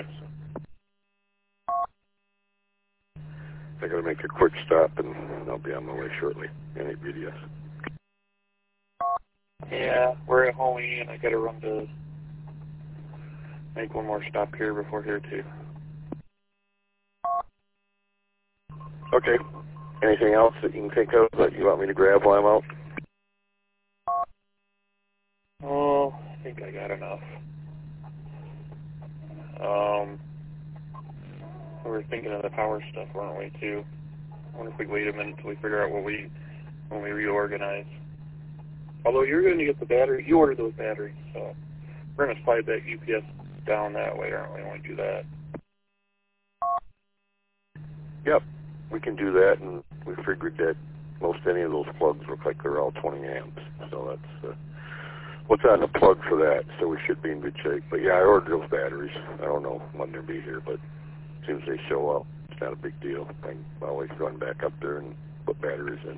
I gotta make a quick stop, and I'll be on my way shortly. N eight B D S. Yeah, we're at home, and I gotta run to make one more stop here before here, too. Okay. Anything else that you can think of that you want me to grab while I'm out? Oh, I think I got enough. Um, we were thinking of the power stuff, weren't we, too? I wonder if we wait a minute until we figure out what we, when we reorganize. Although you're going to get the battery, you ordered those batteries, so we're going to slide that U P S down that way, aren't we, when we do that? Yep, we can do that, and we figured that most any of those plugs look like they're all twenty amps, so that's uh, what's on the plug for that, so we should be in good shape. But yeah, I ordered those batteries. I don't know when they'll be here, but as soon as they show up, it's not a big deal. I can always run back up there and put batteries in.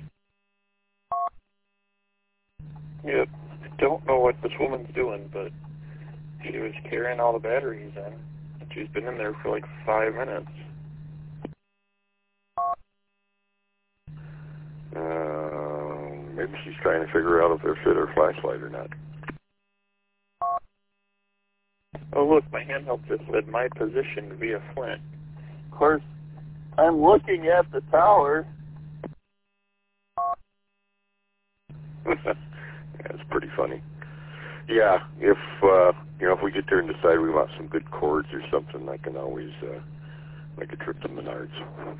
Yep, I don't know what this woman's doing, but she was carrying all the batteries in. She's been in there for like five minutes. Uh, maybe she's trying to figure out if they're fit her flashlight or not. Oh look, my handheld just said my position via Flint. Of course, I'm looking at the tower. That's pretty funny. Yeah, if uh, you know, if we get there and decide we want some good cords or something, I can always uh, make a trip to Menards.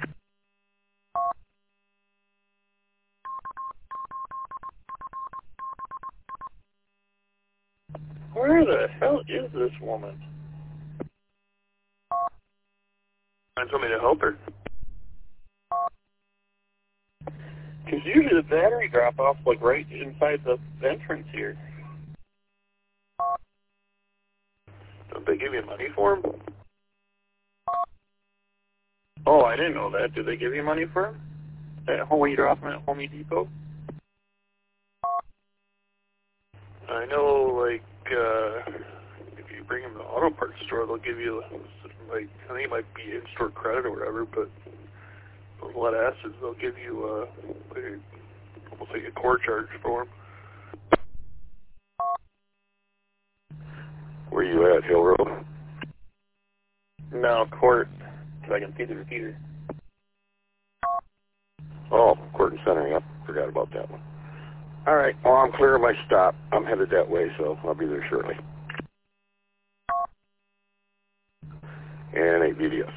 Where the hell is this woman? Find somebody to help her. Because usually the battery drop off like right inside the entrance here. Don't they give you money for them? Oh, I didn't know that. Do they give you money for them? At home when you drop them at Home Depot? I know, like, uh, if you bring them to the auto parts store, they'll give you, like, I think it might be in-store credit or whatever, but those lead acids, they'll give you, uh, like a, almost like a core charge for them. Where you at, Hill Road? No, Court, because I can see the repeater. Oh, Court and Center, yep. Forgot about that one. All right, well, I'm clear of my stop. I'm headed that way, so I'll be there shortly. And eight B D S.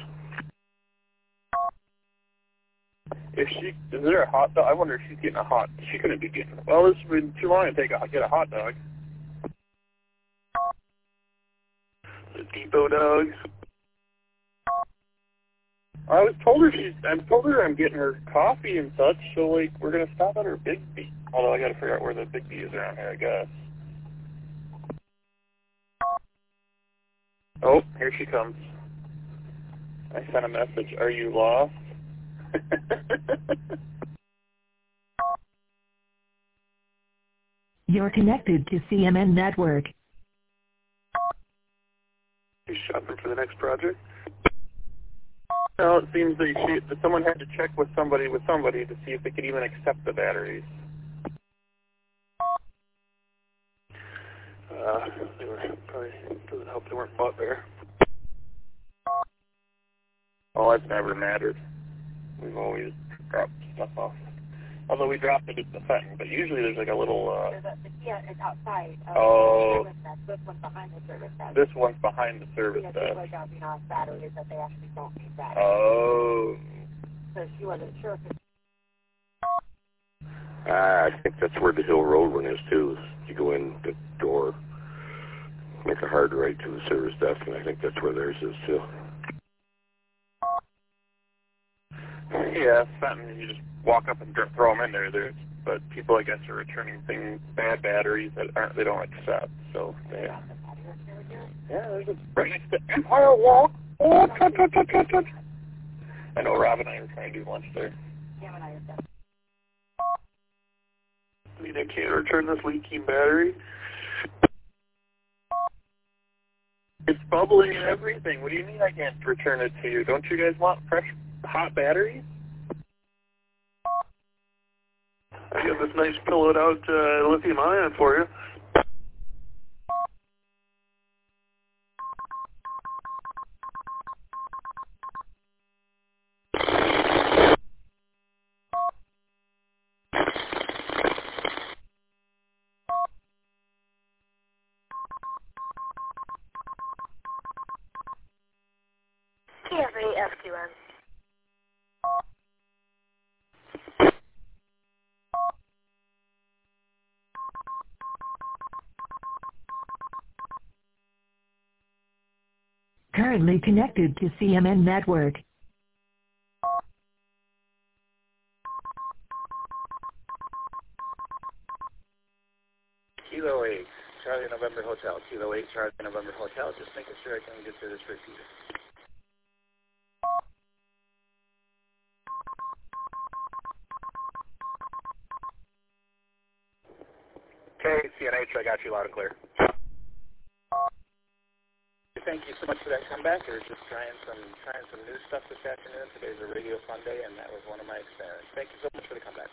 If she, is there a hot dog? I wonder if she's getting a hot, she couldn't be getting, well, this has been too long to take a, get a hot dog. The Depot dogs. I was told her she's, I told her I'm getting her coffee and such, so like, we're going to stop at her Big B. Although I got to figure out where the Big B is around here, I guess. Oh, here she comes. I sent a message, are you lost? You're connected to C M N Network. You shopping for the next project? No, it seems that, she, that someone had to check with somebody with somebody to see if they could even accept the batteries. Uh, they were probably, doesn't help they weren't bought there. Oh, that's never mattered. We've always dropped stuff off. Although we dropped it at the Fenton, but usually there's like a little, uh... There's a, yeah, it's outside. Uh, oh. This one's behind the service desk. This one's behind the service yeah, desk. people are dropping off batteries that they actually don't need batteries. Oh. So she wasn't sure if it... Uh, I think that's where the Hill Road one is, too. You go in the door, make a hard right to the service desk, and I think that's where theirs is, too. Yeah, Fenton, you just walk up and throw them in there. There's, but people, I guess, are returning things, bad batteries that aren't, they don't accept. So, they, yeah, there's a right next to Empire Walk. Oh, touch, touch, touch, touch, touch. I know Rob and I are trying to do lunch there. Yeah, and I have that. I mean, I can't return this leaking battery. It's bubbling and everything. What do you mean I can't return it to you? Don't you guys want fresh, hot batteries? I got this nice pillowed out uh, lithium ion for you. T F A F Q M. Currently connected to C M N Network. Kilo eight, Charlie November Hotel. Kilo eight, Charlie November Hotel. Just making sure I can get to this repeater. Okay, C N H, I got you loud and clear. San thank you so much for that comeback. We were just trying some trying some new stuff this afternoon. Today's a Radio Fun Day, and that was one of my experiments. Thank you so much for the comeback.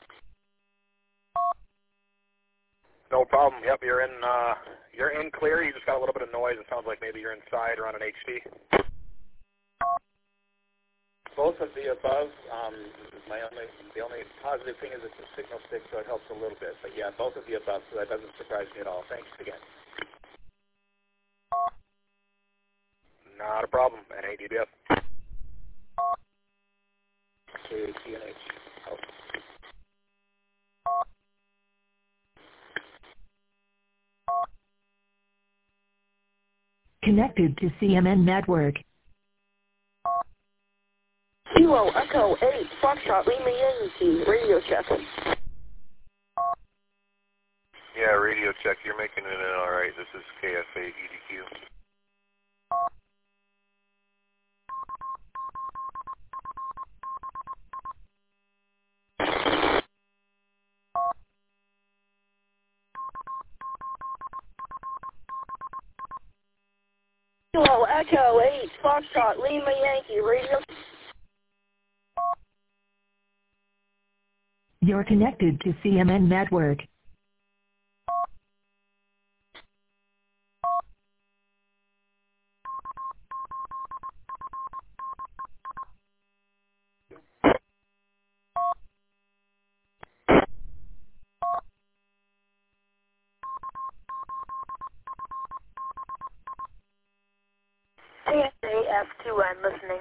No problem. Yep, you're in. Uh, you're in clear. You just got a little bit of noise. It sounds like maybe you're inside or on an H D. Both of the above. Um, my only the only positive thing is it's a signal stick, so it helps a little bit. But yeah, both of the above, so that doesn't surprise me at all. Thanks again. Not a problem. N A D B F. K A T N H. Oh. Connected to C M N Network. Kilo Echo eight, Foxtrot Lima Yankee, radio check. Yeah, radio check. You're making it in all right. This is K F eight E D Q. Kilo Echo eight, Foxtrot Lima Yankee, radio. You're connected to C M N Network. C S A F two N listening.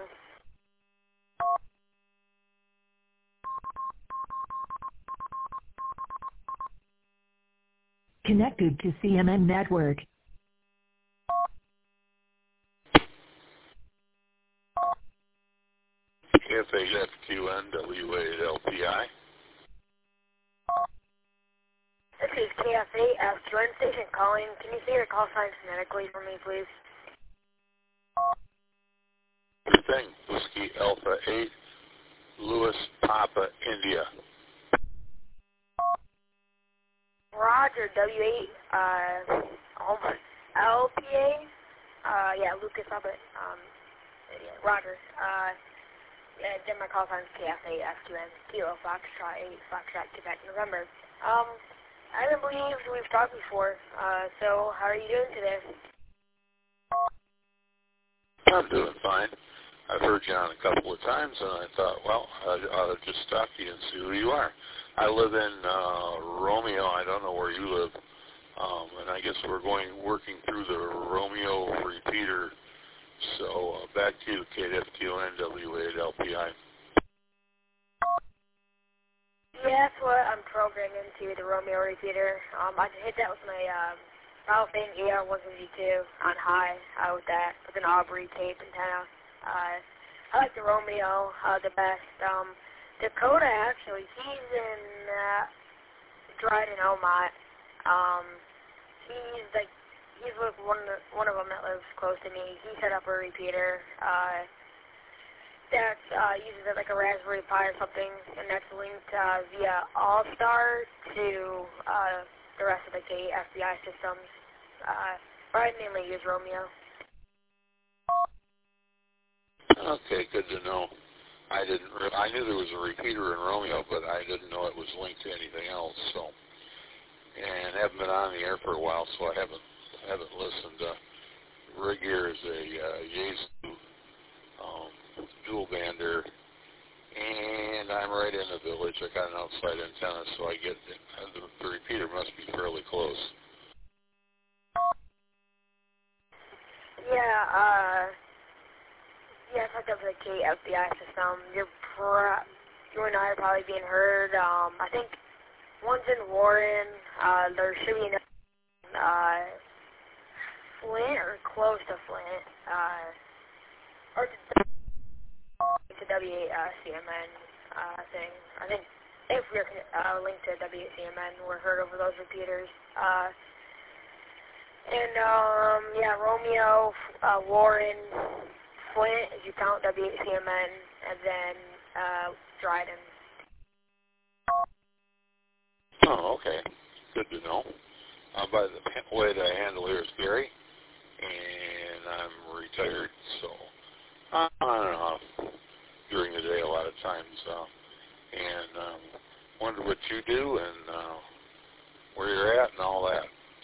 Connected to C M N Network. F H F Q N W eight L P I. This is K F A F two N station calling. Can you say your call sign phonetically for me, please? Thing, Whiskey Alpha eight, Louis Papa, India. Roger, W eight, uh, L P A, uh, yeah, Lucas Papa, um, yeah, Roger, uh, yeah, then my call sign is K F A F two N, Kilo, Foxtrot eight, Foxtrot, Quebec, November. Um, I don't believe we've talked before, uh, so how are you doing today? I'm doing fine. I've heard you on a couple of times, and I thought, well, I ought to just talk to you and see who you are. I live in uh, Romeo. I don't know where you live, um, and I guess we're going working through the Romeo repeater. So uh, back to you, K F Q N W eight L P I. Yeah, that's what I'm programmed into, the Romeo repeater. Um, I hit that with my um, Ralphing A R one fifty-two on high uh, with that, with an Aubrey tape antenna. Uh, I like the Romeo uh, the best. Um, Dakota, actually, he's in uh, Dryden, Omot. Um, he's like, he's with one of, the, one of them that lives close to me. He set up a repeater uh, that uh, uses it like a Raspberry Pi or something, and that's linked uh, via All-Star to uh, the rest of the K F B I systems. Uh, but I mainly use Romeo. Okay, good to know. I didn't. Re- I knew there was a repeater in Romeo, but I didn't know it was linked to anything else. So, and haven't been on the air for a while, so I haven't haven't listened. Uh, Rig here is a uh, Yaesu um, dual bander, and I'm right in the village. I got an outside antenna, so I get the, the repeater must be fairly close. Yeah. Uh. Yeah, it's hooked up to the K F B I system. You're pro- you and I are probably being heard. Um, I think one's in Warren. Uh, there should be another uh, Flint or close to Flint. Uh, or to W eight uh, C M N uh, thing. I think if we're uh, linked to W eight C M N, we're heard over those repeaters. Uh, and um, yeah, Romeo, uh, Warren. Flint, if you count W eight C M N, and then uh, Dryden. Oh, okay. Good to know. Uh, by the way, the handle here is Gary, and I'm retired, so I'm on and off during the day a lot of times. Uh, and um, wonder what you do and uh, where you're at and all that.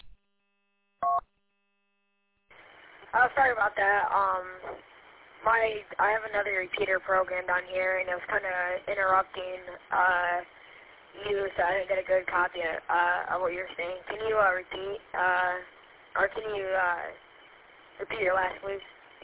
Oh, sorry about that. Um, my I have another repeater programmed on here, and it was kind of interrupting uh, you, so I didn't get a good copy uh, of what you're saying. Can you uh, repeat, uh, or can you uh, repeat your last, please?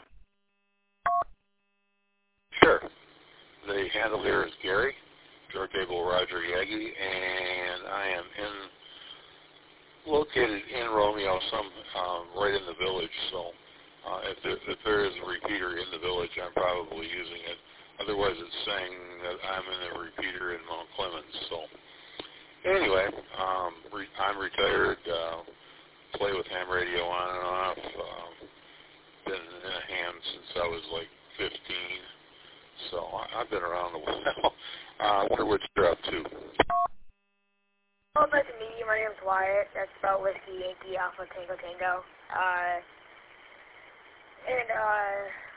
Sure. The handle here is Gary, George Abel Roger Yagi, and I am in located in Romeo, some um, right in the village. So uh, if, there, if there is a repeater in the village, I'm probably using it. Otherwise, it's saying that I'm in a repeater in Mount Clemens. So anyway, um, re- I'm retired. Uh, play with ham radio on and off. Um, been in a ham since I was like fifteen. So I, I've been around a while. Uh, wonder what you're up to. Well, nice to meet you. My name's Wyatt. That's spelled Whiskey Yankee Alpha Tango Tango. Uh, and, uh,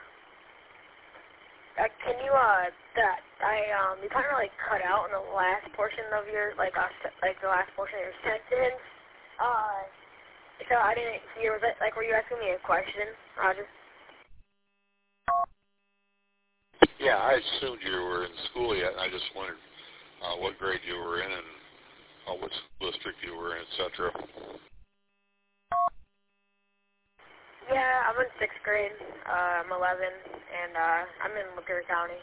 uh, can you, uh, that, I, um, you kind of, like, cut out in the last portion of your, like, uh, like, the last portion of your sentence. Uh, so I didn't hear, was it, like, were you asking me a question, Roger? Yeah, I assumed you were in school yet, and I just wondered uh, what grade you were in and uh, what school district you were in, et cetera. Yeah, I'm in sixth grade. Uh, I'm eleven, and uh, I'm in Lapeer County.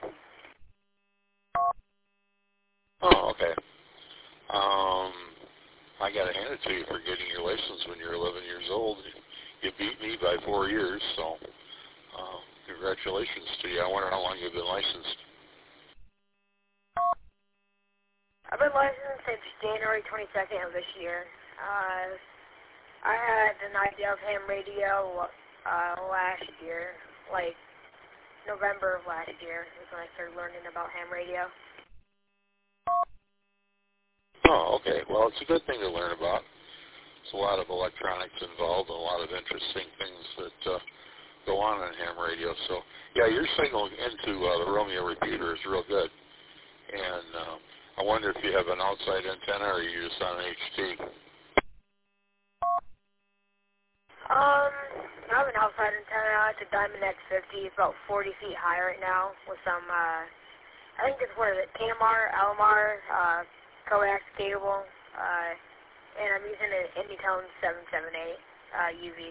Oh, okay. Um, I got to hand it to you for getting your license when you're eleven years old. You beat me by four years, so uh, congratulations to you. I wonder how long you've been licensed. I've been licensed since January twenty-second of this year. Uh, I had an idea of ham radio uh, last year, like November of last year is when I started learning about ham radio. Oh, okay. Well, it's a good thing to learn about. There's a lot of electronics involved and a lot of interesting things that uh, go on on ham radio. So, yeah, your signal into uh, the Romeo repeater is real good. And uh, I wonder if you have an outside antenna or are you just on H T? Um, I have an outside antenna. It's a Diamond X fifty. It's about forty feet high right now with some, uh, I think it's, what is it, K M R, L M R, uh, coax cable, uh, and I'm using an Inditone seven seven eight uh, U V.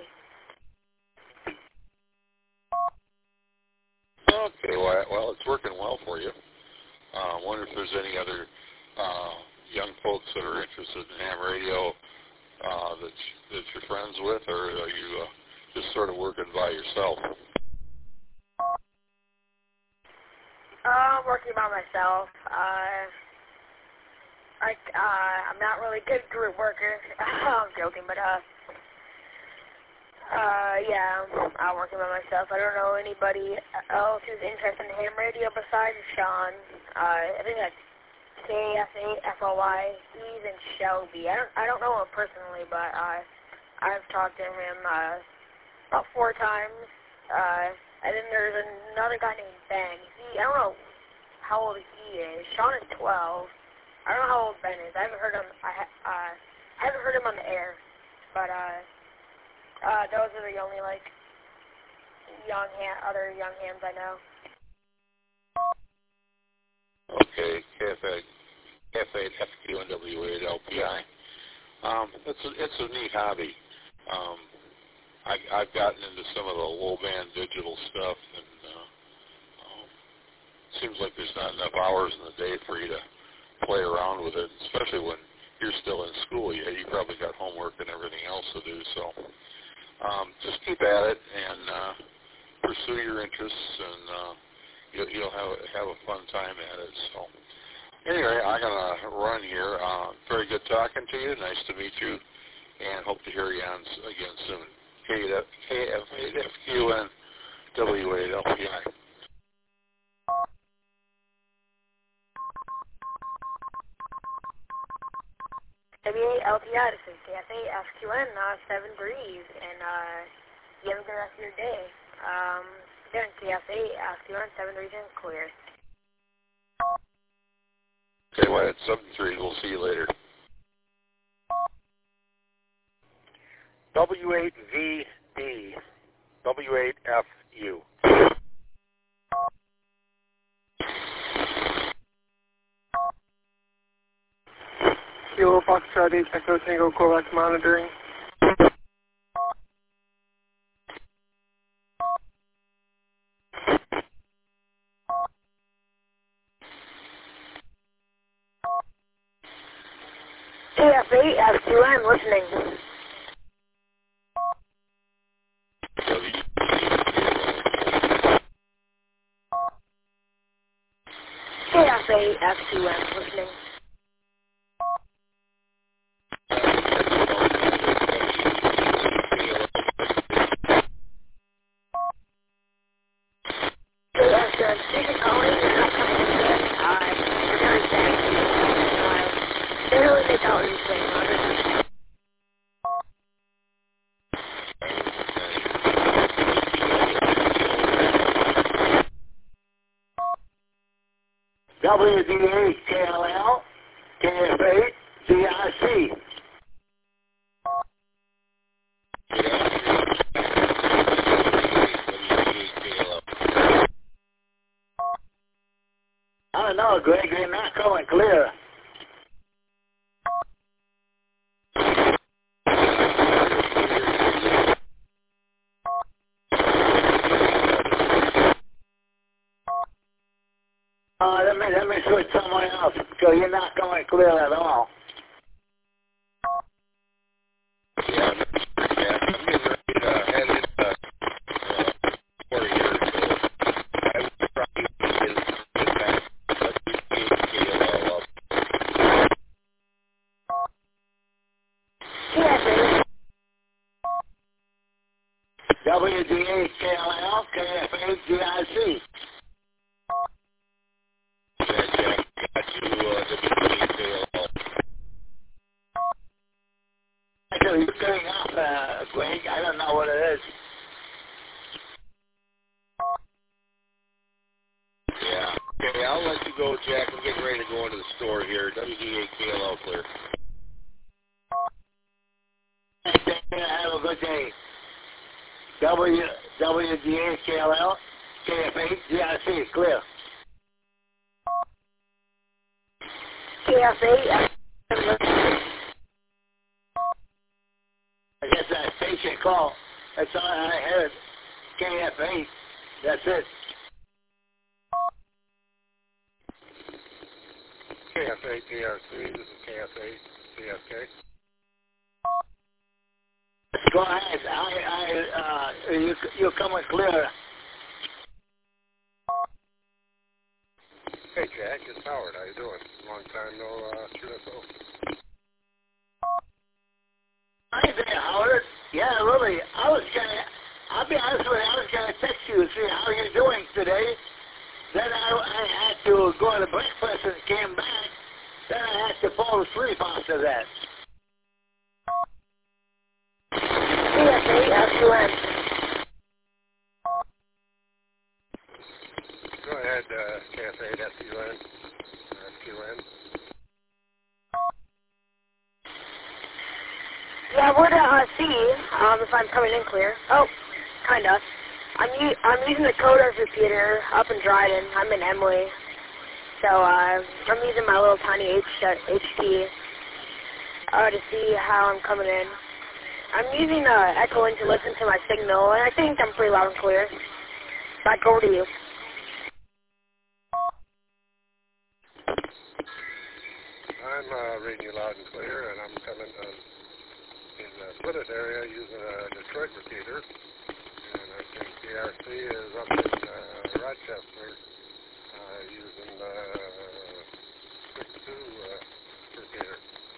Okay, well, well, it's working well for you. I uh, wonder if there's any other uh, young folks that are interested in ham radio uh, that, that you're friends with, or are you uh, just sort of working by yourself? Uh, I'm working by myself. Uh, I, uh, I'm not really a good group worker. I'm joking, but, uh, uh, yeah, I'm, I'm working by myself. I don't know anybody else who's interested in ham radio besides Sean. Uh, I think that's K F A F O Y. He's in Shelby. I don't, I don't know him personally, but, uh, I've talked to him, uh, about four times. Uh, and then there's another guy named Ben. He, I don't know how old he is. Sean is twelve. I don't know how old Ben is. I haven't heard him. I, ha uh, I haven't heard him on the air, but uh, uh, those are the only like young ham, other young hams I know. Okay, K F A, K F A, F Q, and W eight L P I. Um, it's a it's a neat hobby. Um, I, I've gotten into some of the low band digital stuff, and uh, um, seems like there's not enough hours in the day for you to play around with it, especially when you're still in school. Yeah, you probably got homework and everything else to do. So um, just keep at it and uh, pursue your interests, and uh, you'll, you'll have have a fun time at it. So anyway, I'm gonna run here. Uh, very good talking to you. Nice to meet you, and hope to hear you on again soon. K F eight F Q and W eight L P I. W eight L P I, this is K F A F Q N, uh, seven degrees, and uh, you have a good rest of your day. Um, yeah, K F eight, F two one, seventh region, clear. Okay, well, it's seven three. We'll see you later. W eight V D, W eight F U. Kilo Foxtrot eight Echo Tango Covax monitoring. K F eight, F two M, listening. K F eight, F two M, listening. W D eight K L L, K F eight C I C. I don't know, Greg, they're not coming clear. Uh, let me, let me switch somewhere else, because you're not coming clear at all. Yeah, I'm getting ready to head into uh, four years, so I would probably get, get back W D eight K L L, K F eight G I C. Actually, you're cutting off, uh, Greg. I don't know what it is. Yeah. Okay, I'll let you go, Jack. I'm getting ready to go into the store here. W D eight K L L clear. Have a good day. W, W D eight K L L, K F eight G I C, clear. K F eight, I guess that station call. That's all I heard. K F eight. That's it. K F eight D R C, this is K F eight C S K. Go ahead. I, I, uh, you, you're coming clear. Hey, Jack, it's Howard. How you doing? Long time no uh, Q S O. Hi there, Howard. Yeah, really. I was gonna, I'll be honest with you, I was gonna text you to see how you're doing today. Then I, I had to go to breakfast and came back. Then I had to fall asleep after that. K F eight, F two M. Go ahead, uh, K F eight F U N. F Q N. Yeah, I would uh, see um, if I'm coming in clear. Oh, kinda. I'm u I'm using the Coder's repeater up in Dryden. I'm in Emily, so uh, I'm using my little tiny H T uh, to see how I'm coming in. I'm using uh, echoing to listen to my signal, and I think I'm pretty loud and clear. Back over to you. I'm uh, reading you loud and clear, and I'm coming uh, in the Footed area using a Detroit repeater. And I think D R C is up in uh, Rochester uh, using the six two uh, repeater.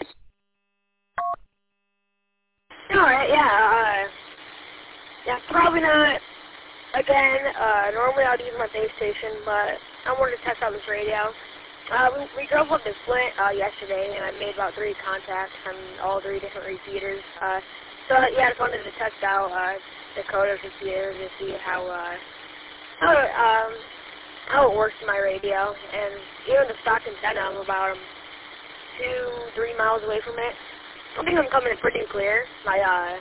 Alright, yeah, uh, yeah, probably not. Again, uh, normally I'd use my base station, but I wanted to test out this radio. Uh, we, we drove up to Flint, uh, yesterday, and I made about three contacts on all three different repeaters. Uh, so, yeah, I just wanted to test out, uh, the code of computer to see how uh, how um how it works in my radio, and even the stock antenna, I'm about um, two, three miles away from it. I think I'm coming in pretty clear. My uh.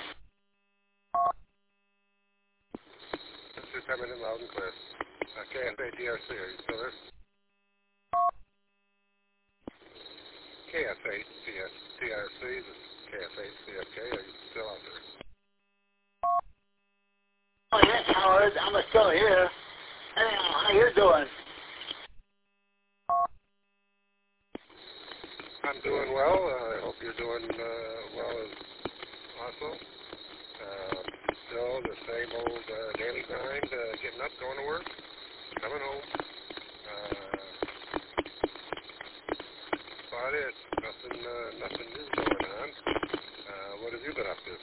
You're coming in loud and clear. Uh, K F A T R C, are you still there? K F A T R C, this is K F A C F K, are you still out there? Oh, yes, Howard, I'm still here. Anyhow, how you doing? I'm doing well. Uh, I hope you're doing uh, well as also. Uh, still the same old uh, daily grind, uh, getting up, going to work, coming home. Uh, about it. Nothing, uh, nothing new going on. Uh, what have you been up to?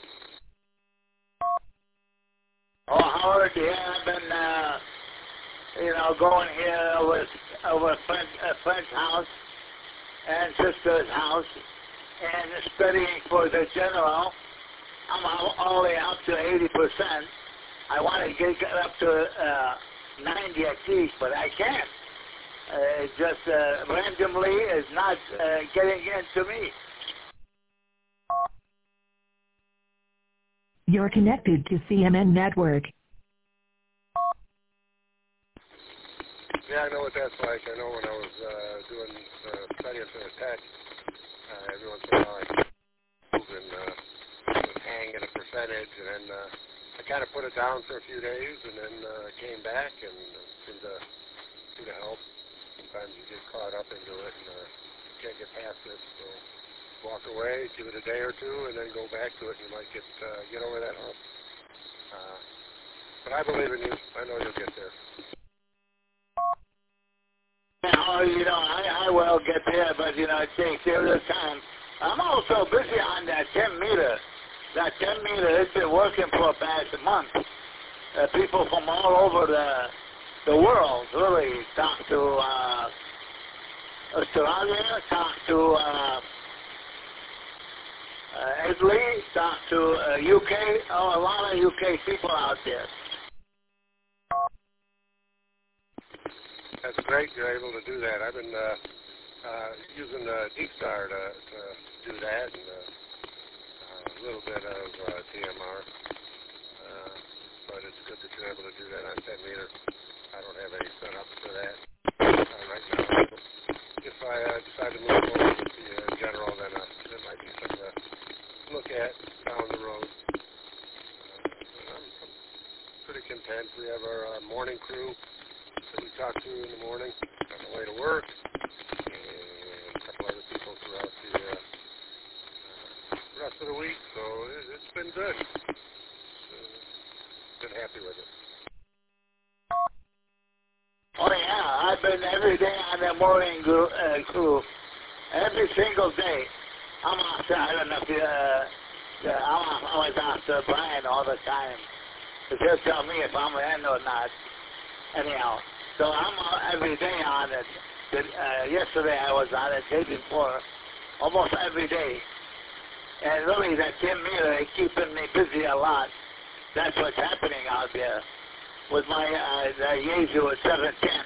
Oh, Howard, yeah, I've been, uh, you know, going here over, over a, friend, a friend's house and sister's house and studying for the general. I'm all, all the way up to eighty percent. I want to get, get up to uh, ninety at least, but I can't. Uh, it just uh, randomly is not uh, getting into me. You're connected to C M N Network. Yeah, I know what that's like. I know when I was uh, doing uh, studying for the tech, uh, every once in a while I move and uh, would hang at a percentage, and then uh, I kind of put it down for a few days, and then uh, came back and uh, seemed to, seemed to help. Sometimes you get caught up into it and uh, can't get past it, so walk away, give it a day or two, and then go back to it, and you might get uh, get over that hump. Uh, but I believe in you. I know you'll get there. Oh, you know, I, I will get there, but, you know, it takes serious time. I'm also busy on that ten meter. That ten meter has been working for about a month. Uh, people from all over the the world really talk to uh, Australia, talk to uh, uh, Italy, talk to uh, U K. Oh, a lot of U K people out there. That's great. You're able to do that. I've been uh, uh, using uh, DeepStar to, to do that, and uh, uh, a little bit of uh, T M R. Uh, but it's good that you're able to do that on ten meter. I don't have any set up for that uh, right now. If I uh, decide to move forward with the uh, general, then uh, there might be something to look at down the road. Uh, I'm, I'm pretty content. We have our uh, morning crew that we talk to in the morning on the way to work, and a couple other people throughout the uh, uh, rest of the week. So it, it's been good. Uh, been happy with it. Oh yeah, I've been every day on the morning crew, uh, crew. Every single day. I'm after, I don't know if you, uh, yeah, I'm always after Brian all the time. Because he'll tell me if I'm in or not. Anyhow, so I'm uh, every day on it. Uh, yesterday I was on it, day before, almost every day. And really that ten meter is keeping me busy a lot. That's what's happening out there with my uh, the Yaesu at seven ten.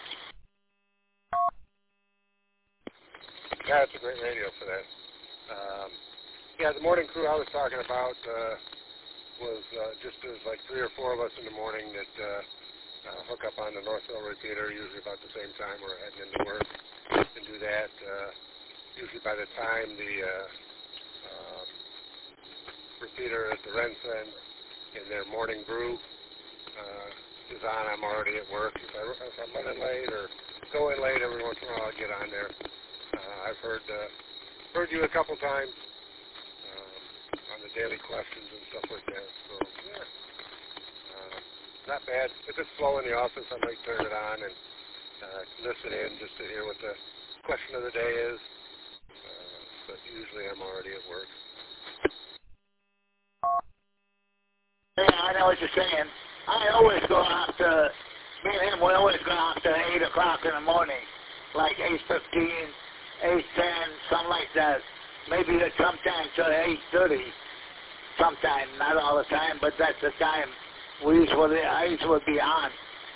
Yeah, it's a great radio for that. Um, yeah, the morning crew I was talking about uh, was uh, just there's like three or four of us in the morning that uh, uh, hook up on the Northville repeater, usually about the same time we're heading into work, and do that. Uh, usually by the time the uh, uh, repeater at the Rensen in their morning brew uh, is on, I'm already at work. If, I, if I'm running late or going late, every once in a while I'll get on there. Uh, I've heard uh, heard you a couple times uh, on the daily questions and stuff like that. So, yeah, uh, not bad. If it's slow in the office, I might turn it on and uh, listen in just to hear what the question of the day is. Uh, but usually I'm already at work. Yeah, I know what you're saying. I always go after, me and him, we always go after eight o'clock in the morning, like eight fifteen, eight ten, something like that. Maybe sometimes till eight thirty. sometime, not all the time, but that's the time we usually, I usually be on.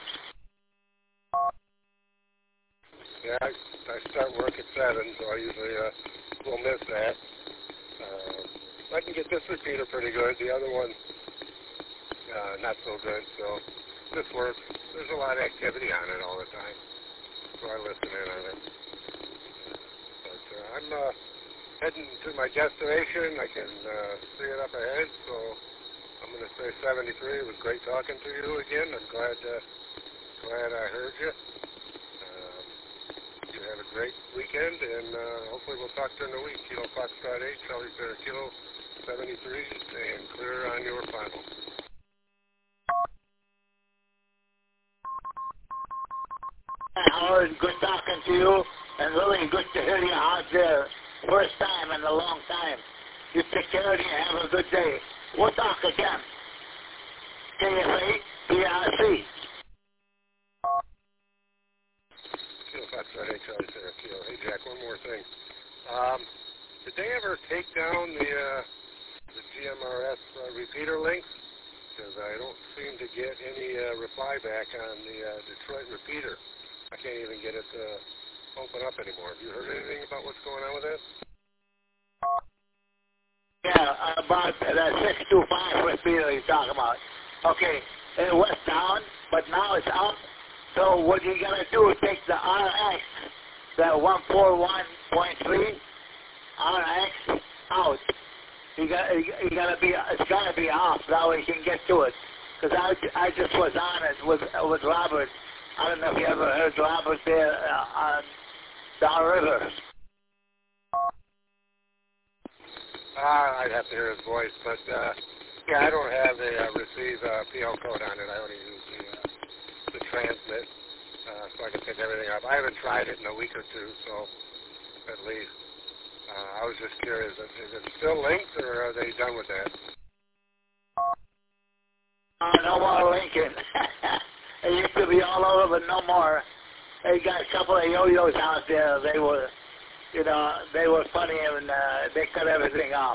Yeah, I, I start work at seven, so I usually uh, will miss that. Uh, I can get this repeater pretty good. The other one, uh, not so good. So this works. There's a lot of activity on it all the time, so I listen in on it. But uh, I'm uh, heading to my destination. I can uh, see it up ahead, so I'm going to say seventy-three. It was great talking to you again. I'm glad, uh, glad I heard you. You have a great weekend, and uh, hopefully we'll talk during the week. Kilo Foxtrot eight, Charlie Sierra Kilo seventy-three, and clear on your final. Howard, good talking to you, and really good to hear you out there. First time in a long time. You take care of you and have a good day. We'll talk again. K F A P R C. Kilo Foxtrot eight, Charlie Sierra Kilo. Hey, Jack, one more thing. Um, did they ever take down the uh, the G M R S uh, repeater links? Because I don't seem to get any uh, reply back on the uh, Detroit repeater. I can't even get it to open up anymore. Have you heard anything about what's going on with that? Yeah, about that six two five repeater you're talking about. Okay, it was down, but now it's up. So what you gotta do is take the R X, the one forty-one point three R X out. You got you gotta be it's gotta be off. That way you can get to it. Because I, I just was on it with with Robert. I don't know if you ever heard Robert there uh, on Down River. Uh, I'd have to hear his voice, but uh, yeah, I don't have the uh, receive uh, P L code on it. I only use the uh, the transmit, uh, so I can pick everything up. I haven't tried it in a week or two, so at least. Uh, I was just curious, is, is it still linked, or are they done with that? Uh, no more Lincoln. It used to be all over, but no more. They got a couple of yo-yos out there. They were, you know, they were funny, and uh, they cut everything off.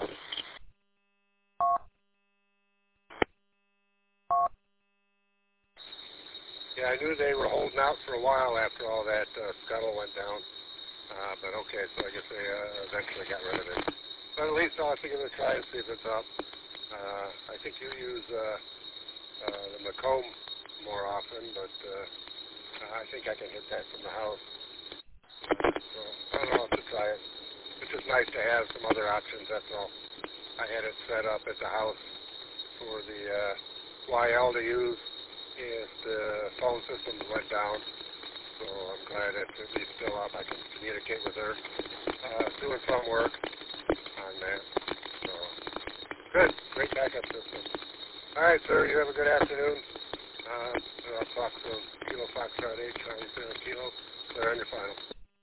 Yeah, I knew they were holding out for a while after all that uh, scuttle went down. Uh, but okay, so I guess they uh, eventually got rid of it. But at least I'll give it a try and see if it's up. Uh, I think you use uh, uh, the Macomb more often, but uh, I think I can hit that from the house. Uh, so I don't know if to try it. It's just nice to have some other options, that's all. I had it set up at the house for the uh, Y L to use if the phone systems went down. So I'm glad it's at least still up. I can communicate with her, uh, doing some work on that. So good, great backup system. All right, sir, you have a good afternoon. Uh, I'll talk to Kilo Foxtrot eight, Charlie Sierra Kilo. Clear on your final.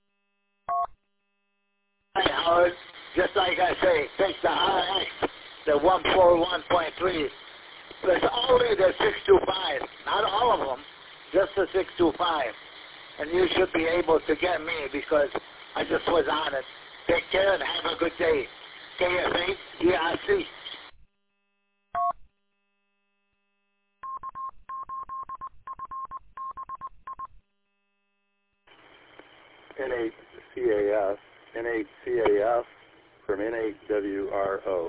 Hey, Howard, just like I say, take the R X, the one forty-one point three. There's only the six two five, not all of them, just the six two five. And you should be able to get me because I just was on it. Take care and have a good day. K F A P R C. N eight C A F, N eight C A F from N eight W R O.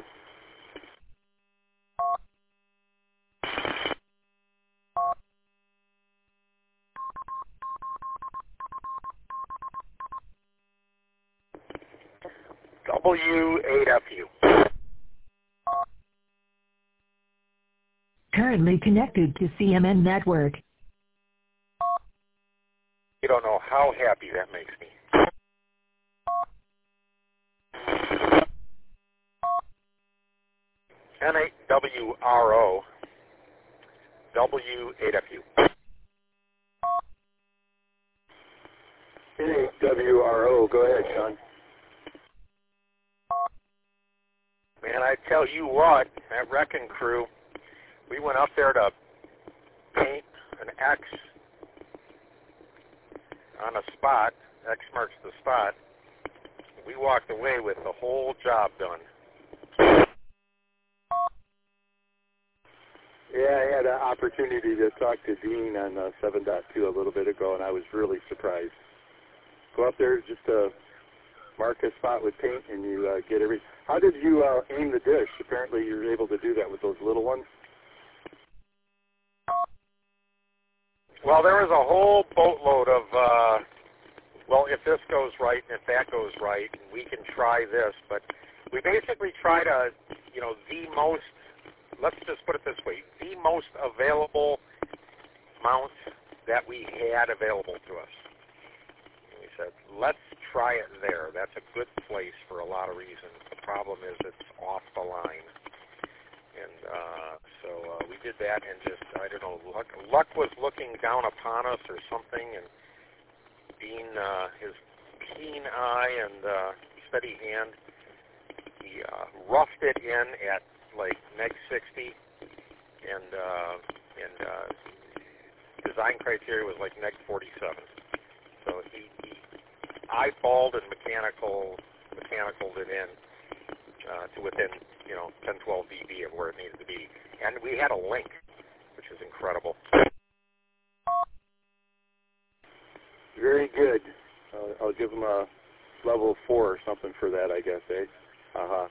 W eight F U. Currently connected to C M N Network. You don't know how happy that makes me. N eight W R O. W eight F U. N eight W R O, go ahead, Sean. Man, I tell you what, that wrecking crew, we went up there to paint an X on a spot. X marks the spot. We walked away with the whole job done. Yeah, I had an opportunity to talk to Dean on uh, seven point two a little bit ago, and I was really surprised. Go up there, just uh, mark a spot with paint, and you uh, get every. How did you uh, aim the dish? Apparently, you were able to do that with those little ones. Well, there was a whole boatload of, uh, well, if this goes right and if that goes right, we can try this. But we basically try to, you know, the most, let's just put it this way, the most available mount that we had available to us. And we said, let's try it there. That's a good place for a lot of reasons. The problem is it's off the line. And uh, so uh, we did that, and just, I don't know, luck, luck was looking down upon us or something, and Dean, uh, his keen eye and uh, steady hand, he uh, roughed it in at like neg sixty, and uh, and uh, design criteria was like neg forty-seven. So he, he eyeballed and mechanical mechanicaled it in uh, to within, you know, ten, twelve dB of where it needed to be. And we had a link, which is incredible. Very good. Uh, I'll give him a level four or something for that, I guess, eh? Uh-huh.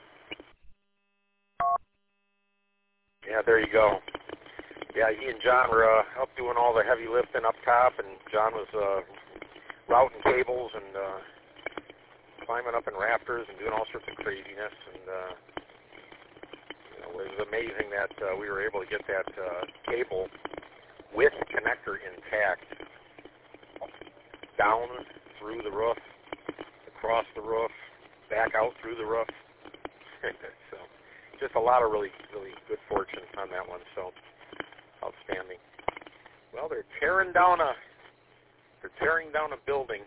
Yeah, there you go. Yeah, he and John were uh, up doing all the heavy lifting up top, and John was uh, routing cables and uh, climbing up in rafters and doing all sorts of craziness. And uh, you know, it was amazing that uh, we were able to get that uh, cable with connector intact down through the roof, across the roof, back out through the roof. So just a lot of really, really good fortune on that one. So outstanding. Well, they're tearing down a they're tearing down a building.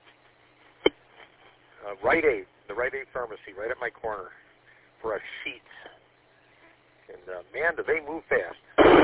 Uh, Rite Aid, the Rite Aid pharmacy, right at my corner, for a sheet. And uh, man, do they move fast.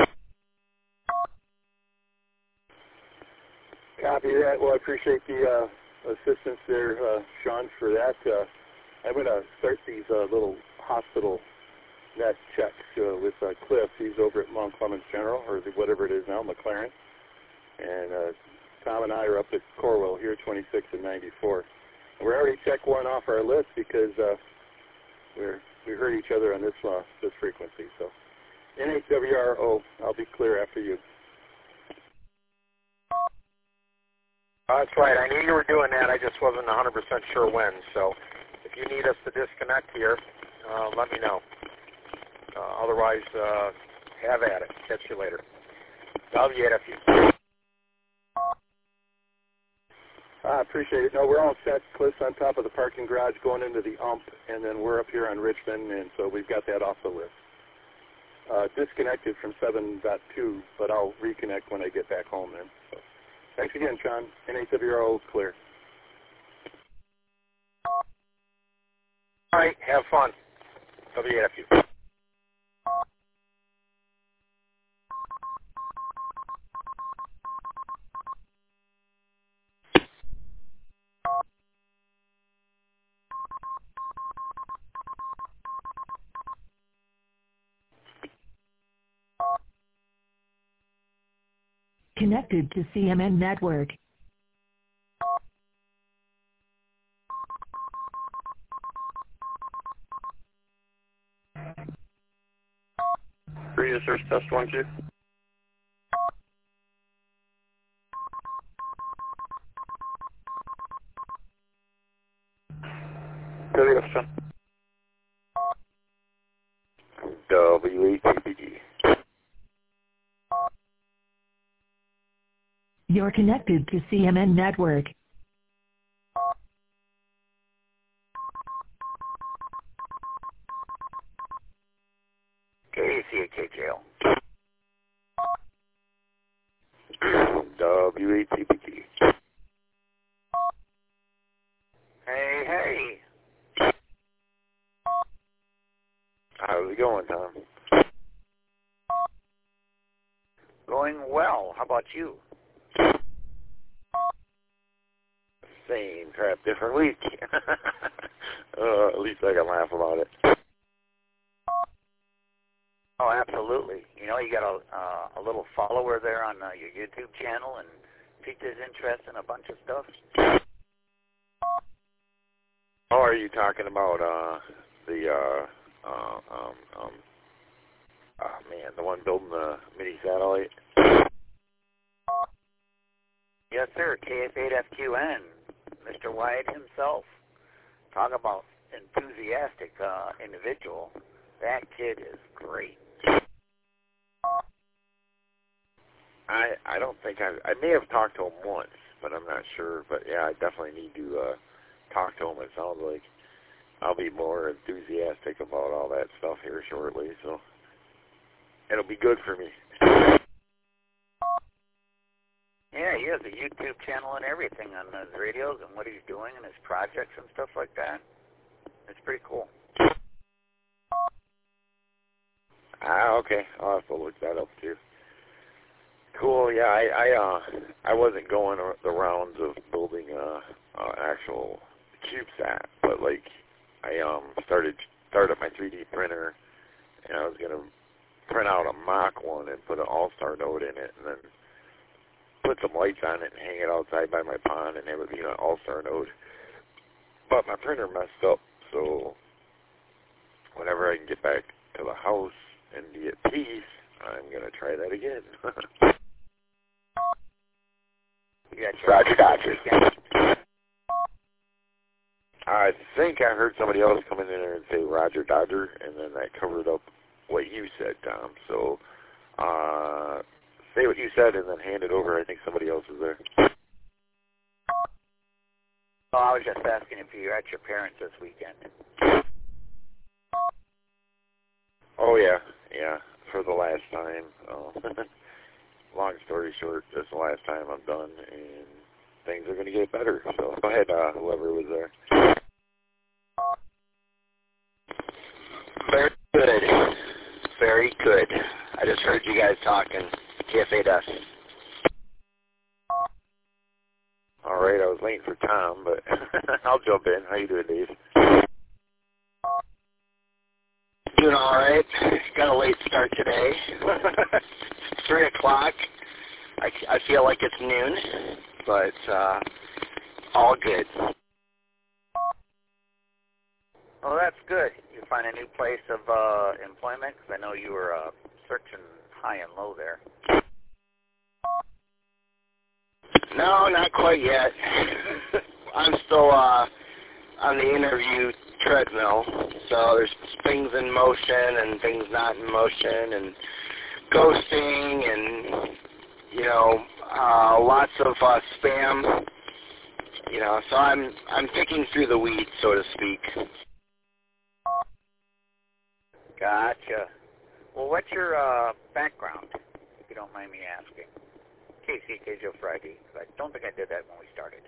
Copy that. Well, I appreciate the uh, assistance there, uh, Sean, for that. Uh, I'm going to start these uh, little hospital net checks uh, with uh, Cliff. He's over at Mount Clemens General, or whatever it is now, McLaren. And uh, Tom and I are up at Corwell here, twenty-six and ninety-four. We already checked one off our list because uh, we're, we heard each other on this uh, this frequency. So N H W R O, I'll be clear after you. Uh, that's right. I knew you were doing that. I just wasn't one hundred percent sure when. So if you need us to disconnect here, uh, let me know. Uh, otherwise, uh, have at it. Catch you later. W F U. I appreciate it. No, we're all set. Cliff's on top of the parking garage going into the ump, and then we're up here on Richmond, and so we've got that off the list. Uh, disconnected from seven point two, but I'll reconnect when I get back home then. So, thanks again, Sean. N H W R O clear. All right, have fun. W F U. Connected to C M N Network. Radio search test one, two. Radio search. W A T P G. You're connected to C M N Network. K C A K J L. W A T P G. Hey, hey. How's it going, Tom? Going well. How about you? Same crap, different week. uh, at least I can laugh about it. Oh, absolutely. You know, you got a uh, a little follower there on uh, your YouTube channel and piqued his interest in a bunch of stuff. Oh, are you talking about uh, the, uh, uh, um, um, oh man, the one building the mini satellite? Yes, sir, K F eight F Q N, Mister Wyatt himself. Talk about enthusiastic uh, individual. That kid is great. I I don't think I I may have talked to him once, but I'm not sure. But yeah, I definitely need to uh, talk to him. It sounds like I'll be more enthusiastic about all that stuff here shortly, so it'll be good for me. Yeah, he has a YouTube channel and everything on his radios and what he's doing and his projects and stuff like that. It's pretty cool. Ah, okay. I'll have to look that up too. Cool. Yeah, I I uh I wasn't going the rounds of building a, a actual CubeSat, but like I um started started my three D printer, and I was gonna print out a mock one and put an All-Star node in it, and then put some lights on it and hang it outside by my pond, and it would be an All-Star node. But my printer messed up, so whenever I can get back to the house and be at peace, I'm gonna try that again. Roger, Dodger. I think I heard somebody else come in there and say Roger Dodger, and then that covered up what you said, Tom. So uh, say what you said and then hand it over. I think somebody else is there. Oh, I was just asking if you're at your parents' this weekend. Oh, yeah, yeah, for the last time. Uh, long story short, this is the last time I'm done, and things are going to get better. So go ahead, uh, whoever was there. Very good. Very good. I just heard you guys talking. K F eight S. All right, I was waiting for Tom, but I'll jump in. How you doing, Dave? Doing all right. Got a late start today. Three o'clock. I, I feel like it's noon, but uh, all good. Oh, that's good. You find a new place of uh, employment? Because I know you were uh, searching high and low there. No, not quite yet. I'm still uh, on the interview treadmill, so there's things in motion and things not in motion, and ghosting, and you know, uh, lots of uh, spam. You know, so I'm I'm picking through the weeds, so to speak. Gotcha. Well, what's your uh, background, if you don't mind me asking? K C K Joe Friday. I don't think I did that when we started.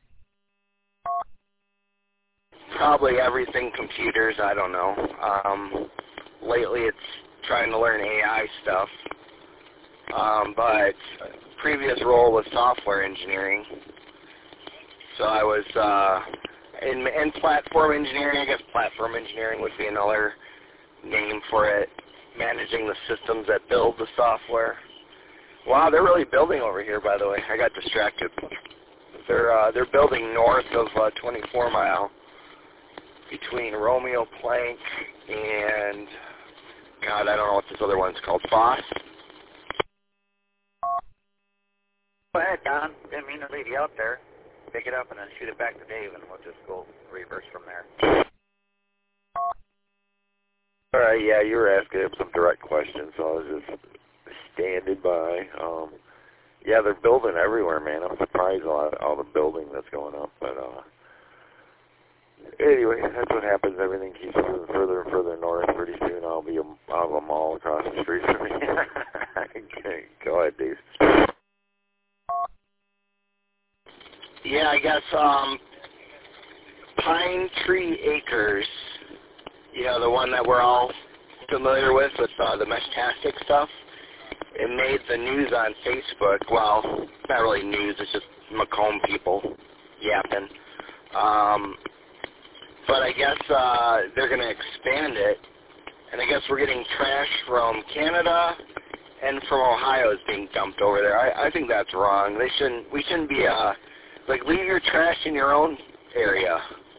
Probably everything computers. I don't know. Um, lately, it's trying to learn A I stuff. Um, but previous role was software engineering. So I was uh, in, in platform engineering. I guess platform engineering would be another name for it. Managing the systems that build the software. Wow, they're really building over here, by the way. I got distracted. They're uh, they're building north of uh, twenty-four mile between Romeo Plank and, God, I don't know what this other one's called, Foss. Go ahead, Don. Didn't mean to leave you out there. Pick it up and then shoot it back to Dave, and we'll just go reverse from there. All right, yeah, you were asking him some direct questions, so I was just standing by. Um, yeah, they're building everywhere, man. I'm surprised at all, all the building that's going up, but uh, anyway, that's what happens. Everything keeps moving further and further north. Pretty soon I'll be a, I'll have a mall across the street from me. Okay, go ahead, Dave. Yeah, I guess um, Pine Tree Acres, you know, the one that we're all familiar with, with uh, the Meshtastic stuff. It made the news on Facebook. Well, it's not really news. It's just Macomb people yapping. Um, but I guess uh, they're going to expand it, and I guess we're getting trash from Canada and from Ohio is being dumped over there. I, I think that's wrong. They shouldn't. We shouldn't be uh like leave your trash in your own area.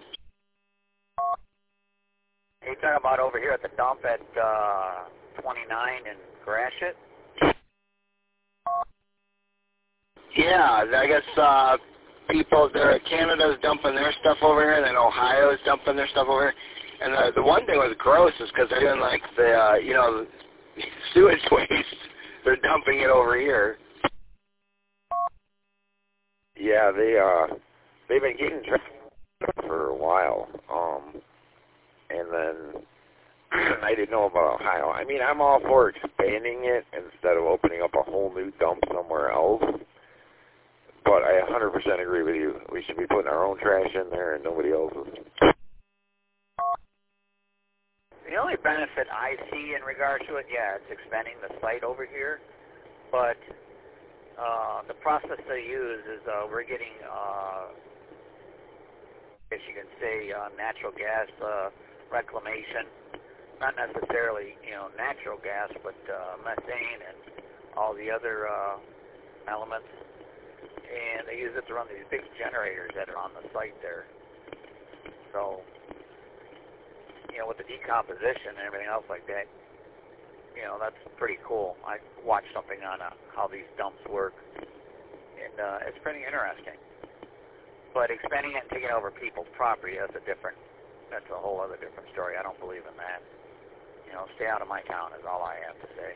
Are you talking about over here at the dump at uh, twenty-nine and Gratiot? Yeah, I guess uh, people there, Canada's dumping their stuff over here, and then Ohio's dumping their stuff over here. And the the one thing was gross is because they're doing like the uh, you know sewage waste. They're dumping it over here. Yeah, they uh they've been getting trash for a while. Um, and then I didn't know about Ohio. I mean, I'm all for expanding it instead of opening up a whole new dump somewhere else. But I one hundred percent agree with you. We should be putting our own trash in there and nobody else's. The only benefit I see in regards to it, yeah, it's expanding the site over here. But uh, the process they use is uh, we're getting, uh, as you can say, uh, natural gas uh, reclamation. Not necessarily, you know, natural gas, but uh, methane and all the other uh, elements. And they use it to run these big generators that are on the site there. So, you know, with the decomposition and everything else like that, you know, that's pretty cool. I watched something on uh, how these dumps work, and uh, it's pretty interesting. But expanding it and taking over people's property, that's a different, that's a whole other different story. I don't believe in that. You know, stay out of my town is all I have to say.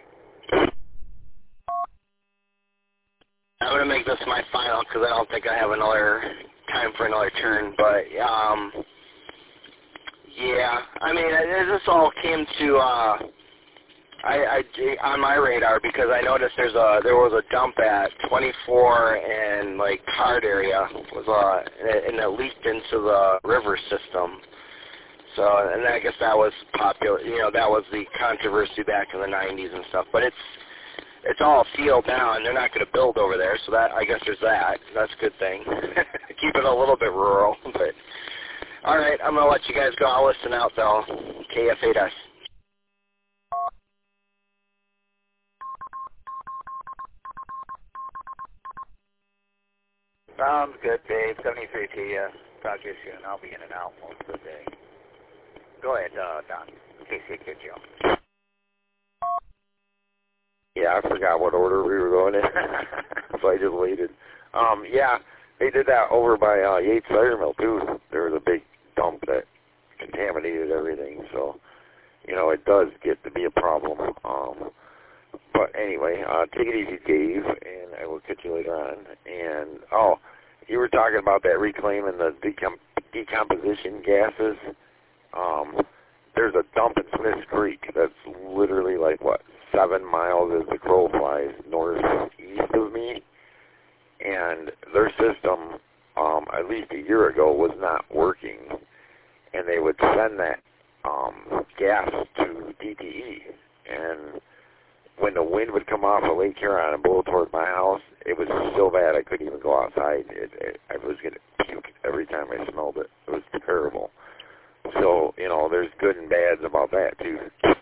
I'm going to make this my final because I don't think I have another time for another turn. But, um, yeah, I mean, this all came to, uh, I, I, on my radar because I noticed there's a, there was a dump at twenty-four and, like, Card area, was uh, and it leaked into the river system. So, and I guess that was popular, you know, that was the controversy back in the nineties and stuff. But it's, it's all sealed now, and they're not going to build over there, so that I guess there's that. That's a good thing. Keep it a little bit rural. But all right, I'm going to let you guys go. I'll listen out, though. K F eight S. Sounds good, Dave. seventy-three to you. Talk to you soon. I'll be in and out most of the day. Go ahead, uh, Don, in case you get you. Yeah, I forgot what order we were going in, so I just waited. Um, yeah, they did that over by uh, Yates Cider Mill, too. There was a big dump that contaminated everything, so, you know, it does get to be a problem. Um, but anyway, uh, take it easy, Dave, and I will catch you later on. And, oh, you were talking about that reclaiming the decom- decomposition gases. Um, there's a dump in Smith's Creek that's literally like, what, seven miles as the crow flies northeast of me, and their system, um, at least a year ago, was not working, and they would send that um, gas to D T E, and when the wind would come off of Lake Huron and blow toward my house, it was so bad I couldn't even go outside. It, it, I was going to puke every time I smelled it. It was terrible. So, you know, there's good and bads about that, too.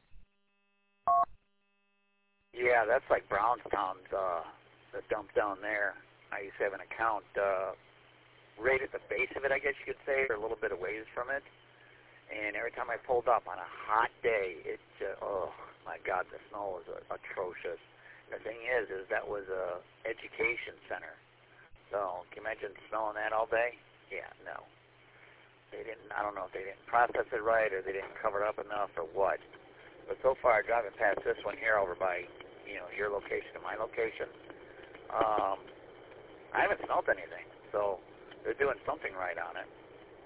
Yeah, that's like Brownstown's, uh, the dump down there. I used to have an account uh, right at the base of it, I guess you could say, or a little bit of ways from it. And every time I pulled up on a hot day, it, uh, oh, my God, the smell was uh, atrocious. The thing is, is that was a education center. So, can you imagine smelling that all day? Yeah, no. They didn't, I don't know if they didn't process it right or they didn't cover it up enough or what. But so far, driving past this one here over by, you know, your location and my location, um, I haven't smelled anything. So they're doing something right on it.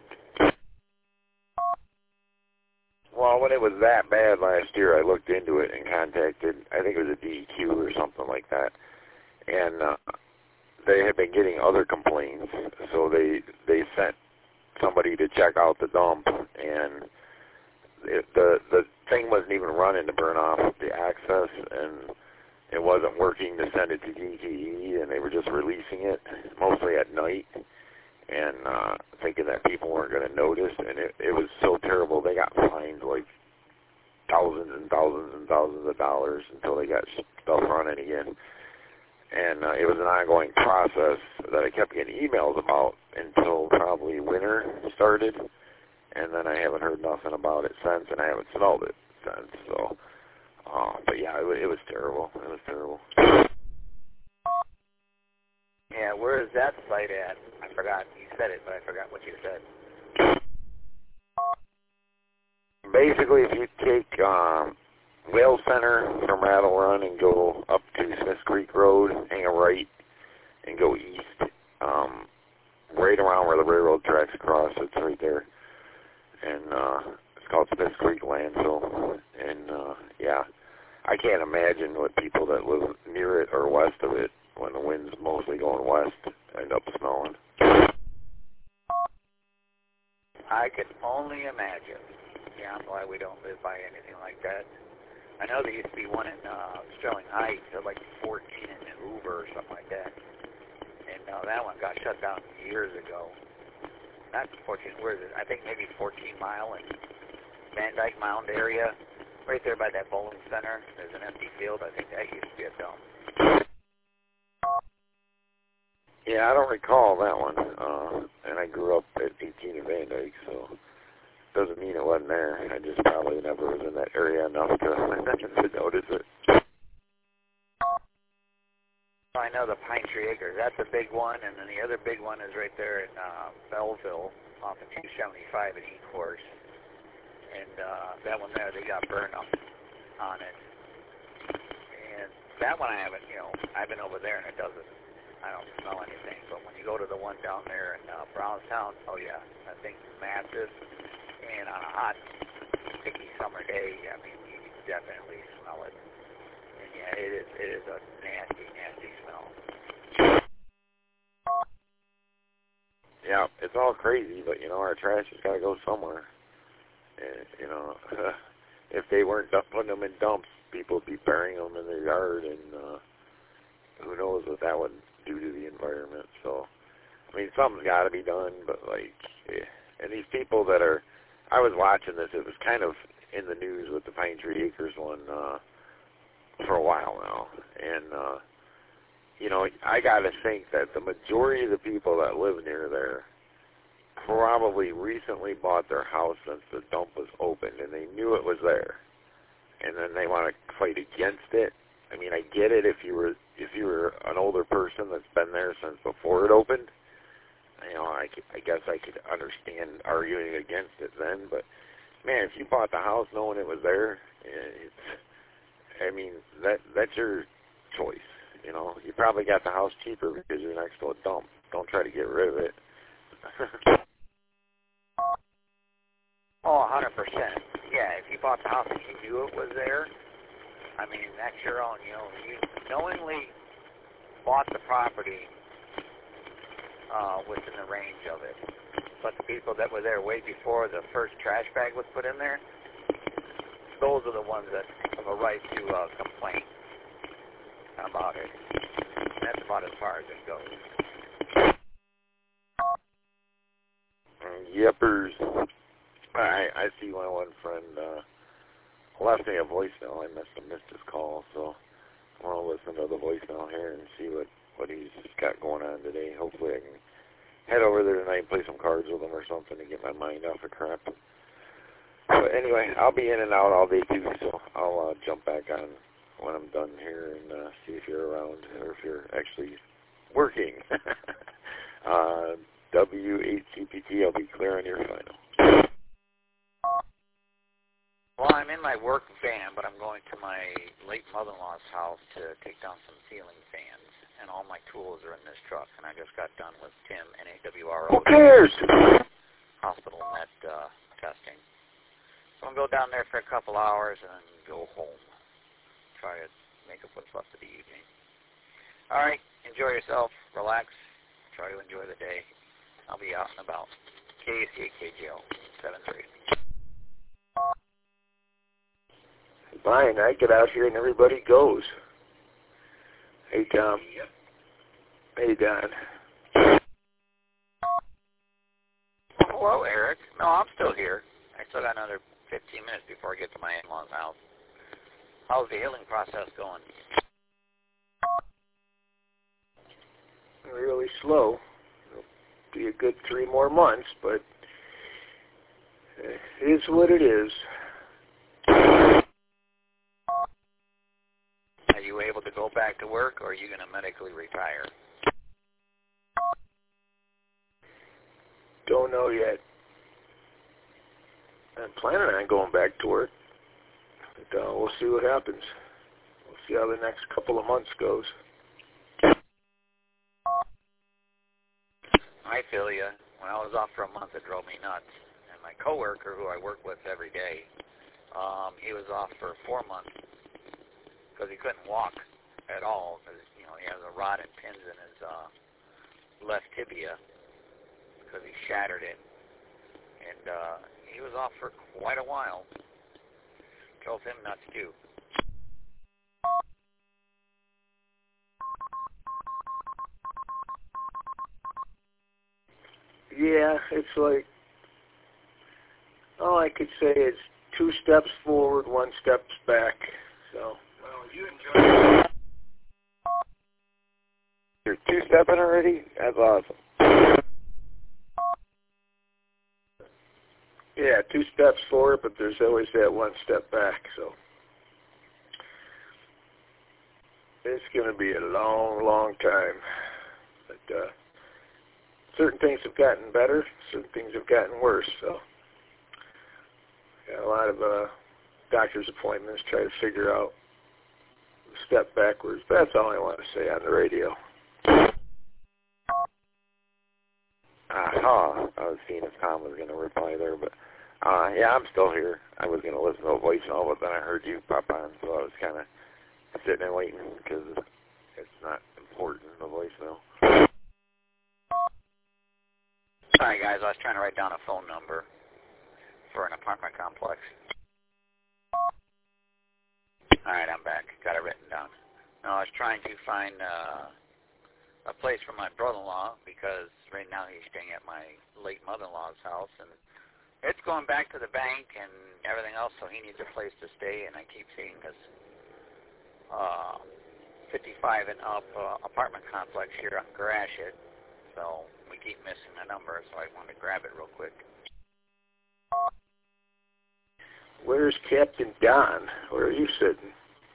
Well, when it was that bad last year, I looked into it and contacted, I think it was a D E Q or something like that, and uh, they had been getting other complaints, so they they sent somebody to check out the dump, and it, the the thing wasn't even running to burn off the access, and it wasn't working to send it to D T E, and they were just releasing it mostly at night, and uh, thinking that people weren't going to notice, and it, it was so terrible. They got fined like thousands and thousands and thousands of dollars until they got stuff running again. And uh, it was an ongoing process that I kept getting emails about until probably winter started, and then I haven't heard nothing about it since, and I haven't smelled it since. So, uh, but yeah, it, it was terrible. It was terrible. Yeah, where is that site at? I forgot. You said it, but I forgot what you said. Basically, if you take um, Whale Center from Rattle Run and go up to Smith Creek Road, hang a right, and go east, um, right around where the railroad tracks cross, it's right there. And uh, it's called Smith Creek Landfill. And, uh, yeah, I can't imagine what people that live near it or west of it, when the wind's mostly going west, end up smelling. I could only imagine. Yeah, I'm glad we don't live by anything like that. I know there used to be one in uh, Sterling Heights at like fourteen in Hoover or something like that. And uh, that one got shut down years ago. Not fourteen, where is it? I think maybe fourteen Mile in Van Dyke Mound area. Right there by that bowling center. There's an empty field. I think that used to be a dump. Yeah, I don't recall that one. Uh, and I grew up at eighteen in Van Dyke, so doesn't mean it wasn't there. I just probably never was in that area enough to, to notice it. I know the Pine Tree Acres. That's a big one, and then the other big one is right there in uh, Belleville off of two seventy-five at Ecorse. And uh, that one there, they got burned up on it. And that one I haven't, you know, I've been over there and it doesn't, I don't smell anything. But when you go to the one down there in uh, Brownstown, oh yeah, that thing's massive. And on a hot, sticky summer day, I mean, you can definitely smell it. And yeah, it is, it is a nasty, nasty smell. Yeah, it's all crazy, but, you know, our trash has got to go somewhere. And, you know, if they weren't putting them in dumps, people would be burying them in their yard, and uh, who knows what that would do to the environment. So, I mean, something's got to be done, but, like, yeah. And these people that are, I was watching this, it was kind of in the news with the Pine Tree Acres one uh, for a while now. And, uh, you know, I got to think that the majority of the people that live near there probably recently bought their house since the dump was opened, and they knew it was there. And then they want to fight against it. I mean, I get it if you were if you were an older person that's been there since before it opened. You know, I, could, I guess I could understand arguing against it then, but man, if you bought the house knowing it was there, it's, I mean, that that's your choice. You know, you probably got the house cheaper because you're next to a dump. Don't try to get rid of it. Oh, one hundred percent. Yeah, if you bought the house and you knew it was there, I mean, that's your own. You know, you knowingly bought the property uh, within the range of it. But the people that were there way before the first trash bag was put in there, those are the ones that have a right to uh, complain about it. And that's about as far as it goes. Yippers. I I see my one friend uh, left me a voicemail. I must have missed his call, so I want to listen to the voicemail here and see what, what he's got going on today. Hopefully I can head over there tonight and play some cards with him or something to get my mind off of crap. But anyway, I'll be in and out all day too, so I'll uh, jump back on when I'm done here and uh, see if you're around or if you're actually working. uh, W eight C P T, I'll be clear on your final. Well, I'm in my work van, but I'm going to my late mother-in-law's house to take down some ceiling fans, and all my tools are in this truck, and I just got done with Tim, N A W R O. Who cares? Hospital net uh, testing. So I'm going to go down there for a couple hours and then go home. Try to make up what's left of the evening. All right, enjoy yourself, relax, try to enjoy the day. I'll be out and about. K A C A K J O, seven three. Fine, I get out here and everybody goes. Hey, Tom. Hey, Don. Hello, Eric. No, I'm still here. I still got another fifteen minutes before I get to my in-laws' house. How's the healing process going? Really slow. It'll be a good three more months, but it is what it is. Are you able to go back to work, or are you going to medically retire? Don't know yet. I'm planning on going back to work. But, uh, we'll see what happens. We'll see how the next couple of months goes. I feel you. When I was off for a month, it drove me nuts. And my coworker, who I work with every day, um, he was off for four months because he couldn't walk at all. Because you know he has a rod and pins in his uh, left tibia because he shattered it, and uh, he was off for quite a while. Drove him nuts too. Yeah, it's like, all I could say is two steps forward, one steps back. So, well, you enjoy it. You're two-stepping already? That's awesome. Yeah, two steps forward, but there's always that one step back. So, it's going to be a long, long time. But, uh, certain things have gotten better, certain things have gotten worse, so got a lot of uh, doctor's appointments, try to figure out the step backwards. But that's all I want to say on the radio. Uh-huh. I was seeing if Tom was going to reply there, but uh, yeah, I'm still here. I was going to listen to a voicemail, but then I heard you pop on, so I was kind of sitting and waiting because it's not important, the voicemail. Sorry, guys. I was trying to write down a phone number for an apartment complex. All right, I'm back. Got it written down. No, I was trying to find uh, a place for my brother-in-law because right now he's staying at my late mother-in-law's house, and it's going back to the bank and everything else, so he needs a place to stay, and I keep seeing this uh, fifty-five and up uh, apartment complex here on Gratiot, so we keep missing the number, so I want to grab it real quick. Where's Captain Don? Where are you sitting?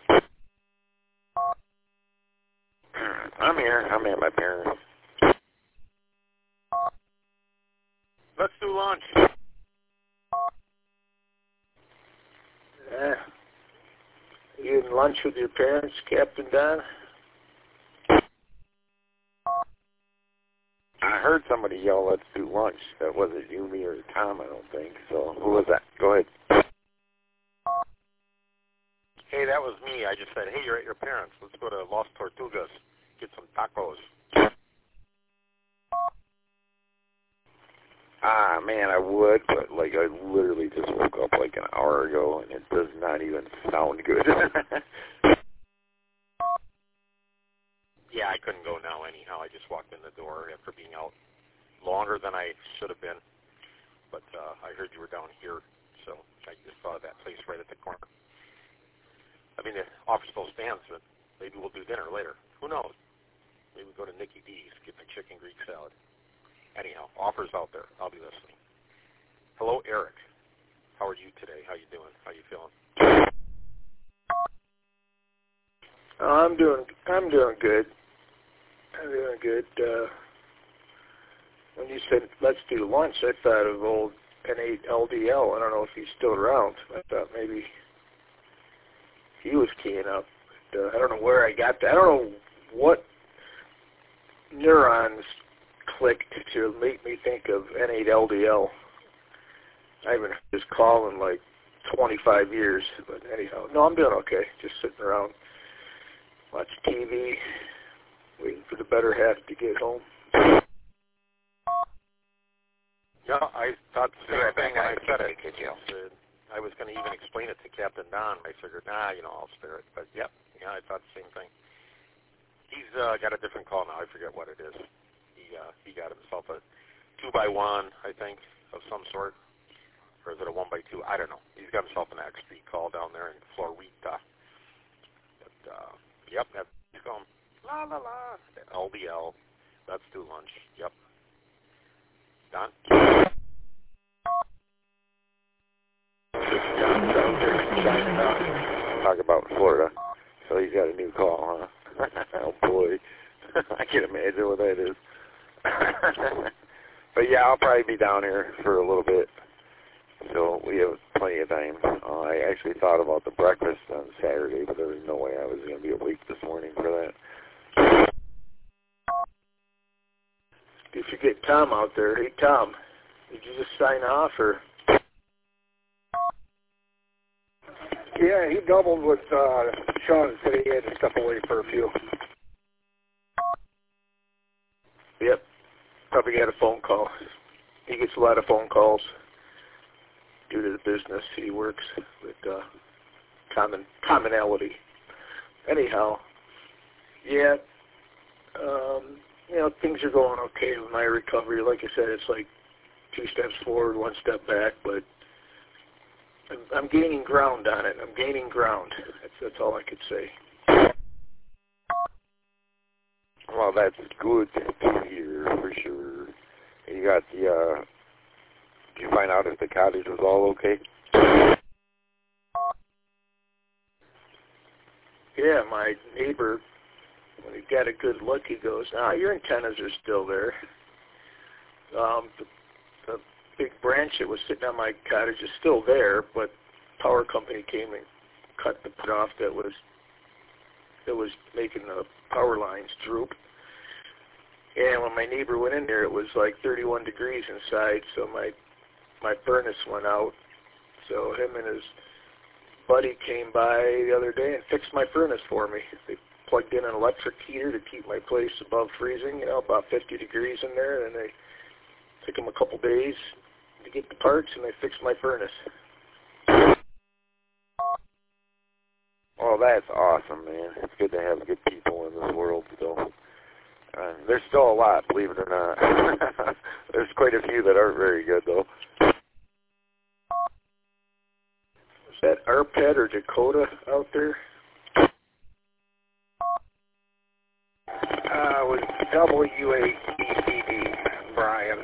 I'm here. I'm at my parents'. Let's do lunch. Uh, you eating lunch with your parents, Captain Don? I heard somebody yell, "Let's do lunch." That wasn't you, me, or Tom, I don't think. So who was that? Go ahead. Hey, that was me. I just said, hey, you're at your parents'. Let's go to Los Tortugas, get some tacos. Ah, man, I would, but, like, I literally just woke up, like, an hour ago, and it does not even sound good. Yeah, I couldn't go now anyhow. I just walked in the door after being out longer than I should have been. But uh, I heard you were down here, so I just thought of that place right at the corner. I mean, the offer still stands, but maybe we'll do dinner later. Who knows? Maybe we'll go to Nikki D's, get my chicken Greek salad. Anyhow, offers out there. I'll be listening. Hello, Eric. How are you today? How you doing? How you feeling? Oh, I'm doing. I'm doing good. I'm doing good. Uh, when you said let's do lunch, I thought of old N eight L D L. I don't know if he's still around. I thought maybe he was keying up. But, uh, I don't know where I got that. I don't know what neurons clicked to make me think of N eight L D L. I haven't heard this call in like twenty-five years. But anyhow, no, I'm doing okay. Just sitting around, watch T V, waiting for the better half to get home. Yeah, I thought the same thing when I said it. Could you? Uh, I was going to even explain it to Captain Don. I figured, nah, you know, I'll spare it. But, yep, yeah, I thought the same thing. He's uh, got a different call now. I forget what it is. He uh, he got himself a two by one, I think, of some sort. or is it a one by two? I don't know. He's got himself an X P call down there in Florida. But, uh, yep, that's going. La, la, la. L D L. Let's do lunch. Yep. Don? Talk about Florida. So he's got a new call, huh? Oh, boy. I can imagine what that is. But, yeah, I'll probably be down here for a little bit. So we have plenty of time. Uh, I actually thought about the breakfast on Saturday, but there was no way I was going to be awake this morning for that. If you get Tom out there, hey, Tom, did you just sign off, or? Yeah, he doubled with uh, Sean, said he had to step away for a few. Yep, probably got a phone call. He gets a lot of phone calls due to the business he works with, uh, common commonality. Anyhow, yeah, um, you know, things are going okay with my recovery. Like I said, it's like two steps forward, one step back, but I'm, I'm gaining ground on it. I'm gaining ground. That's, that's all I could say. Well, that's good to hear, for sure. You got the, uh, did you find out if the cottage was all okay? Yeah, my neighbor, when he got a good look, he goes, ah, your antennas are still there. Um, the, the big branch that was sitting on my cottage is still there, but power company came and cut the put off that was that was making the power lines droop. And when my neighbor went in there, it was like thirty-one degrees inside, so my my furnace went out. So him and his buddy came by the other day and fixed my furnace for me. They plugged in an electric heater to keep my place above freezing, you know, about fifty degrees in there, and they took them a couple days to get the parts, and they fixed my furnace. Well, that's awesome, man. It's good to have good people in this world still. Uh, there's still a lot, believe it or not. There's quite a few that aren't very good, though. Is that Arpad or Dakota out there? Uh, it was W A E D D, Brian.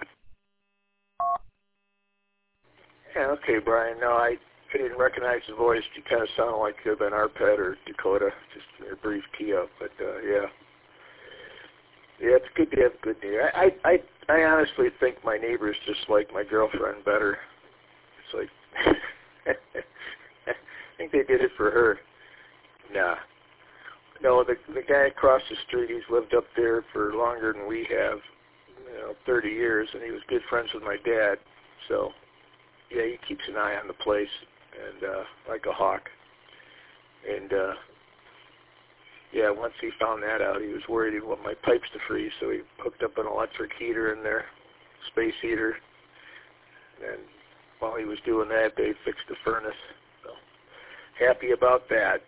Yeah, okay, Brian. No, I, I didn't recognize the voice. You kind of sounded like it could have been Arpad or Dakota, just a brief key up, but uh, yeah. Yeah, it's good to have good neighbors. I, I, I honestly think my neighbors just like my girlfriend better. It's like, I think they did it for her. Nah. No, the the guy across the street, he's lived up there for longer than we have, you know, thirty years, and he was good friends with my dad. So, yeah, he keeps an eye on the place, and uh, like a hawk. And, uh, yeah, once he found that out, he was worried he'd want my pipes to freeze, so he hooked up an electric heater in there, space heater. And while he was doing that, they fixed the furnace. So, happy about that.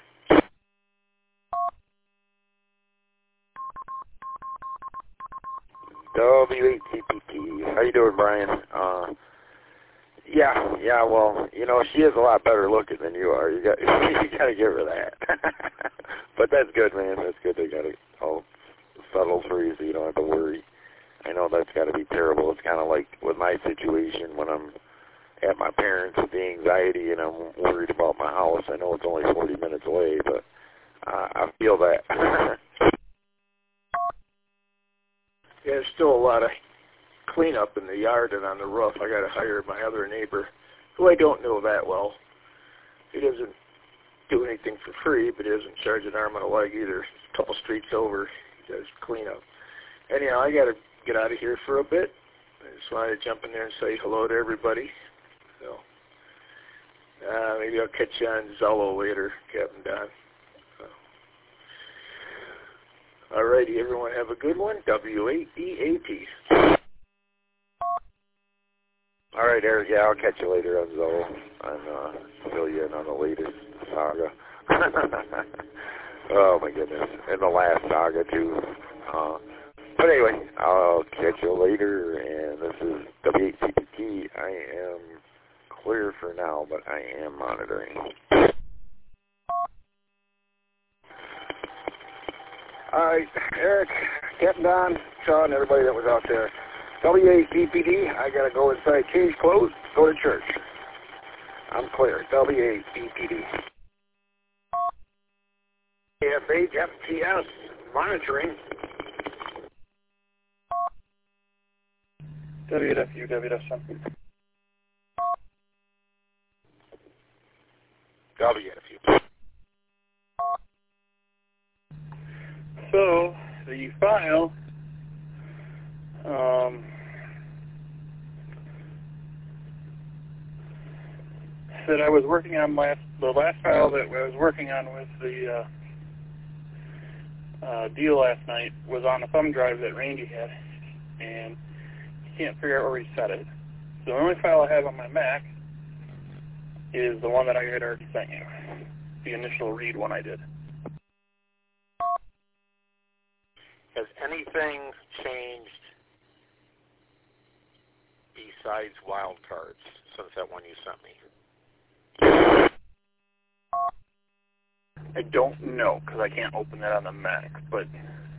W eight T P T. How you doing, Brian? Uh, yeah, yeah. Well, you know, she is a lot better looking than you are. You got, you got to give her that. But that's good, man. That's good. They got it all settled for you, so you don't have to worry. I know that's got to be terrible. It's kind of like with my situation when I'm at my parents with the anxiety and I'm worried about my house. I know it's only forty minutes away, but uh, I feel that. Yeah, there's still a lot of cleanup in the yard and on the roof. I got to hire my other neighbor, who I don't know that well. He doesn't do anything for free, but he doesn't charge an arm and a leg either. A couple streets over, he does cleanup. Anyhow, I got to get out of here for a bit. I just wanted to jump in there and say hello to everybody. So uh, maybe I'll catch you on Zello later, Captain Don. All righty, everyone have a good one. W eight E A P. All right, Eric. Yeah, I'll catch you later on Zello and uh, fill you in on the latest saga. Oh, my goodness. And the last saga, too. Uh, But anyway, I'll catch you later, and this is W eight C P T. I am clear for now, but I am monitoring. All right, Eric, Captain Don, Sean, everybody that was out there. W eight B P D, I got to go inside, change clothes, go to church. I'm clear. W eight B P D. F H F T S, monitoring. W F U, W F something. W F U. So, the file, um, that I was working on last, the last file that I was working on with the uh, uh, deal last night was on a thumb drive that Randy had, and he can't figure out where he set it. So the only file I have on my Mac is the one that I had already sent you, the initial read one I did. Has anything changed besides wildcards since that one you sent me? I don't know, because I can't open that on the Mac, but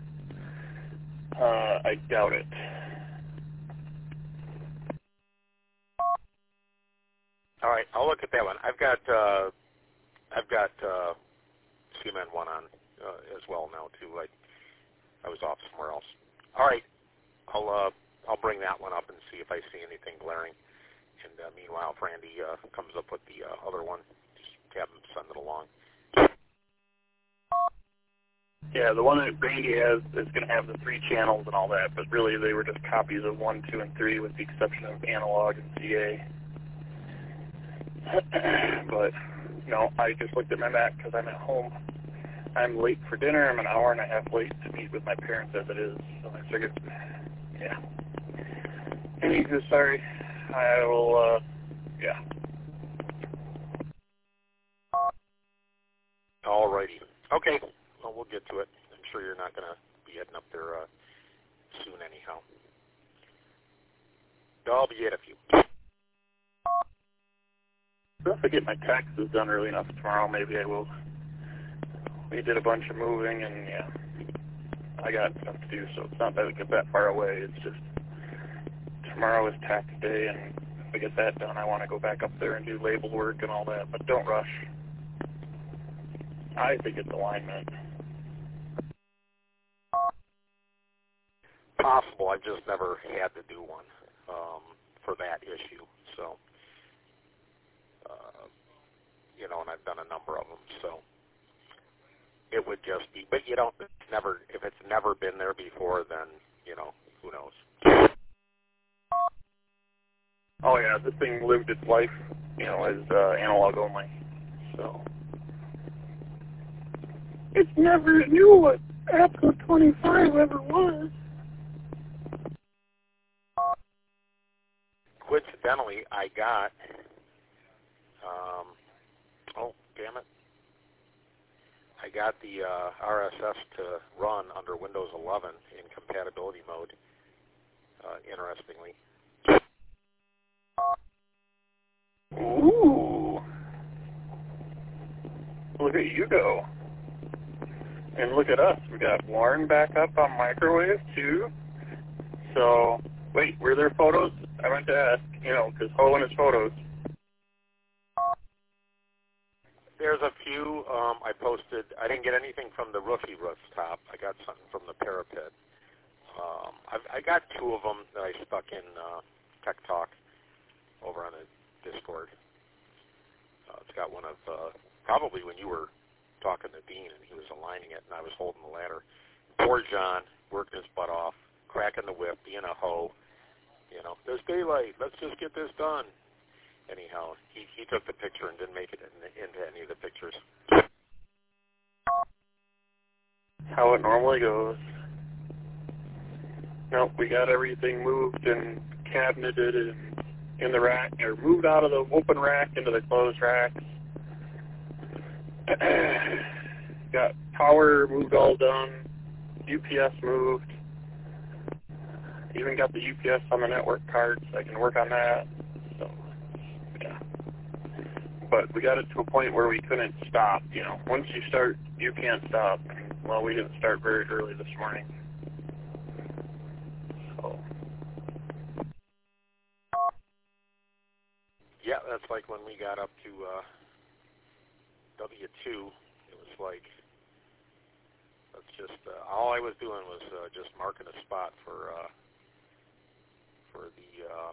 uh, I doubt it. All right, I'll look at that one. I've got uh, I've got uh, C M N one on uh, as well now too. Like I was off somewhere else. All right, I'll uh, I'll bring that one up and see if I see anything glaring. And uh, meanwhile, if Randy uh, comes up with the uh, other one, just have him send it along. Yeah, the one that Randy has is going to have the three channels and all that, but really they were just copies of one, two, and three with the exception of analog and C A. But, no, I just looked at my Mac because I'm at home. I'm late for dinner. I'm an hour and a half late to meet with my parents as it is. So I figured, yeah. Anywho, sorry. I will, uh, yeah. All righty. Okay. Well, we'll get to it. I'm sure you're not going to be heading up there uh, soon anyhow. W F U. If I get my taxes done early enough tomorrow, maybe I will. We did a bunch of moving, and yeah, I got stuff to do, so it's not that we get that far away. It's just tomorrow is tax day, and if I get that done, I want to go back up there and do label work and all that, but don't rush. I think it's alignment. Possible. I've just never had to do one um, for that issue, so. Uh, you know, and I've done a number of them, so it would just be, but you don't, it's never, if it's never been there before, then, you know, who knows. Oh yeah, this thing lived its life, you know, as uh, analog only, so. It never knew what APCO twenty-five ever was. Coincidentally, I got Um, oh, damn it. I got the uh, R S S to run under Windows eleven in compatibility mode, uh, interestingly. Ooh. Look at you go. And look at us. We got Warren back up on microwave, too. So, wait, were there photos? I meant to ask, you know, because Ho and his photos. There's a few um, I posted. I didn't get anything from the roofie rooftop. I got something from the parapet. Um, I've, I got two of them that I stuck in uh, Tech Talk over on the Discord. Uh, it's got one of uh, probably when you were talking to Dean and he was aligning it and I was holding the ladder. Poor John, working his butt off, cracking the whip, being a hoe. You know, there's daylight. Let's just get this done. Anyhow, he, he took the picture and didn't make it in the, into any of the pictures. How it normally goes. Nope, we got everything moved and cabineted and in the rack, or moved out of the open rack into the closed racks. Got power moved all done, U P S moved, even got the U P S on the network card, so I can work on that. So, yeah. But we got it to a point where we couldn't stop. You know, once you start, you can't stop. Well, we didn't start very early this morning. So. Yeah, that's like when we got up to uh, W two. It was like, let's just, uh, all I was doing was uh, just marking a spot for uh, for the uh,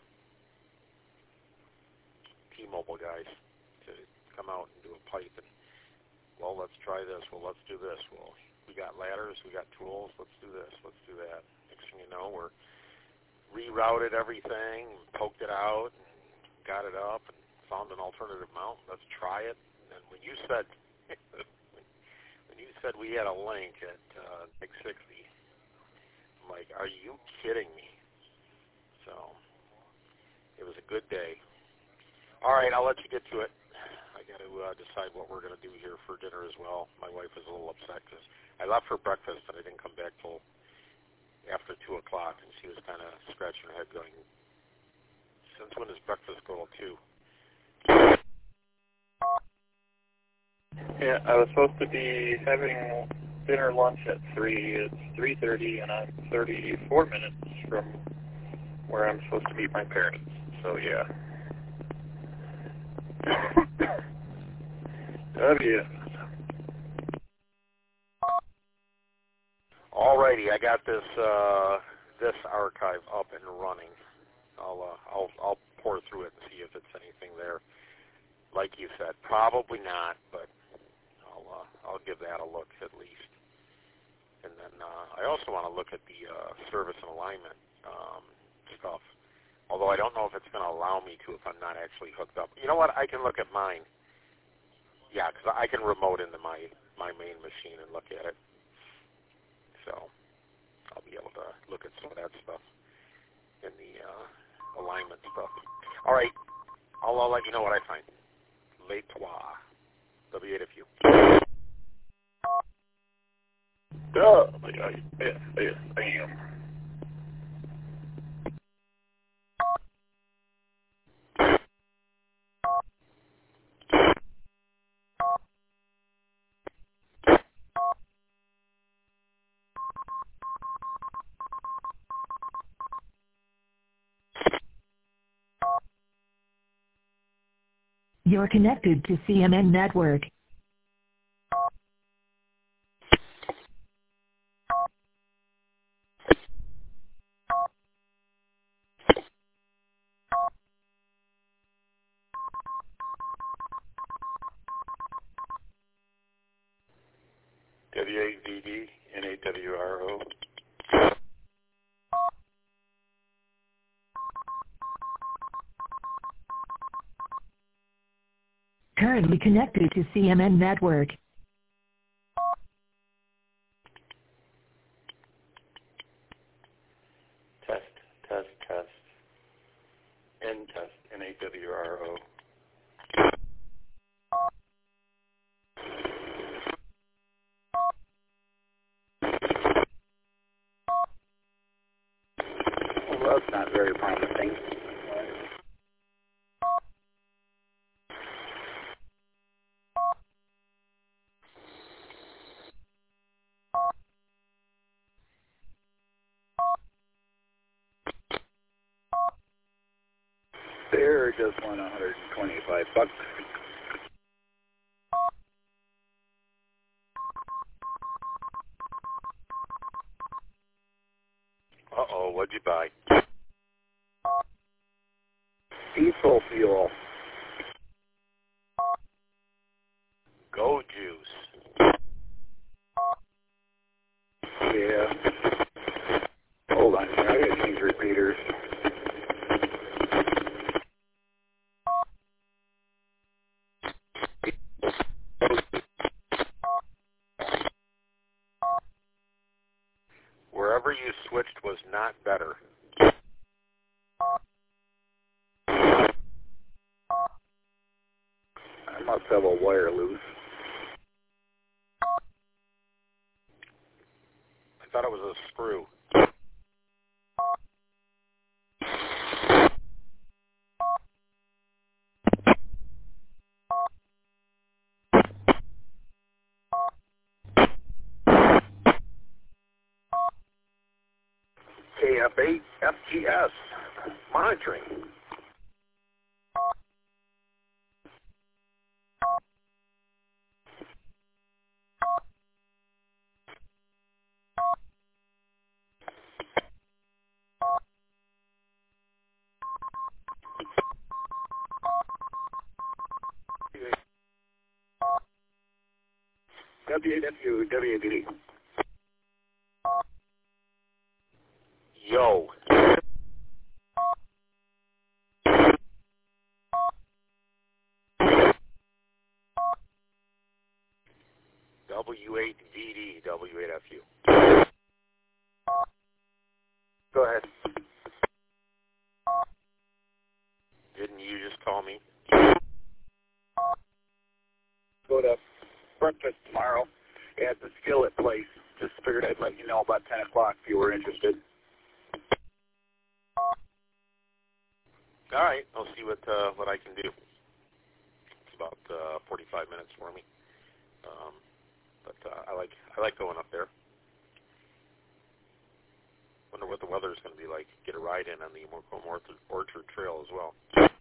T-Mobile guys to come out and do a pipe. And, well, let's try this. Well, let's do this. Well, we got ladders. We got tools. Let's do this. Let's do that. Next thing you know, we're rerouted everything, poked it out, and got it up, and found an alternative mount. Let's try it. And when you said when you said we had a link at uh, X sixty, I'm like, are you kidding me? So it was a good day. All right, I'll let you get to it. I got to uh, decide what we're going to do here for dinner as well. My wife is a little upset because I left for breakfast and I didn't come back till after two o'clock, and she was kind of scratching her head going, since when does breakfast go till two? Yeah, I was supposed to be having dinner lunch at three. It's three thirty, and I'm thirty-four minutes from where I'm supposed to meet my parents. So, yeah. Love you. Alrighty, I got this uh, this archive up and running. I'll uh, I'll I'll pour through it and see if it's anything there. Like you said, probably not, but I'll uh, I'll give that a look at least. And then uh, I also want to look at the uh, service and alignment um, stuff. Although I don't know if it's going to allow me to if I'm not actually hooked up. You know what? I can look at mine. Yeah, because I can remote into my my main machine and look at it. So I'll be able to look at some of that stuff in the uh, alignment stuff. All right, I'll, I'll let you know what I find. Late Trois. W eight F U. Oh, yeah, yeah, yeah, I am. You're connected to C M N Network. W A D D N A W R O. Currently connected to C M N Network. Test, test, test. N test, N A W R O. Well, that's not very promising. There just won one hundred twenty-five bucks. Uh-oh, what'd you buy? Diesel fuel. Go Juice. Yeah. Hold on, I gotta change repeaters. Wherever you switched was not better. I must have a wire loose. I thought it was a screw. F eight F G S monitoring. W eight F U, W A D D. Yo. W eight V D, W eight F U. Go ahead. Didn't you just call me? Go to breakfast tomorrow at the Skillet place. Just figured I'd let you know about ten o'clock if you were interested. All right, I'll see what uh, what I can do. It's about uh, forty-five minutes for me, um, but uh, I like I like going up there. Wonder what the weather is going to be like. Get a ride in on the Macomb Orchard, Orchard Trail as well.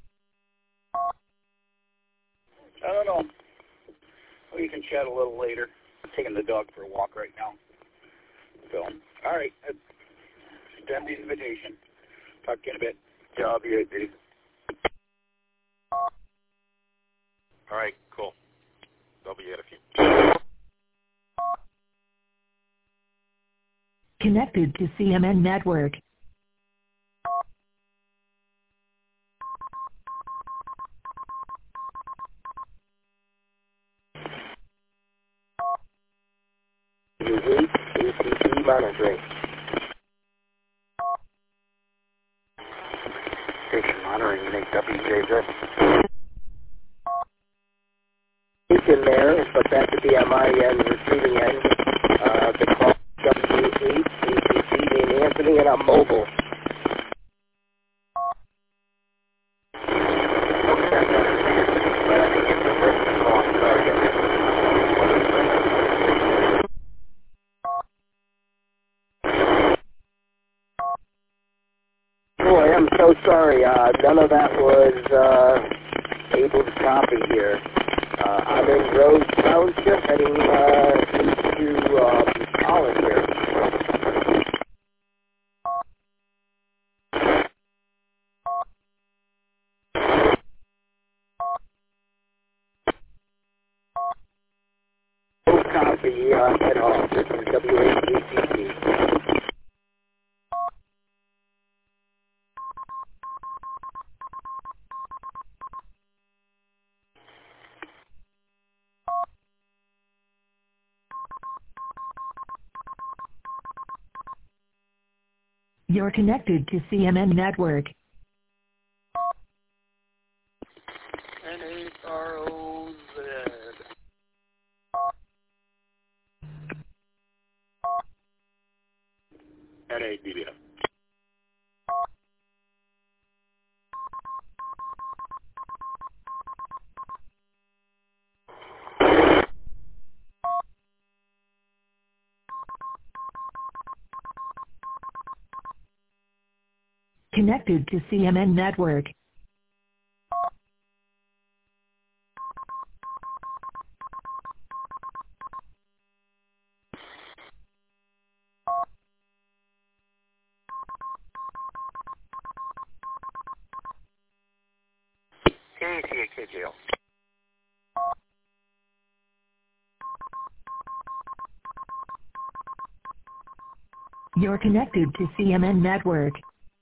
I don't know. We can chat a little later. I'm taking the dog for a walk right now. So, all right. Extend the invitation. Talk to you in a bit. Yeah, I'll be right there. All right, cool. W eight F U. Connected to C M N Network. A C C monitoring. Station monitoring, unit W J Z. In there, but that's at the M I N receiving end. Uh, the call W eight A C C in Anthony, and I'm mobile. Oh, I am so sorry. Uh, none of that was uh, able to copy here. Uh, I'm in Rose Township, heading uh, into um, Holland here. No copy uh, at all. This is W eight A C C. You're connected to C M N Network. N H R O Z. N A D B F. Connected to C M N Network. K T A K J O. You're connected to C M N Network.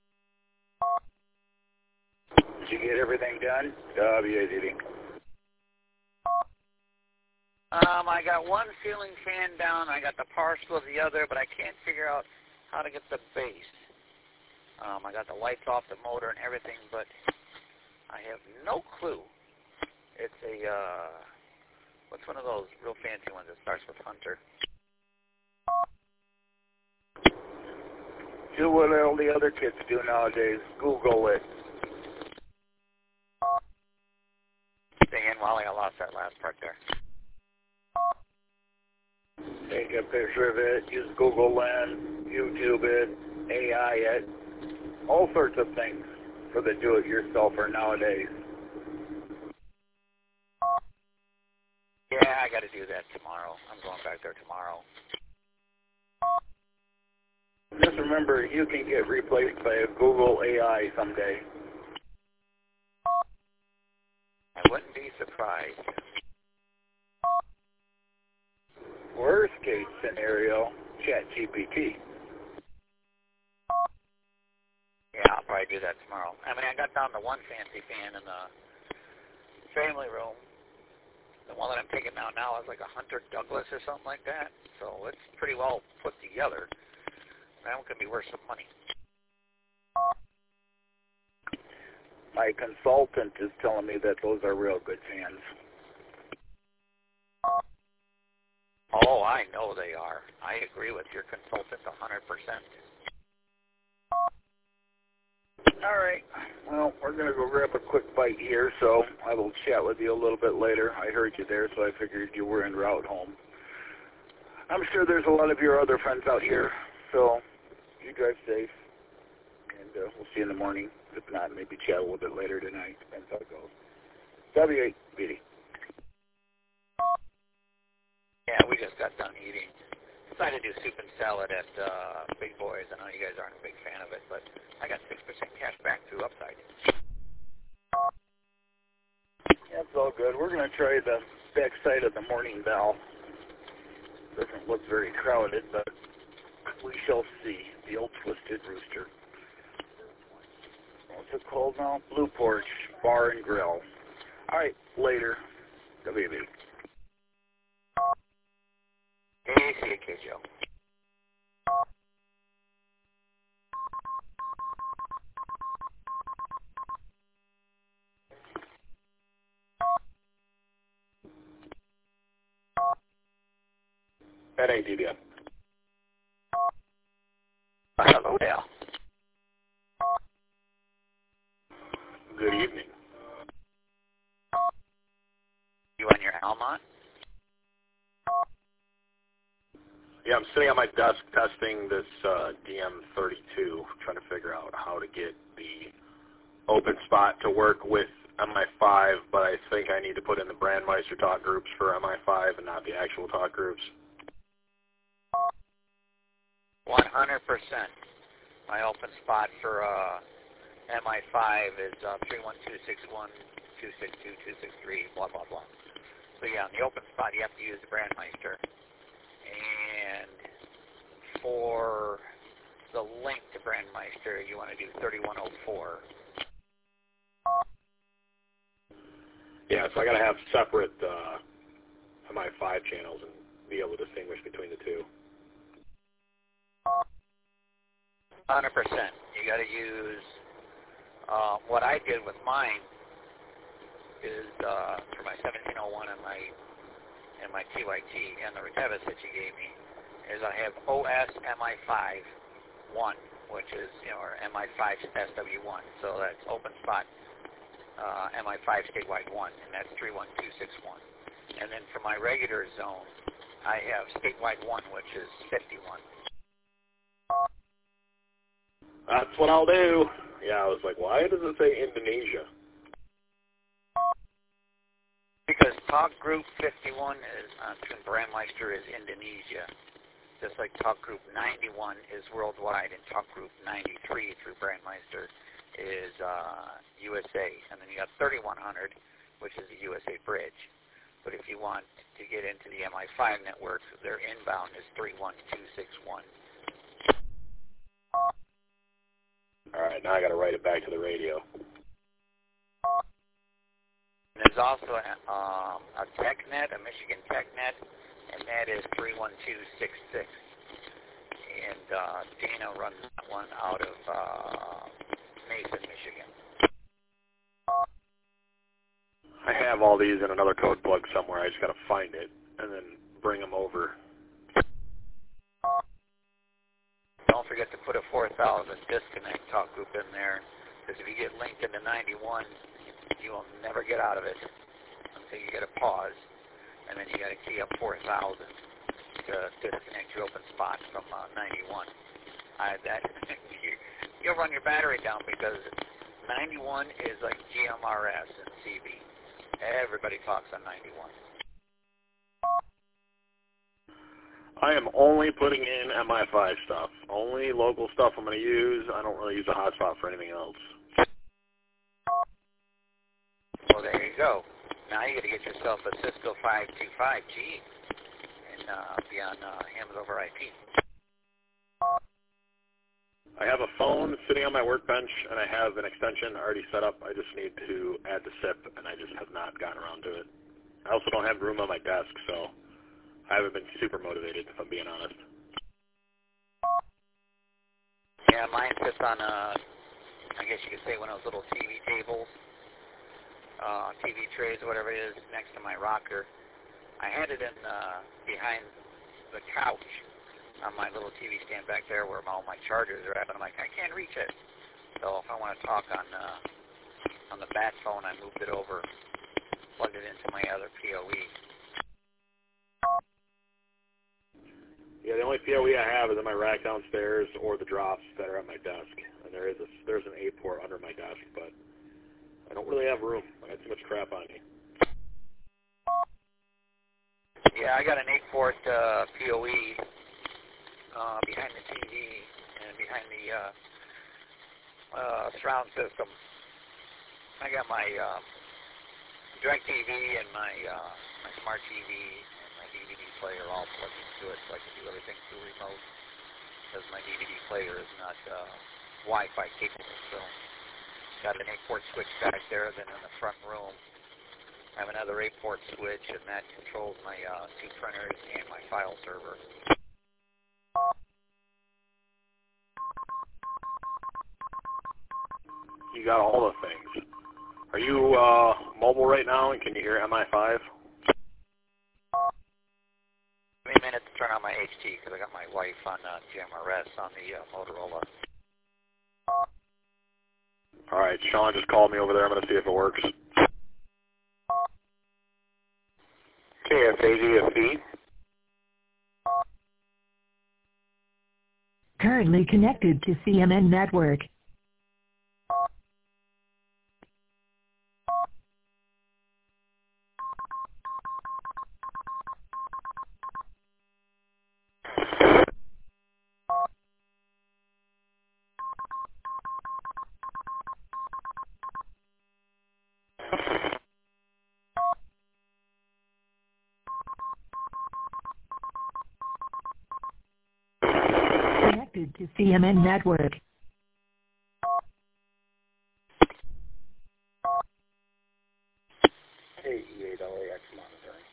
Did you get everything done? W A D D. Um, I got one ceiling fan down. I got the partial of the other, but I can't figure out how to get the base. Um, I got the lights off the motor and everything, but I have no clue. It's a, uh, what's one of those real fancy ones that starts with Hunter? Do what all the other kids do nowadays. Google it. Dang it, Wally, I lost that last part there. A take a picture of it, use Google Lens, YouTube it, A I it, all sorts of things for the do-it-yourselfer nowadays. Yeah, I got to do that tomorrow. I'm going back there tomorrow. Just remember, you can get replaced by a Google A I someday. I wouldn't be surprised. Worst case scenario, ChatGPT. Yeah, I'll probably do that tomorrow. I mean, I got down to one fancy fan in the family room. The one that I'm taking down now is like a Hunter Douglas or something like that. So it's pretty well put together. That one could be worth some money. My consultant is telling me that those are real good fans. Oh, I know they are. I agree with your consultant one hundred percent. All right. Well, we're going to go grab a quick bite here, so I will chat with you a little bit later. I heard you there, so I figured you were en route home. I'm sure there's a lot of your other friends out here, so you drive safe, and uh, we'll see you in the morning. If not, maybe chat a little bit later tonight. Depends how it goes. W eight, B D. Yeah, we just got done eating. Decided to do soup and salad at uh, Big Boys. I know you guys aren't a big fan of it, but I got six percent cash back through Upside. That's all good. We're going to try the back side of the Morning Bell. Doesn't look very crowded, but we shall see. The old Twisted Rooster. What's it called now? Blue Porch Bar and Grill. All right, later. W B. Hey, see you, K Joe. That ain't D B M. Hello there. Good evening. You on your Almont? Yeah, I'm sitting at my desk testing this uh, D M thirty-two, trying to figure out how to get the open spot to work with M I five, but I think I need to put in the Brandmeister talk groups for M I five and not the actual talk groups. one hundred percent. My open spot for uh, M I five is uh, three one two six one two six two two six three, blah, blah, blah. So, yeah, in the open spot, you have to use the Brandmeister. And for the link to Brandmeister, you want to do thirty-one oh four. Yeah, so I got to have separate uh, M I five channels and be able to distinguish between the two. one hundred percent. You got to use, uh, what I did with mine is uh, for my seventeen oh one and my and my T Y T and the Retevis that you gave me, is I have O S M I five one, which is, you know, or M I five S W one. So that's open spot uh, M I five statewide one, and that's three one two six one. And then for my regular zone, I have statewide one, which is fifty-one. That's what I'll do. Yeah, I was like, why does it say Indonesia? Because Talk Group fifty-one is uh, through Brandmeister is Indonesia, just like Talk Group ninety-one is worldwide, and Talk Group ninety-three through Brandmeister is uh, U S A. And then you got thirty-one hundred, which is the U S A bridge. But if you want to get into the M I five network, their inbound is three one two six one. All right, now I got to write it back to the radio. There's also a, um, a TechNet, a Michigan TechNet, and that is three one two six six. And uh, Dana runs that one out of uh, Mason, Michigan. I have all these in another code plug somewhere. I just got to find it and then bring them over. Don't forget to put a four thousand disconnect talk group in there, because if you get linked into ninety-one, you will never get out of it until you get a pause, and then you got to key up four thousand to to disconnect your open spots from uh, ninety-one. I, that you, you'll run your battery down because ninety-one is like G M R S and C B. Everybody talks on ninety-one. I am only putting in M I five stuff. Only local stuff I'm going to use. I don't really use a hotspot for anything else. Well, there you go. Now you got to get yourself a Cisco five two five G and uh, be on uh, H A M S over I P. I have a phone sitting on my workbench, and I have an extension already set up. I just need to add the S I P, and I just have not gotten around to it. I also don't have room on my desk, so I haven't been super motivated, if I'm being honest. Yeah, mine sits on, uh, I guess you could say one of those little T V tables, uh, T V trays or whatever it is, next to my rocker. I had it in uh, behind the couch on my little T V stand back there where all my chargers are at, but I'm like, I can't reach it. So if I want to talk on uh, on the bat phone, I moved it over, plugged it into my other P O E. Yeah, the only P O E I have is in my rack downstairs or the drops that are at my desk. And there is a, there's an eight port under my desk, but I don't really have room. I got too much crap on me. Yeah, I got an eight port uh, P O E uh, behind the T V and behind the uh, uh, surround system. I got my uh, direct T V and my uh, my smart T V and my D V D player all plugged into it, so I can do everything through remote. Because my D V D player is not uh, Wi-Fi capable, so got an eight port switch back there. Then in the front room, I have another eight port switch, and that controls my uh, two printers and my file server. You got all the things. Are you uh, mobile right now, and can you hear M I five? Give me a minute to turn on my H T, because I got my wife on uh, G M R S on the uh, Motorola. All right, Sean just called me over there. I'm going to see if it works. K F A D F B. Currently connected to C M N network. Connected to C M N network. K E eight L A X monitoring.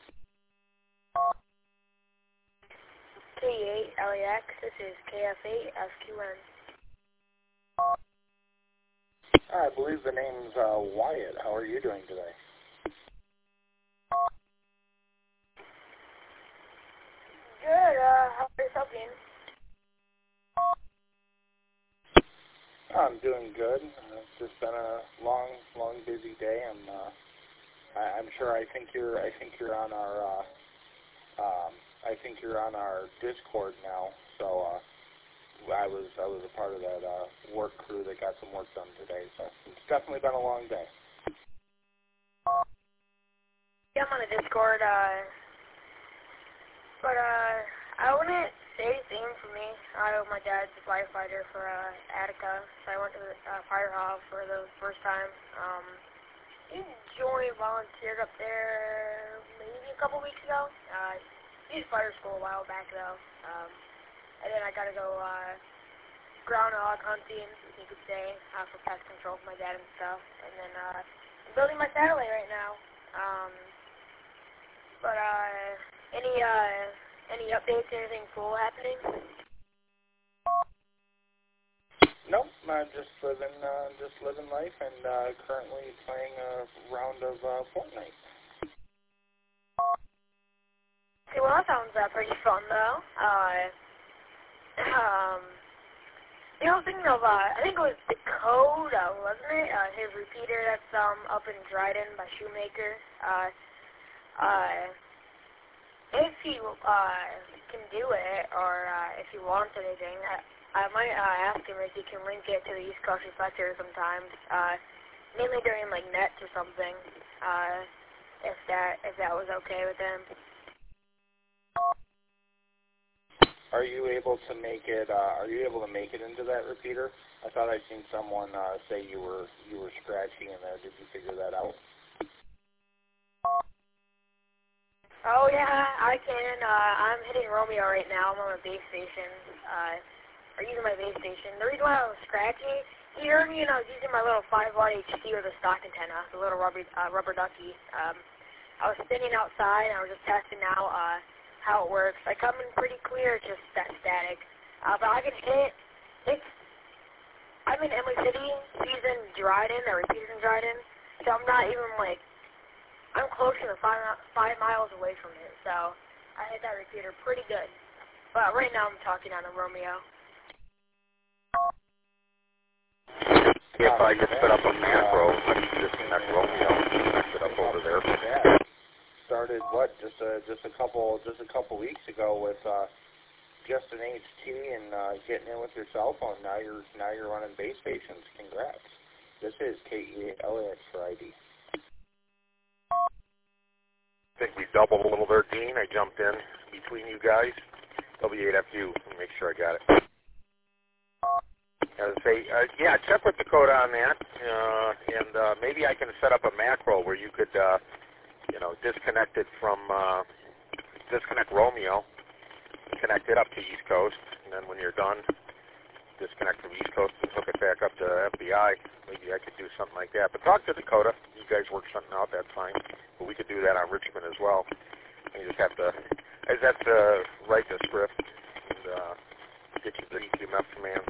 K E eight L A X, this is K F eight S Q N. I believe the name's uh, Wyatt. How are you doing today? Good, uh, how are yourself doing? I'm doing good. Uh, it's just been a long, long, busy day. I'm, uh, I, I'm sure. I think you're. I think you're on our. Uh, um, I think you're on our Discord now. So uh, I was. I was a part of that uh, work crew that got some work done today. So it's definitely been a long day. Yeah, I'm on the Discord. Uh, but uh, I wouldn't say anything for me. I my dad's a firefighter for uh, Attica, so I went to the uh, fire hall for the first time. Um, he joined, volunteered up there maybe a couple weeks ago. Uh, he did fire school a while back though. Um, and then I got to go uh, groundhog hunting, you could say, uh, for pest control for my dad and stuff. And then uh, I'm building my satellite right now. Um, but uh, any uh, any updates, anything cool happening? Nope, I'm just living, uh, just living life, and uh, currently playing a round of uh, Fortnite. Okay, well that sounds uh, pretty fun though. Uh, um, you know, thinking of, uh, I think it was The Code, uh, wasn't it? Uh, his repeater that's um up in Dryden by Shoemaker. Uh, uh, if you uh, can do it, or uh, if you want anything, I, I might uh, ask him if he can link it to the East Coast Reflector sometimes, uh, mainly during like nets or something. Uh, if that if that was okay with him. Are you able to make it? Uh, are you able to make it into that repeater? I thought I'd seen someone uh, say you were you were scratching in there. Did you figure that out? Oh yeah, I can. Uh, I'm hitting Romeo right now. I'm on a base station. Uh, or using my base station. The reason why I was scratching, he heard me and I was using my little five watt H D with a stock antenna, the little rubber uh, rubber ducky. Um, I was spinning outside and I was just testing out uh, how it works. I come in pretty clear, just that static. Uh, but I can hit. It's. I'm in Emily City. He's in Dryden. The repeater's in Dryden. So I'm not even like. I'm closer to five, five miles away from it, so I hit that repeater pretty good. But right now I'm talking on a Romeo. If I just set up a macro, I can just connect Romeo and connect it up over there. Yeah. Started what? Just a just a couple just a couple weeks ago with uh, just an H T and uh, getting in with your cell phone. Now you're now you're running base stations. Congrats. This is K E L A X for I D. I think we doubled a little there, Dean. I jumped in between you guys. W eight F U. Let me make sure I got it. I would say, uh, yeah, check with Dakota on that, uh, and uh, maybe I can set up a macro where you could, uh, you know, disconnect it from, uh, disconnect Romeo, connect it up to East Coast, and then when you're done, disconnect from East Coast and hook it back up to F B I. Maybe I could do something like that. But talk to Dakota. You guys work something out, that's fine. But we could do that on Richmond as well. You just have to, I just have to write the script and uh, get you the E Q M F command.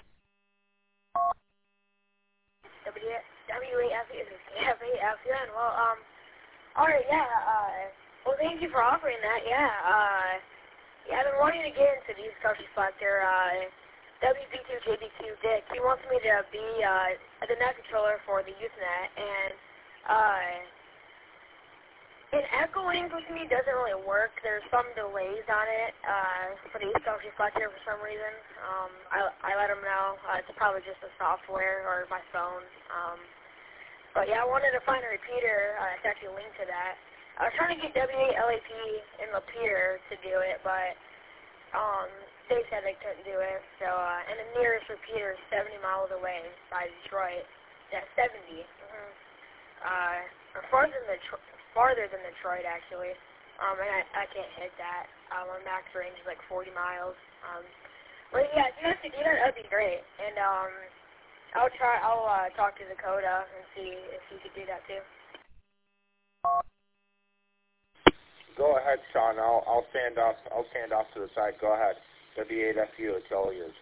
W A F U N. Well, um, alright, yeah, uh, well, thank you for offering that, yeah, uh, yeah, I've been wanting to get into the East Coast Reflector, uh, W B two J B two Dick, he wants me to be, uh, the net controller for the Usenet, and, uh, and echoing with me doesn't really work. There's some delays on it, uh, for the East Coast Reflector for some reason. Um, I, I let him know. Uh, it's probably just the software or my phone. Um, but yeah, I wanted to find a repeater uh, to actually link to that. I was trying to get W eight L A P in Lapeer to do it, but, um, they said they couldn't do it. So, uh, and the nearest repeater is seventy miles away by Detroit. Yeah, seventy. Mm-hmm. Uh, or farther than Detroit. Farther than Detroit, actually, um, and I, I can't hit that. Um, my max range is like forty miles. Um, but yeah, if you guys could do that, that'd be great. And um, I'll try. I'll uh, talk to Dakota and see if he could do that too. Go ahead, Sean. I'll I'll stand off. I'll stand off to the side. Go ahead. W eight F U. It's all yours.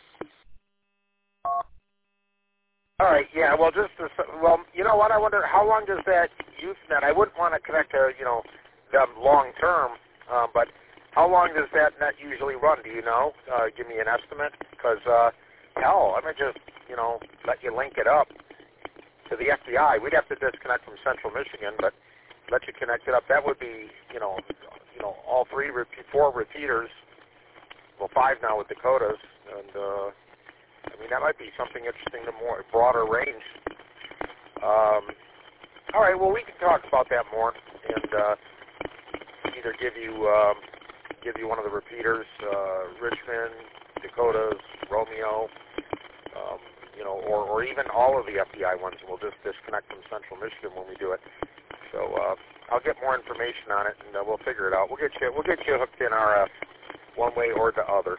All right, yeah, well, just, to, well, you know what, I wonder, how long does that Usenet, I wouldn't want to connect to, you know, them long term, uh, but how long does that net usually run, do you know? Uh, give me an estimate, because, uh, hell, I'm going to just, you know, let you link it up to the F B I. We'd have to disconnect from Central Michigan, but let you connect it up. That would be, you know, you know, all three, four repeaters, well, five now with Dakotas, and, uh, I mean, that might be something interesting to more broader range. Um, all right, well, we can talk about that more, and uh, either give you um, give you one of the repeaters, uh, Richmond, Dakotas, Romeo, um, you know, or, or even all of the F B I ones. We'll just disconnect from Central Michigan when we do it. So uh, I'll get more information on it, and uh, we'll figure it out. We'll get you we'll get you hooked in R F one way or the other.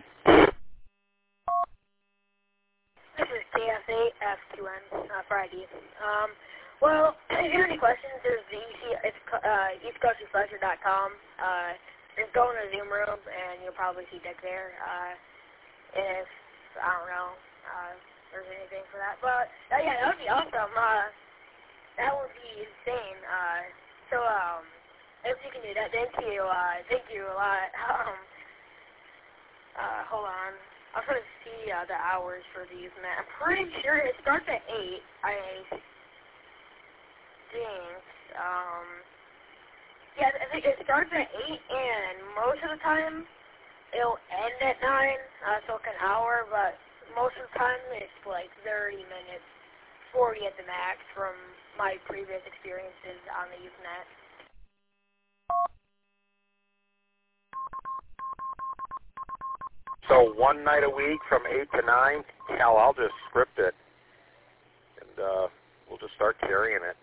This is K F A F Q N uh, for I D. Um, well, if you have any questions, there's the E C, it's uh, east coast reflector dot com. Uh, just go in the Zoom room, and you'll probably see Dick there. Uh, if, I don't know, uh, there's anything for that. But, uh, yeah, that would be awesome. Uh, that would be insane. Uh, so, um, if you can do that, thank you. Uh, thank you a lot. Um, uh, hold on. I'm trying to see uh, the hours for these, man. I'm pretty sure it starts at eight, I think. Um, Yeah, I think it starts at eight, and most of the time it'll end at nine, uh, so like an hour, but most of the time it's like thirty minutes, forty at the max from my previous experiences on the Usenet. So one night a week from eight to nine? Hell, I'll just script it, and uh, we'll just start carrying it.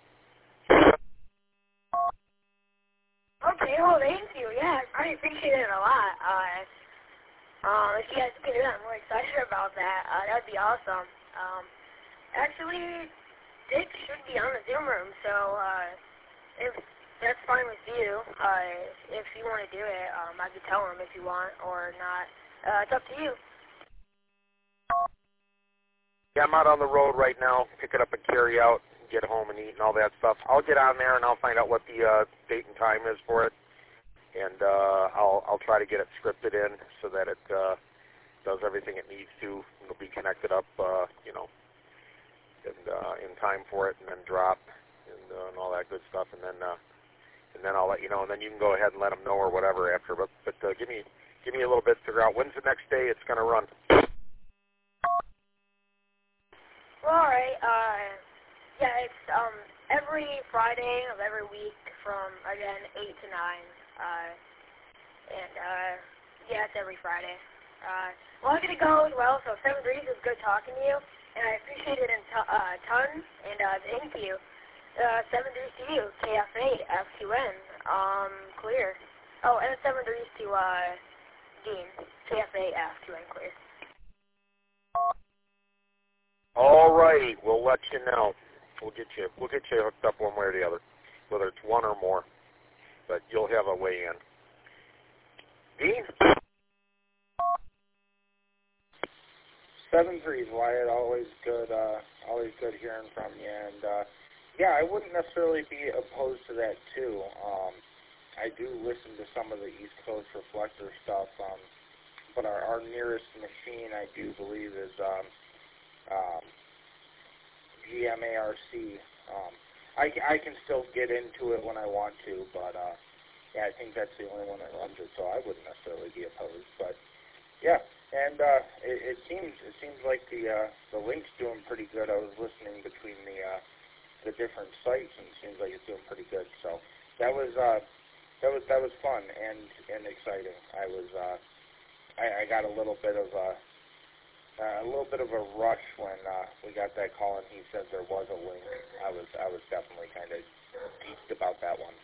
Okay, well, thank you. Yeah, I appreciate it a lot. Uh, um, if you guys can do that, I'm really excited about that. Uh, that would be awesome. Um, actually, Dick should be on the Zoom room, so uh, if that's fine with you, uh, if you want to do it, um, I can tell him if you want or not. Uh, it's up to you. Yeah, I'm out on the road right now, pick it up and carry out, get home and eat and all that stuff. I'll get on there and I'll find out what the uh, date and time is for it, and uh, I'll I'll try to get it scripted in so that it uh, does everything it needs to. It'll be connected up, uh, you know, and uh, in time for it, and then drop and, uh, and all that good stuff, and then uh, and then I'll let you know, and then you can go ahead and let them know or whatever after. But but uh, give me give me a little bit to figure out when's the next day it's going to run. Well, all right. Uh, yeah, it's um every Friday of every week from again eight to nine. Uh, and uh, yeah, it's every Friday. Uh, well, I'm gonna go as well. So Seven Degrees, it was good talking to you, and I appreciate it a t- uh, ton. And uh, thank you. Uh, Seven Degrees to you, K F A F Q N. Um, clear. Oh, and Seven Degrees to uh, Dean, K F A F Q N, clear. All righty, we'll let you know. We'll get you we'll get you hooked up one way or the other, whether it's one or more. But you'll have a way in. Dean? Seven threes, Wyatt. Always good. Uh, always good hearing from you. And uh, yeah, I wouldn't necessarily be opposed to that too. Um, I do listen to some of the East Coast reflector stuff, um, but our, our nearest machine, I do believe, is um, um, G M A R C. Um, I, I can still get into it when I want to, but uh, yeah, I think that's the only one that runs it, so I wouldn't necessarily be opposed. But yeah, and uh, it, it seems it seems like the uh, the link's doing pretty good. I was listening between the uh, the different sites, and it seems like it's doing pretty good. So that was uh, that was that was fun and and exciting. I was uh, I, I got a little bit of a Uh, a little bit of a rush when uh, we got that call and he said there was a link. I was I was definitely kind of geeked about that one.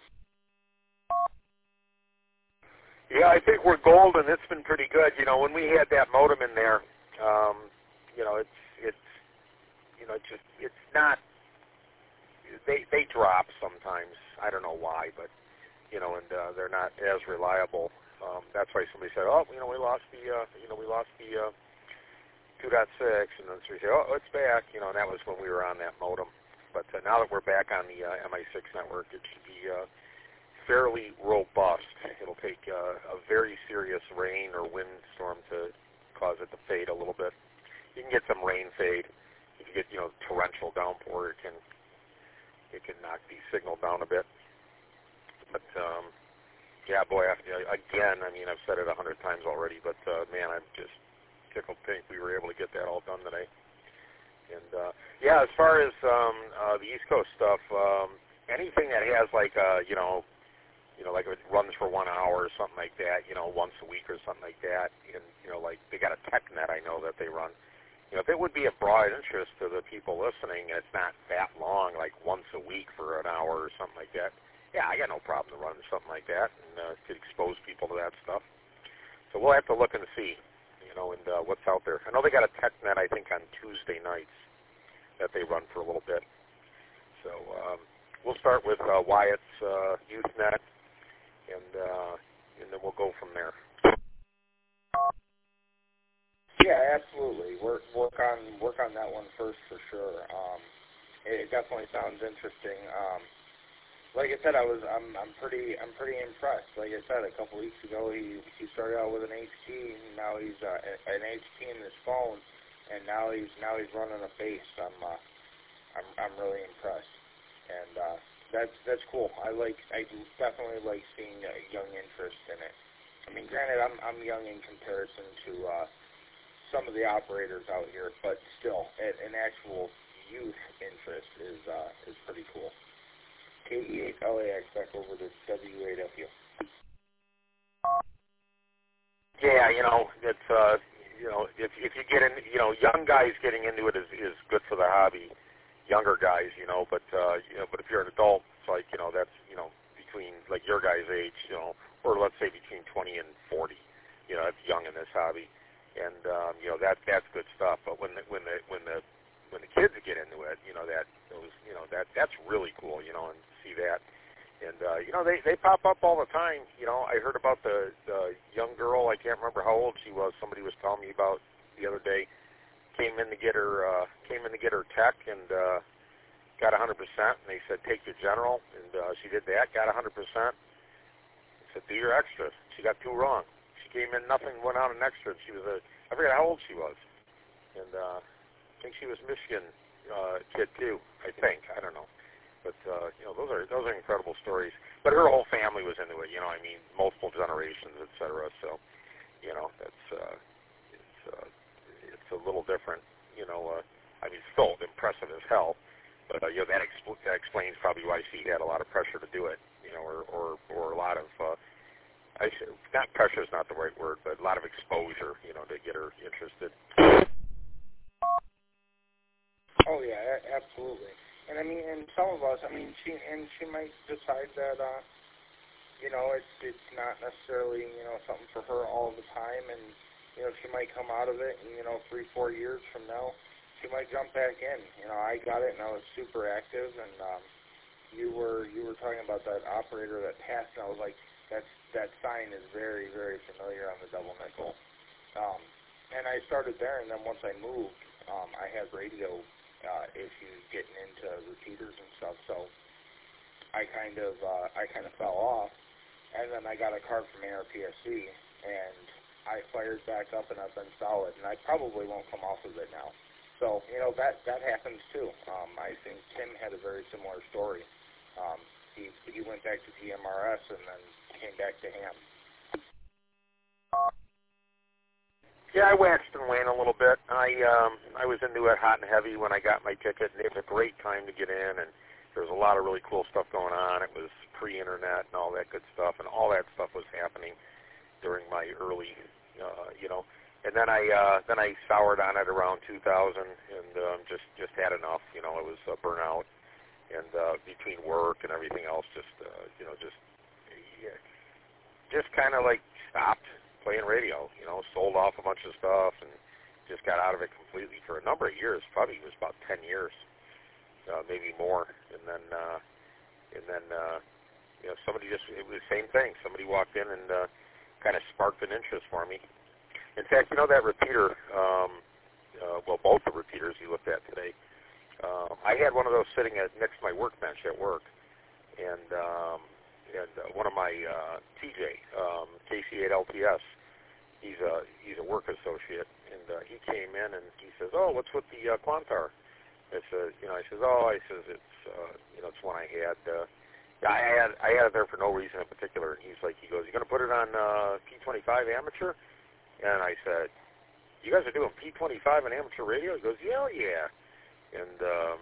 Yeah, I think we're golden. It's been pretty good. You know, when we had that modem in there, um, you know, it's it's you know, it's just it's not. They they drop sometimes. I don't know why, but you know, and uh, they're not as reliable. Um, that's why somebody said, oh, you know, we lost the uh, you know we lost the. Uh, two point six, and then so we say, oh, it's back, you know, and that was when we were on that modem. But uh, now that we're back on the uh, M I six network, it should be uh, fairly robust. It'll take uh, a very serious rain or wind storm to cause it to fade a little bit. You can get some rain fade. If you get, you know, torrential downpour, it can it can knock the signal down a bit. But um, yeah, boy, I, again, I mean, I've said it a hundred times already, but uh, man, I'm just tickled pink we were able to get that all done today. And uh, yeah, as far as um, uh, the East Coast stuff, um, anything that has like uh, you know, you know, like if it runs for one hour or something like that, you know, once a week or something like that, and you know, like they got a TechNet I know that they run. You know, if it would be a broad interest to the people listening, and it's not that long, like once a week for an hour or something like that. Yeah, I got no problem to run something like that, and uh, to expose people to that stuff. So we'll have to look and see. You know, and uh, what's out there. I know they got a TechNet, I think, on Tuesday nights that they run for a little bit. So um, we'll start with uh, Wyatt's uh, Usenet, and uh, and then we'll go from there. Yeah, absolutely. Work work on work on that one first for sure. Um, it definitely sounds interesting. Um, Like I said, I was I'm I'm pretty I'm pretty impressed. Like I said, a couple weeks ago, he he started out with an H T, and now he's uh, an H T in his phone, and now he's now he's running a base. I'm uh, I'm I'm really impressed, and uh, that's that's cool. I like I definitely like seeing a young interest in it. I mean, granted, I'm I'm young in comparison to uh, some of the operators out here, but still, an, an actual youth interest is uh, is pretty cool. K E eight L A X back over to W eight F U. Yeah, you know, it's uh, you know, if if you get in, you know, young guys getting into it is is good for the hobby. Younger guys, you know, but uh, you know, but if you're an adult, it's like, you know, that's, you know, between like your guys' age, you know, or let's say between twenty and forty, you know, that's young in this hobby, and um, you know, that that's good stuff. But when the, when the when the when the kids get into it, you know, that those, you know, that that's really cool, you know, and see that. And, uh, you know, they, they pop up all the time. You know, I heard about the, the young girl, I can't remember how old she was, somebody was telling me about the other day, came in to get her, uh, came in to get her tech and uh, got one hundred percent, and they said, take your general, and uh, she did that, got one hundred percent. They said, do your extras. She got two wrong. She came in, nothing went on an extra. She was a, I forget how old she was. And uh, I think she was Michigan uh, kid too, I think. I don't know. But, uh, you know, those are those are incredible stories. But her whole family was into it, you know, I mean, multiple generations, et cetera. So, you know, that's, uh, it's, uh, it's a little different, you know. Uh, I mean, still impressive as hell. But, uh, you know, that, expl- that explains probably why she had a lot of pressure to do it, you know, or, or, or a lot of, uh, I should, not pressure is not the right word, but a lot of exposure, you know, to get her interested. Oh, yeah, a- absolutely. And I mean, and some of us, I mean, she and she might decide that, uh, you know, it's it's not necessarily, you know, something for her all the time, and you know, she might come out of it, and you know, three, four years from now, she might jump back in. You know, I got it, and I was super active, and um, you were you were talking about that operator that passed, and I was like, that's that sign is very, very familiar on the double nickel. Um, and I started there, and then once I moved, um, I had radio. Uh, issues getting into repeaters and stuff, so I kind of uh, I kind of fell off, and then I got a card from A R P S C, and I fired back up, and I've been solid, and I probably won't come off of it now. So you know that that happens too. Um, I think Tim had a very similar story. Um, he he went back to T M R S and then came back to ham. Yeah, I waxed and waned a little bit. I um, I was into it hot and heavy when I got my ticket, and it was a great time to get in, and there was a lot of really cool stuff going on. It was pre-internet and all that good stuff, and all that stuff was happening during my early, uh, you know. And then I uh, then I soured on it around two thousand, and um, just just had enough. You know, it was uh, burnout, and uh, between work and everything else, just uh, you know, just yeah, just kind of like stopped playing radio, you know, sold off a bunch of stuff and just got out of it completely for a number of years. Probably it was about ten years, uh, maybe more. And then, uh, and then, uh, you know, somebody just, it was the same thing. Somebody walked in and uh, kind of sparked an interest for me. In fact, you know, that repeater, um, uh, well, both the repeaters you looked at today, uh, I had one of those sitting at, next to my workbench at work. And, um, and uh, one of my uh, T J, um, K C eight L P S, he's a he's a work associate, and uh, he came in and he says, "Oh, what's with the uh, Quantar?" I said, "You know," I says, "Oh," I says, "It's uh, you know, it's one I had. Uh, I had I had it there for no reason in particular." And he's like, he goes, "You gonna put it on uh, P twenty-five amateur?" And I said, "You guys are doing P twenty-five on amateur radio?" He goes, "Yeah, yeah." And um,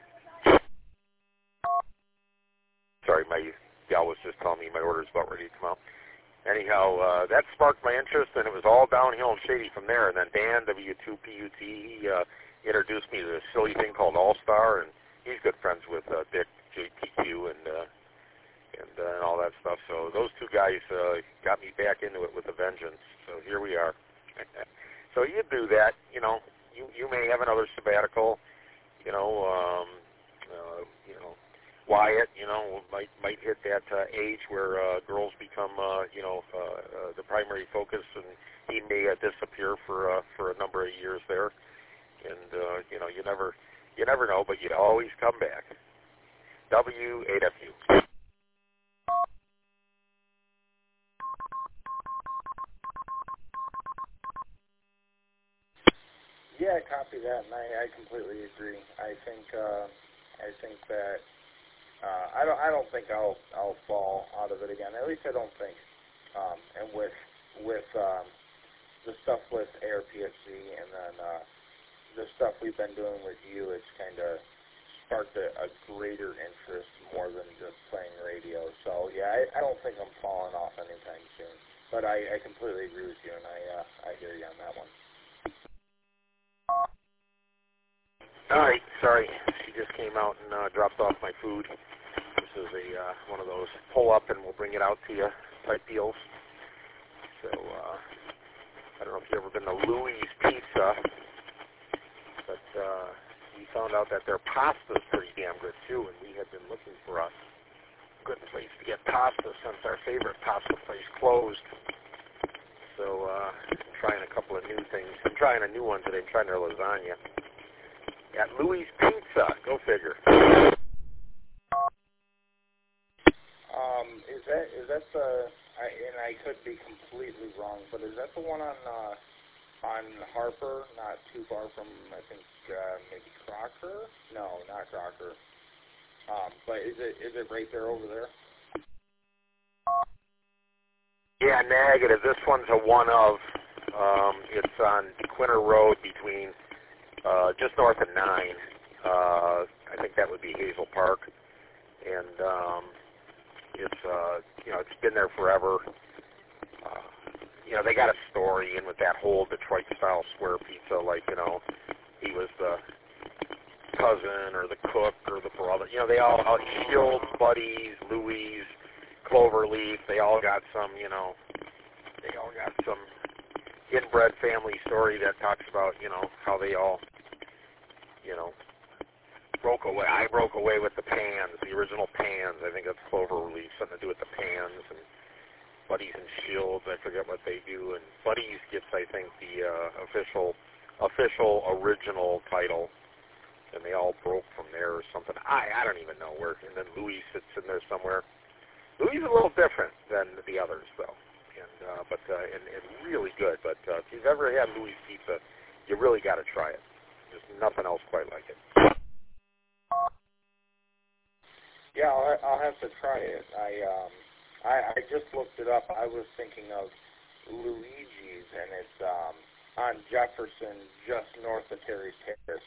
sorry, my gal was just telling me my order's about ready to come out. Anyhow, uh, that sparked my interest, and it was all downhill and shady from there. And then Dan, W two P U T, he uh, introduced me to this silly thing called All-Star, and he's good friends with uh, Dick, J P Q, and, uh, and, uh, and all that stuff. So those two guys uh, got me back into it with a vengeance. So here we are. So you do that, you know, you, you may have another sabbatical, you know, um, uh, you know, Wyatt, you know, might might hit that uh, age where uh, girls become, uh, you know, uh, uh, the primary focus, and he may uh, disappear for uh, for a number of years there. And uh, you know, you never you never know, but you always come back. W eight F U. Yeah, I copy that, and I, I completely agree. I think uh, I think that uh, I don't I don't think I'll I'll fall out of it again. At least I don't think. Um, and with with um, the stuff with Air P S C and then uh, the stuff we've been doing with you, it's kind of sparked a, a greater interest more than just playing radio. So yeah, I, I don't think I'm falling off anytime soon. But I, I completely agree with you, and I uh, I hear you on that one. All right, sorry, she just came out and uh, dropped off my food. This is a uh, one of those pull up and we'll bring it out to you type deals. So uh, I don't know if you've ever been to Louie's Pizza, but uh, we found out that their pasta's pretty damn good too, and we had been looking for a good place to get pasta since our favorite pasta place closed. So uh, I'm trying a couple of new things. I'm trying a new one today. I'm trying their lasagna at Louie's Pizza. Go figure. Um, is that is that the? I, and I could be completely wrong, but is that the one on uh, on Harper? Not too far from I think uh, maybe Crocker? No, not Crocker. Um, but is it is it right there over there? Yeah, negative. This one's a one of. Um, it's on Quinter Road between. Uh, just north of nine, uh, I think that would be Hazel Park, and um, it's uh, you know it's been there forever. Uh, you know they got a story in with that whole Detroit style square pizza, like you know he was the cousin or the cook or the brother. You know they all, all Shields, Buddies, Louis, Cloverleaf. They all got some you know they all got some inbred family story that talks about, you know, how they all, you know, broke away. I broke away with the pans, the original pans. I think that's Cloverleaf, something to do with the pans. And Buddies and Shields, I forget what they do. And Buddies gets, I think, the uh, official, official original title. And they all broke from there or something. I, I don't even know where. And then Louis sits in there somewhere. Louis is a little different than the others, though. And, uh, but uh, and, and really good. But uh, if you've ever had Louis Pizza, you really got to try it. There's nothing else quite like it. Yeah, I'll, I'll have to try it. I um, I, I just looked it up. I was thinking of Luigi's, and it's um, on Jefferson, just north of Terry's Terrace.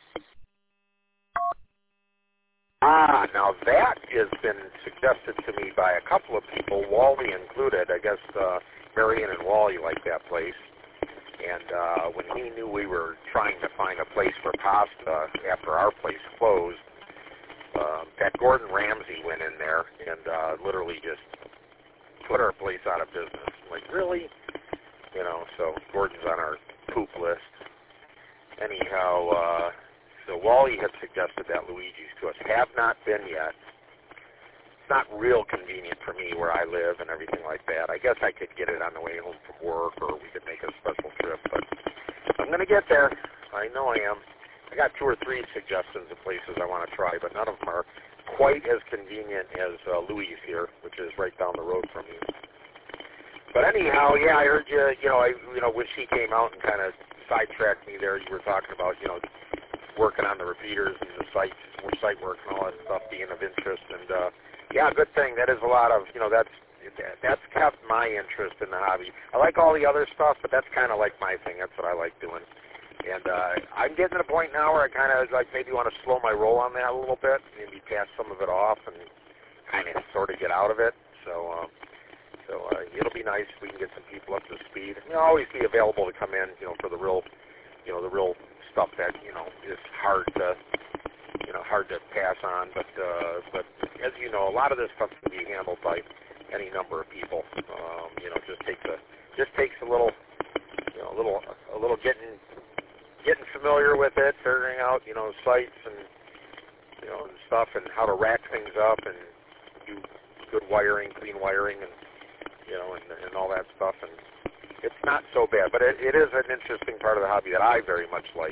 Ah, now that has been suggested to me by a couple of people, Wally included. I guess uh, Marion and Wally like that place. And uh, when he knew we were trying to find a place for pasta after our place closed, uh, that Gordon Ramsay went in there and uh, literally just put our place out of business. Like, really? You know, so Gordon's on our poop list. Anyhow, uh, so Wally had suggested that Luigi's to us. Have not been yet. It's not real convenient for me where I live and everything like that. I guess I could get it on the way home from work, or we could make a special trip, but I'm going to get there. I know I am. I got two or three suggestions of places I want to try, but none of them are quite as convenient as uh, Louis here, which is right down the road from you. But anyhow, yeah, I heard you, you know, I, you know, when she came out and kind of sidetracked me there, you were talking about, you know, working on the repeaters and the sites, more site work and all that stuff being of interest. And, uh, yeah, good thing. That is a lot of, you know, that's that's kept my interest in the hobby. I like all the other stuff, but that's kind of like my thing. That's what I like doing. And uh, I'm getting to the point now where I kind of like maybe want to slow my roll on that a little bit, maybe pass some of it off and kind of sort of get out of it. So, um, so uh, it'll be nice if we can get some people up to speed. And you'll always be available to come in, you know, for the real, you know, the real stuff that, you know, is hard to, you know, hard to pass on. But, uh, but as you know, a lot of this stuff can be handled by any number of people. Um, you know, just takes a, just takes a little, you know, a little, a little getting, getting familiar with it, figuring out, you know, sites and, you know, and stuff, and how to rack things up and do good wiring, clean wiring, and, you know, and, and all that stuff. And it's not so bad, but it, it is an interesting part of the hobby that I very much like.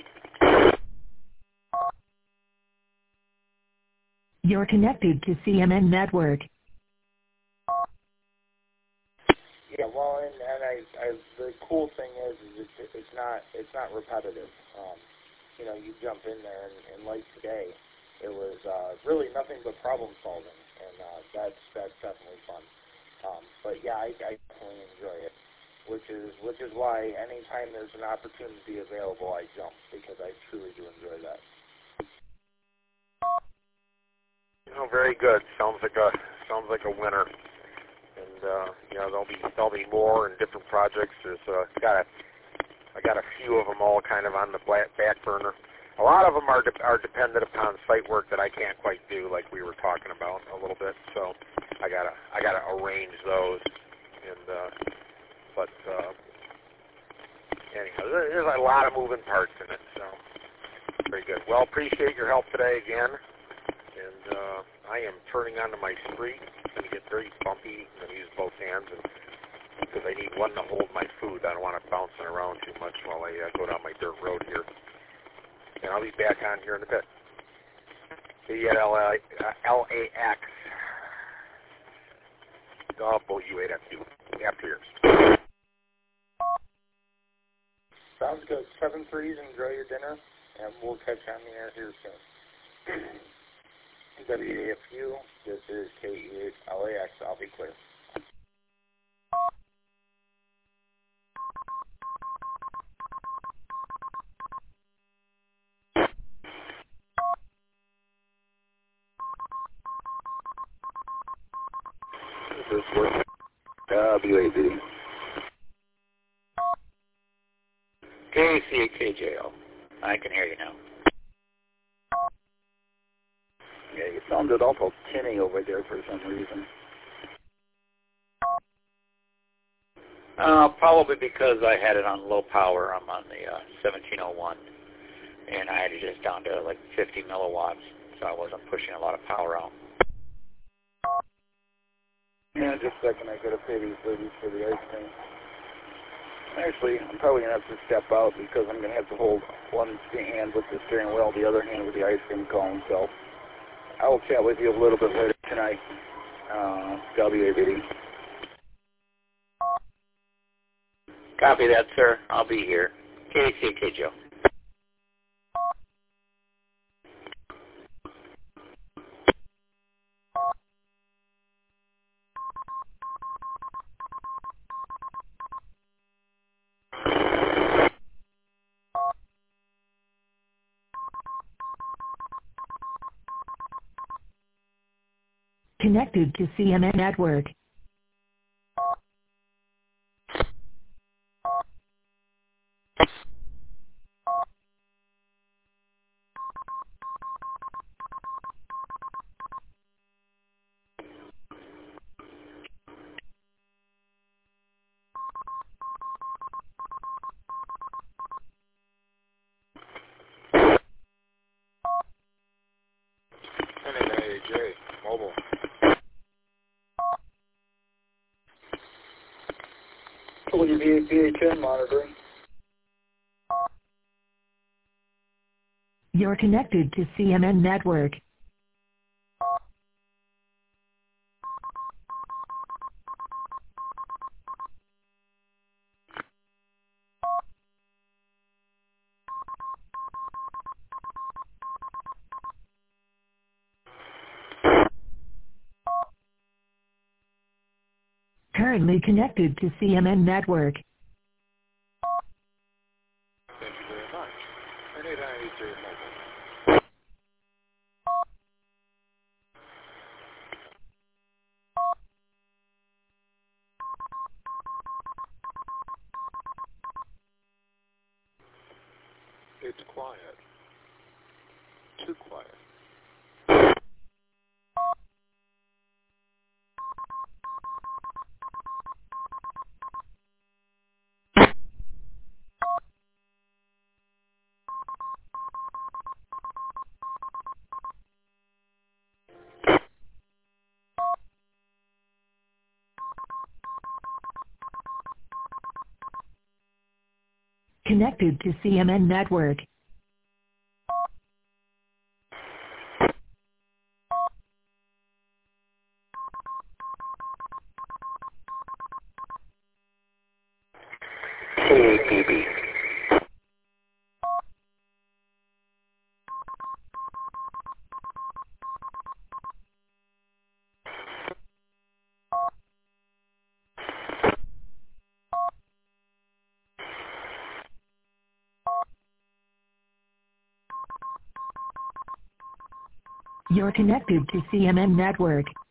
You're connected to C M N Network. Yeah, well, and, and I, I, the cool thing is, is it's, it's not, it's not repetitive. Um, you know, you jump in there, and, and like today, it was uh, really nothing but problem solving, and uh, that's that's definitely fun. Um, but yeah, I, I definitely enjoy it, which is which is why anytime there's an opportunity available, I jump, because I truly do enjoy that. Oh, very good. Sounds like a sounds like a winner. And uh, you know, there'll be there'll be more and different projects. There's uh, got a, I got a few of them all kind of on the back burner. A lot of them are de- are dependent upon site work that I can't quite do, like we were talking about a little bit. So I gotta I gotta arrange those. And uh, but uh, anyhow, there's a lot of moving parts in it. So very good. Well, appreciate your help today again. And uh, I am turning onto my street. It's going to get very bumpy. I'm going to use both hands and, because I need one to hold my food. I don't want it bouncing around too much while I uh, go down my dirt road here. And I'll be back on here in a bit. See you at L A X. W eight F U. After yours. Sounds good. seven threes, enjoy your dinner, and we'll catch you on the air here soon. W A F U, this is K E eight L A X, I'll be clear. This work. W A D. K C A K J O. I can hear you now. Yeah, you sounded awful tinny over there for some reason. Uh, probably because I had it on low power. I'm on the uh, seventeen oh one, and I had it just down to like fifty milliwatts, so I wasn't pushing a lot of power out. Yeah, just a second. I gotta pay these ladies for the ice cream. Actually, I'm probably gonna have to step out because I'm gonna have to hold one hand with the steering wheel, the other hand with the ice cream cone. So I will chat with you a little bit later tonight. Uh, W A D. Copy that, sir. I'll be here. K C K Joe. Connected to C M N Network. N A A J, mobile. W B H N monitoring. You're connected to C M N Network. Currently connected to C M N Network. Thank you very much. N A A J, mobile. It's quiet. Too quiet. Connected to C M N Network. K A P B. You're connected to C M M Network.